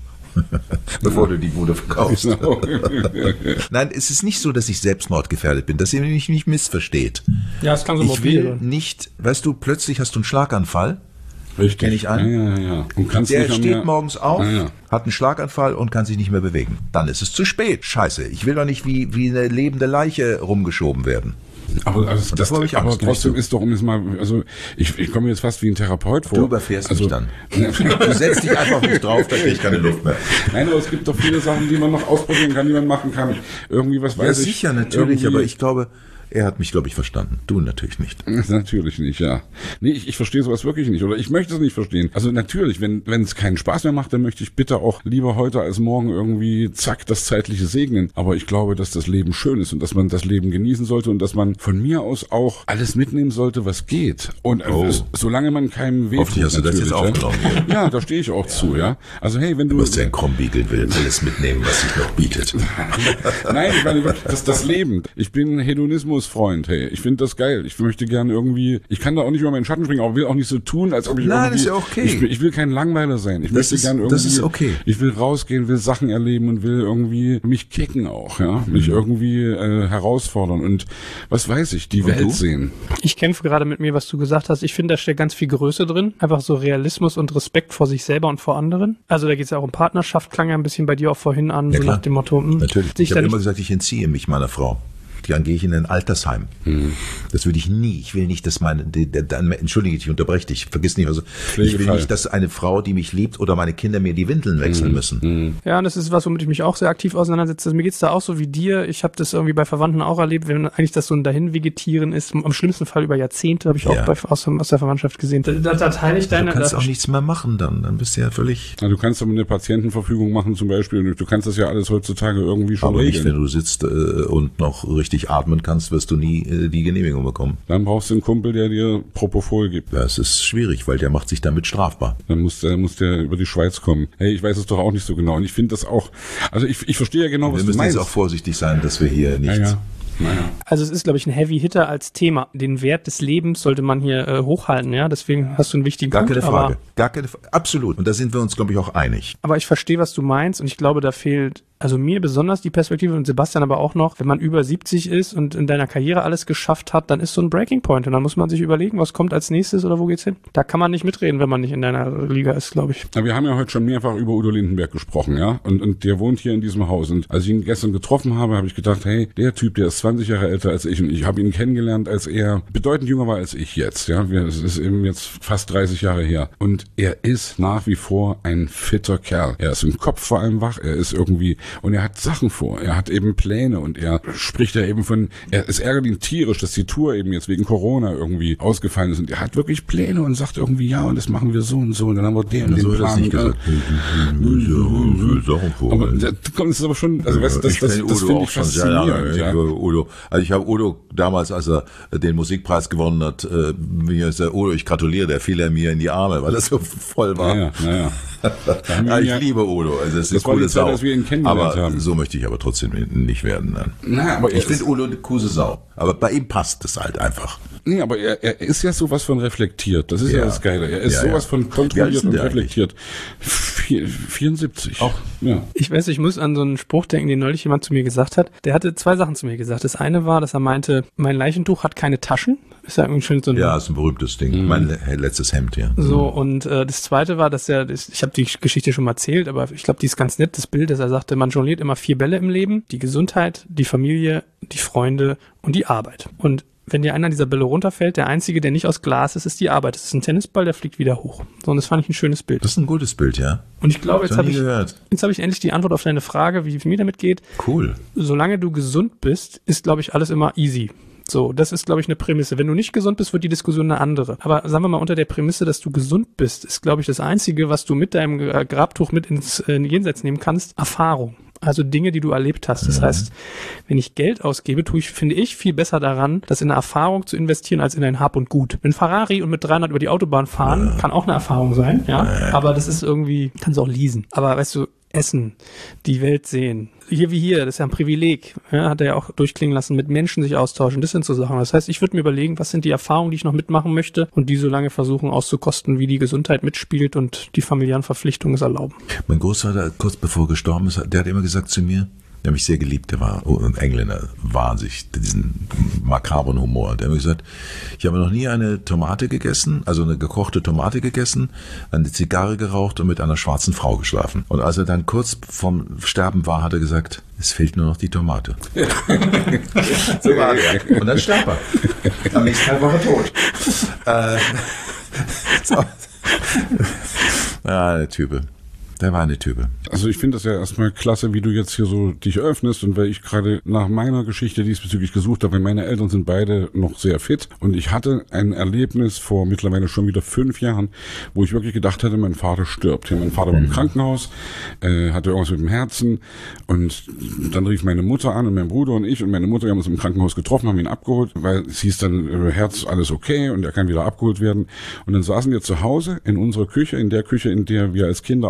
Bevor du die Bude verkaufst. Genau. Nein, es ist nicht so, dass ich selbstmordgefährdet bin, dass ihr mich nicht missversteht. Ja, es klang so Ich will mobil. nicht, weißt du, plötzlich hast du einen Schlaganfall. Richtig. Kenn ich einen. Ja, ja, ja. Und kannst Der nicht mehr- steht morgens auf, Ja, ja. hat einen Schlaganfall und kann sich nicht mehr bewegen. Dann ist es zu spät. Scheiße, ich will doch nicht wie, wie eine lebende Leiche rumgeschoben werden. Aber, also, das, habe ich aber Angst, gebe ich trotzdem zu. ist doch, um es mal, also ich, ich komme mir jetzt fast wie ein Therapeut vor. Du überfährst also, mich dann. Du setzt dich einfach nicht drauf, da krieg ich keine Luft mehr. Nein, aber es gibt doch viele Sachen, die man noch ausprobieren kann, die man machen kann. Irgendwie, was weiß Ja, ich. sicher, natürlich, irgendwie- aber ich glaube, er hat mich, glaube ich, verstanden. Du natürlich nicht. Natürlich nicht, ja. Nee, ich, ich verstehe sowas wirklich nicht. Oder ich möchte es nicht verstehen. Also natürlich, wenn wenn es keinen Spaß mehr macht, dann möchte ich bitte auch lieber heute als morgen irgendwie zack das Zeitliche segnen. Aber ich glaube, dass das Leben schön ist und dass man das Leben genießen sollte und dass man von mir aus auch alles mitnehmen sollte, was geht. Und Oh. äh, solange man keinem wehtut. Hoffentlich hast du das jetzt natürlich, ja. aufgenommen. Ja, da stehe ich auch zu, ja. Also hey, wenn du... Du musst ja ein Krombiegel will alles mitnehmen, was sich noch bietet. Nein, ich meine wirklich, das, das Leben. Ich bin Hedonismus Freund, hey, ich finde das geil. Ich möchte gerne irgendwie, ich kann da auch nicht über meinen Schatten springen, aber will auch nicht so tun, als ob ich Nein, irgendwie... ist ja okay. Ich, ich will kein Langweiler sein. Ich das möchte ist, gerne irgendwie... Das ist okay. Ich will rausgehen, will Sachen erleben und will irgendwie mich kicken auch, ja. Mich mhm. irgendwie äh, herausfordern und was weiß ich, die und Welt du? sehen. Ich kämpfe gerade mit mir, was du gesagt hast. Ich finde, da steckt ganz viel Größe drin. Einfach so Realismus und Respekt vor sich selber und vor anderen. Also da geht es ja auch um Partnerschaft, klang ja ein bisschen bei dir auch vorhin an, ja, so klar. nach dem Motto. Mh, Natürlich. Ich habe immer gesagt, ich entziehe mich meiner Frau. Dann gehe ich in ein Altersheim. Hm. Das würde ich nie. Ich will nicht, dass meine, die, die, die, entschuldige, ich unterbreche dich, vergiss nicht, also ich will nicht, dass eine Frau, die mich liebt oder meine Kinder mir die Windeln wechseln hm. müssen. Hm. Ja, und das ist was, womit ich mich auch sehr aktiv auseinandersetze. Also mir geht's da auch so wie dir. Ich habe das irgendwie bei Verwandten auch erlebt, wenn eigentlich das so ein Dahinvegetieren ist. Am schlimmsten Fall über Jahrzehnte, habe ich auch ja. bei, aus, aus der Verwandtschaft gesehen. Da, da, da teile ich deine... Du kannst auch nichts mehr machen dann. Dann bist du ja völlig... Ja, du kannst aber eine Patientenverfügung machen zum Beispiel. Du kannst das ja alles heutzutage irgendwie schon aber regeln. Aber nicht, wenn du sitzt äh, und noch richtig atmen kannst, wirst du nie äh, die Genehmigung bekommen. Dann brauchst du einen Kumpel, der dir Propofol gibt. Das ist schwierig, weil der macht sich damit strafbar. Dann muss der, muss der über die Schweiz kommen. Hey, ich weiß es doch auch nicht so genau. Und ich finde das auch, also ich, ich verstehe ja genau, wir was du meinst. Wir müssen jetzt auch vorsichtig sein, dass wir hier nichts... Ja, ja. Naja. Also es ist, glaube ich, ein Heavy Hitter als Thema. Den Wert des Lebens sollte man hier äh, hochhalten, ja. Deswegen hast du einen wichtigen Gar Punkt. keine Frage. Aber, Gar keine Frage. Absolut. Und da sind wir uns, glaube ich, auch einig. Aber ich verstehe, was du meinst und ich glaube, da fehlt also mir besonders die Perspektive und Sebastian aber auch noch, wenn man über siebzig ist und in deiner Karriere alles geschafft hat, dann ist so ein Breaking Point und dann muss man sich überlegen, was kommt als nächstes oder wo geht's hin. Da kann man nicht mitreden, wenn man nicht in deiner Liga ist, glaube ich. Ja, wir haben ja heute schon mehrfach über Udo Lindenberg gesprochen, ja, und, und der wohnt hier in diesem Haus und als ich ihn gestern getroffen habe, habe ich gedacht, hey, der Typ, der ist zwanzig Jahre älter als ich und ich habe ihn kennengelernt, als er bedeutend jünger war als ich jetzt, ja, es ist eben jetzt fast dreißig Jahre her und er ist nach wie vor ein fitter Kerl. Er ist im Kopf vor allem wach, er ist irgendwie, und er hat Sachen vor. Er hat eben Pläne und er spricht ja eben von, er, es ärgert ihn tierisch, dass die Tour eben jetzt wegen Corona irgendwie ausgefallen ist und er hat wirklich Pläne und sagt irgendwie, ja, und das machen wir so und so und dann haben wir den und den Plan. Nicht gesagt. Aber das ist aber schon, also weißt, das, das, das, das finde ich faszinierend. Ja, ja. Udo, also ich habe Udo damals, als er den Musikpreis gewonnen hat, äh, mir ist der Udo, ich gratuliere, der fiel er mir in die Arme, weil er so voll war. Ja, ja, ja. ja, ich ja, liebe Udo, also das ist das eine coole Sau. Zeit, als wir ihn kennengelernt aber haben. So möchte ich aber trotzdem nicht werden. Dann. Na, aber ich finde Udo eine coole Sau. Aber bei ihm passt es halt einfach. Nee, aber er, er ist ja sowas von reflektiert. Das ist ja, ja das Geile. Er ist ja, sowas ja. von kontrolliert und reflektiert. vierundsiebzig. Auch. Ja. Ich weiß, ich muss an so einen Spruch denken, den neulich jemand zu mir gesagt hat. Der hatte zwei Sachen zu mir gesagt. Das eine war, dass er meinte, mein Leichentuch hat keine Taschen. Ist ja irgendwie schön so ein Ja, ist ein berühmtes Ding. Mhm. Mein letztes Hemd, ja. So, und äh, das zweite war, dass er, das, ich habe die Geschichte schon mal erzählt, aber ich glaube, die ist ganz nett, das Bild, dass er sagte, man jongliert immer vier Bälle im Leben. Die Gesundheit, die Familie, die Freunde und die Arbeit. Und wenn dir einer dieser Bälle runterfällt, der einzige, der nicht aus Glas ist, ist die Arbeit. Das ist ein Tennisball, der fliegt wieder hoch. So, und das fand ich ein schönes Bild. Das ist ein gutes Bild, ja. Und ich glaube, jetzt habe ich, gehört. jetzt habe ich endlich die Antwort auf deine Frage, wie es mir damit geht. Cool. Solange du gesund bist, ist, glaube ich, alles immer easy. So, das ist, glaube ich, eine Prämisse. Wenn du nicht gesund bist, wird die Diskussion eine andere. Aber sagen wir mal, unter der Prämisse, dass du gesund bist, ist, glaube ich, das Einzige, was du mit deinem Grabtuch mit ins äh, Jenseits nehmen kannst, Erfahrung. Also Dinge, die du erlebt hast. Das mhm. heißt, wenn ich Geld ausgebe, tue ich, finde ich, viel besser daran, das in eine Erfahrung zu investieren, als in ein Hab und Gut. Wenn Ferrari und mit dreihundert über die Autobahn fahren, ja. kann auch eine Erfahrung sein, ja. ja. Aber das ist irgendwie, kannst du auch leasen. Aber weißt du, Essen, die Welt sehen. Hier wie hier, das ist ja ein Privileg, ja, hat er ja auch durchklingen lassen, mit Menschen sich austauschen, das sind so Sachen. Das heißt, ich würde mir überlegen, was sind die Erfahrungen, die ich noch mitmachen möchte und die so lange versuchen auszukosten, wie die Gesundheit mitspielt und die familiären Verpflichtungen es erlauben. Mein Großvater, kurz bevor er gestorben ist, der hat immer gesagt zu mir, der hat mich sehr geliebt, der war ein Engländer, wahnsinnig, diesen makabren Humor. Der hat mir gesagt, ich habe noch nie eine Tomate gegessen, also eine gekochte Tomate gegessen, eine Zigarre geraucht und mit einer schwarzen Frau geschlafen. Und als er dann kurz vorm Sterben war, hat er gesagt, es fehlt nur noch die Tomate. So war er. Und dann starb er. Am nächsten Tag war er tot. äh, so. Ja, der Typ. Der war eine Type. Also ich finde das ja erstmal klasse, wie du jetzt hier so dich öffnest und weil ich gerade nach meiner Geschichte diesbezüglich gesucht habe, weil meine Eltern sind beide noch sehr fit und ich hatte ein Erlebnis vor mittlerweile schon wieder fünf Jahren, wo ich wirklich gedacht hatte, mein Vater stirbt. Ja, mein Vater war im Krankenhaus, äh, hatte irgendwas mit dem Herzen und dann rief meine Mutter an und mein Bruder und ich und meine Mutter, wir haben uns im Krankenhaus getroffen, haben ihn abgeholt, weil es hieß dann, äh, Herz, alles okay und er kann wieder abgeholt werden und dann saßen wir zu Hause in unserer Küche, in der Küche, in der wir als Kinder auch gesessen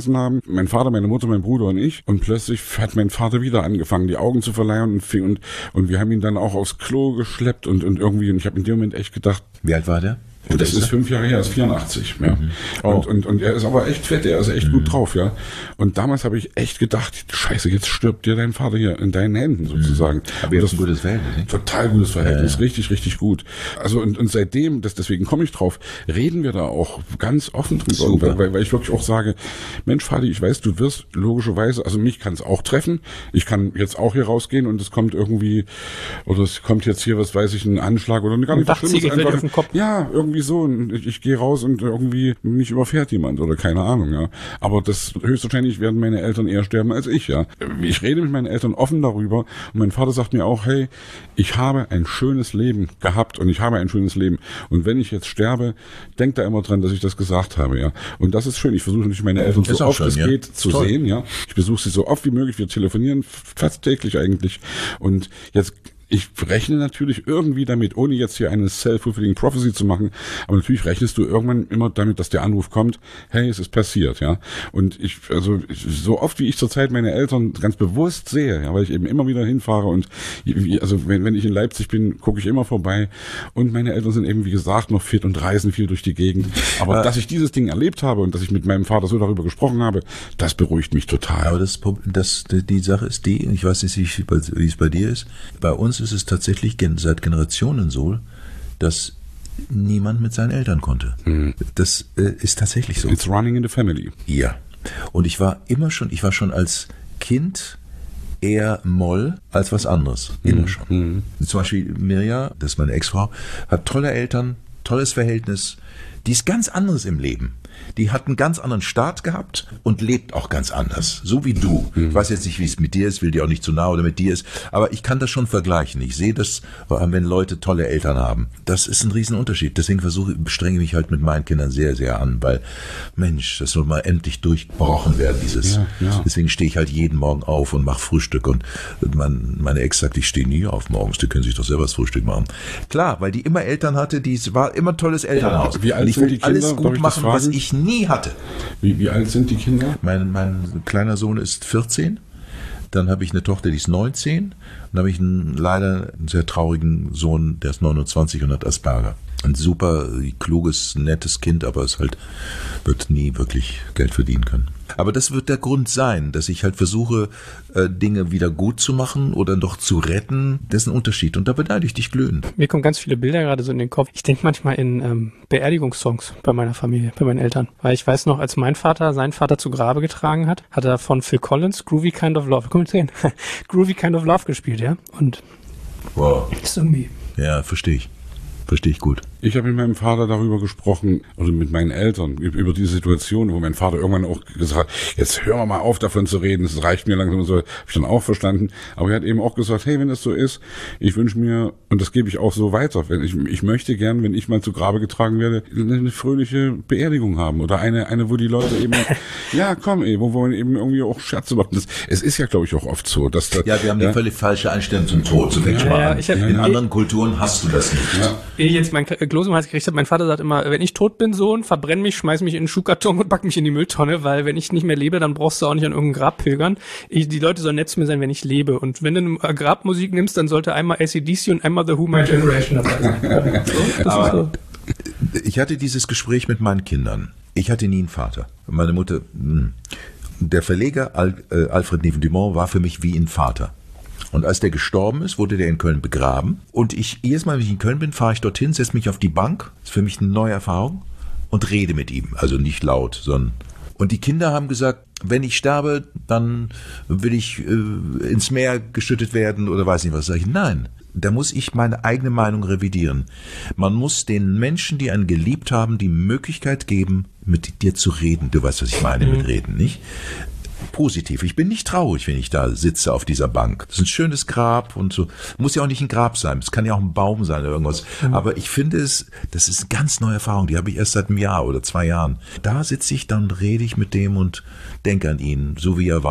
gesessen haben. Mein Vater, meine Mutter, mein Bruder und ich. Und plötzlich hat mein Vater wieder angefangen, die Augen zu verleihen und fing, und, und wir haben ihn dann auch aufs Klo geschleppt und, und irgendwie, und ich habe in dem Moment echt gedacht. Wie alt war der? Und das ist fünf Jahre her, ist vierundachtzig. Ja. Mhm. Oh. Und, und, und er ist aber echt fett, er ist echt mhm. gut drauf, ja. Und damals habe ich echt gedacht, scheiße, jetzt stirbt dir dein Vater hier in deinen Händen sozusagen. Aber ihr habt ein gutes Verhältnis, ne? Total gutes Verhältnis, ja, ja. richtig, richtig gut. Also und, und seitdem, das, deswegen komme ich drauf, reden wir da auch ganz offen drüber, weil, weil, weil ich wirklich auch sage, Mensch, Vati, ich weiß, du wirst logischerweise, also mich kann es auch treffen, ich kann jetzt auch hier rausgehen und es kommt irgendwie, oder es kommt jetzt hier, was weiß ich, ein Anschlag oder gar nicht was Schlimmes, einfach, auf den Kopf. Ja, irgendwie so, und ich, ich gehe raus und irgendwie mich überfährt jemand oder keine Ahnung, ja. Aber das höchstwahrscheinlich werden meine Eltern eher sterben als ich, ja. Ich rede mit meinen Eltern offen darüber und mein Vater sagt mir auch, hey, ich habe ein schönes Leben gehabt und ich habe ein schönes Leben und wenn ich jetzt sterbe, denk da immer dran, dass ich das gesagt habe, ja. Und das ist schön. Ich versuche natürlich meine Eltern so oft es geht zu sehen, ja. Ich besuche sie so oft wie möglich. Wir telefonieren fast täglich eigentlich und jetzt ich rechne natürlich irgendwie damit, ohne jetzt hier eine self-fulfilling prophecy zu machen, aber natürlich rechnest du irgendwann immer damit, dass der Anruf kommt, hey, es ist passiert, ja. Und ich, also so oft wie ich zurzeit meine Eltern ganz bewusst sehe, ja, weil ich eben immer wieder hinfahre und also wenn, wenn ich in Leipzig bin, gucke ich immer vorbei und meine Eltern sind eben, wie gesagt, noch fit und reisen viel durch die Gegend. Aber äh, dass ich dieses Ding erlebt habe und dass ich mit meinem Vater so darüber gesprochen habe, das beruhigt mich total. Aber das, das die Sache ist die, ich weiß nicht, wie es bei dir ist, bei uns ist es tatsächlich seit Generationen so, dass niemand mit seinen Eltern konnte. Mhm. Das äh, ist tatsächlich so. It's running in the family. Ja. Und ich war immer schon, ich war schon als Kind eher Moll als was anderes. Immer mhm. schon. Mhm. Zum Beispiel Mirja, das ist meine Ex-Frau, hat tolle Eltern, tolles Verhältnis. Die ist ganz anderes im Leben. Die hat einen ganz anderen Start gehabt und lebt auch ganz anders. So wie du. Mhm. Ich weiß jetzt nicht, wie es mit dir ist, will dir auch nicht zu nah oder mit dir ist. Aber ich kann das schon vergleichen. Ich sehe das, wenn Leute tolle Eltern haben. Das ist ein Riesenunterschied. Deswegen versuche, strenge mich halt mit meinen Kindern sehr, sehr an. Weil, Mensch, das soll mal endlich durchbrochen werden, dieses. Ja, ja. Deswegen stehe ich halt jeden Morgen auf und mache Frühstück. Und mein, meine Ex sagt, ich stehe nie auf morgens. Die können sich doch selber das Frühstück machen. Klar, weil die immer Eltern hatte, die war immer tolles Elternhaus. Wie alt sind die Kinder? Alles gut machen, was ich nie hatte. Wie, wie alt sind die Kinder? Mein, mein kleiner Sohn ist vierzehn. Dann habe ich eine Tochter, die ist neunzehn. Dann habe ich einen, leider einen sehr traurigen Sohn, der ist neunundzwanzig und hat Asperger. Ein super kluges, nettes Kind, aber es halt wird nie wirklich Geld verdienen können. Aber das wird der Grund sein, dass ich halt versuche, Dinge wieder gut zu machen oder doch zu retten. Das ist ein Unterschied und da beneide ich dich glühend. Mir kommen ganz viele Bilder gerade so in den Kopf. Ich denke manchmal in ähm, Beerdigungssongs bei meiner Familie, bei meinen Eltern. Weil ich weiß noch, als mein Vater seinen Vater zu Grabe getragen hat, hat er von Phil Collins Groovy Kind of Love, komm jetzt hin, Groovy Kind of Love gespielt, ja. Und wow. Ist irgendwie. Ja, verstehe ich. Verstehe ich gut. Ich habe mit meinem Vater darüber gesprochen, oder mit meinen Eltern, über diese Situation, wo mein Vater irgendwann auch gesagt hat, jetzt hören wir mal auf, davon zu reden, es reicht mir langsam und so, habe ich dann auch verstanden. Aber er hat eben auch gesagt, hey, wenn das so ist, ich wünsche mir, und das gebe ich auch so weiter, wenn ich, ich möchte gern, wenn ich mal zu Grabe getragen werde, eine, eine fröhliche Beerdigung haben oder eine, eine, wo die Leute eben, ja, komm, ey, wo, wo man eben irgendwie auch Scherze macht. Das, es ist ja, glaube ich, auch oft so, dass da, ja, wir haben ja, eine völlig falsche Einstellung zum Tod. So fängt ja, mal ja, an. ich hab, In ja, anderen Kulturen hast du das nicht. Ja. Ehe ich jetzt mein Kloß im Hals gekriegt habe, mein Vater sagt immer, wenn ich tot bin, Sohn, verbrenn mich, schmeiß mich in einen Schuhkarton und pack mich in die Mülltonne, weil wenn ich nicht mehr lebe, dann brauchst du auch nicht an irgendein Grab pilgern. Ich, die Leute sollen nett zu mir sein, wenn ich lebe. Und wenn du eine Grabmusik nimmst, dann sollte einmal A C D C und einmal The Who My Generation dabei sein. So, das Aber ist so. Ich hatte dieses Gespräch mit meinen Kindern. Ich hatte nie einen Vater. Meine Mutter, mh. der Verleger Al, äh, Alfred Neven-Dumont war für mich wie ein Vater. Und als der gestorben ist, wurde der in Köln begraben. Und ich, jedes Mal, wenn ich in Köln bin, fahre ich dorthin, setze mich auf die Bank. Das ist für mich eine neue Erfahrung. Und rede mit ihm. Also nicht laut, sondern... Und die Kinder haben gesagt, wenn ich sterbe, dann will ich äh, ins Meer geschüttet werden oder weiß nicht was. Sag ich, nein, da muss ich meine eigene Meinung revidieren. Man muss den Menschen, die einen geliebt haben, die Möglichkeit geben, mit dir zu reden. Du weißt, was ich meine mit reden, nicht? Positiv. Ich bin nicht traurig, wenn ich da sitze auf dieser Bank. Das ist ein schönes Grab und so. Muss ja auch nicht ein Grab sein. Es kann ja auch ein Baum sein oder irgendwas. Mhm. Aber ich finde es, das ist eine ganz neue Erfahrung. Die habe ich erst seit einem Jahr oder zwei Jahren. Da sitze ich, dann rede ich mit dem und denke an ihn, so wie er war.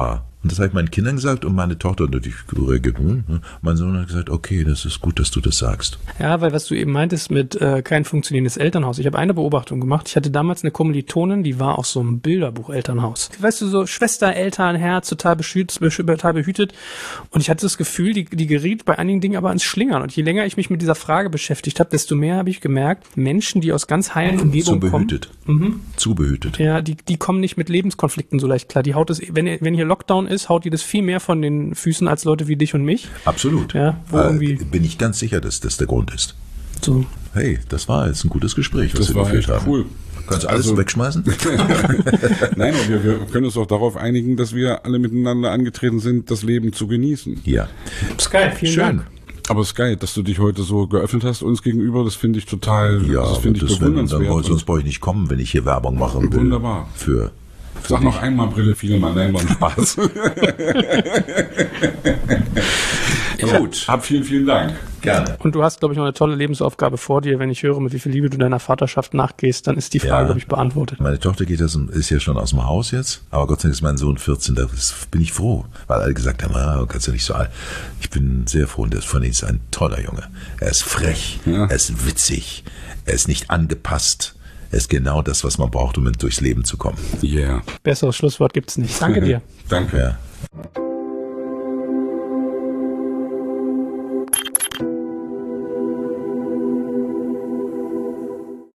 Und das habe ich meinen Kindern gesagt und meine Tochter natürlich reagiert. Hm? Mein Sohn hat gesagt, okay, das ist gut, dass du das sagst. Ja, weil was du eben meintest mit äh, kein funktionierendes Elternhaus. Ich habe eine Beobachtung gemacht. Ich hatte damals eine Kommilitonin, die war aus so einem Bilderbuch-Elternhaus. Weißt du, so Schwester, Eltern, Herz, total beschützt, total behütet. Und ich hatte das Gefühl, die, die geriet bei einigen Dingen aber ins Schlingern. Und je länger ich mich mit dieser Frage beschäftigt habe, desto mehr habe ich gemerkt, Menschen, die aus ganz heilen Umgebungen Zu behütet. kommen. Mhm. Zu behütet. Ja, die, die kommen nicht mit Lebenskonflikten so leicht klar. Die haut es, wenn, wenn hier Lockdown ist, haut die das viel mehr von den Füßen als Leute wie dich und mich. Absolut. Ja, wo äh, irgendwie bin ich ganz sicher, dass das der Grund ist. so. Hey, das war jetzt ein gutes Gespräch, was Das wir war geführt echt haben. cool. Kannst du alles Also- wegschmeißen? Nein, aber wir, wir können uns auch darauf einigen, dass wir alle miteinander angetreten sind, das Leben zu genießen. Ja. Sky, vielen Schön. Dank. Aber es ist geil, dass du dich heute so geöffnet hast uns gegenüber. Das finde ich total, Ja, das finde ich das wenn, dann, bewundernswert. sonst brauche ich nicht kommen, wenn ich hier Werbung machen will. Wunderbar. Für, für Sag noch einmal Brille, viele Mal, nein, war ein Spaß. Gut. Hab vielen, vielen Dank. Gerne. Und du hast, glaube ich, noch eine tolle Lebensaufgabe vor dir. Wenn ich höre, mit wie viel Liebe du deiner Vaterschaft nachgehst, dann ist die Frage, Ja. glaube ich, beantwortet. Meine Tochter geht das, ist ja schon aus dem Haus jetzt, aber Gott sei Dank ist mein Sohn vierzehn, da bin ich froh, weil alle gesagt haben, ah, du kannst ja nicht so alt. Ich bin sehr froh und das von ihm ist ein toller Junge. Er ist frech, Ja. er ist witzig, er ist nicht angepasst. Er ist genau das, was man braucht, um durchs Leben zu kommen. Yeah. Besseres Schlusswort gibt's nicht. Danke dir. Danke. Ja.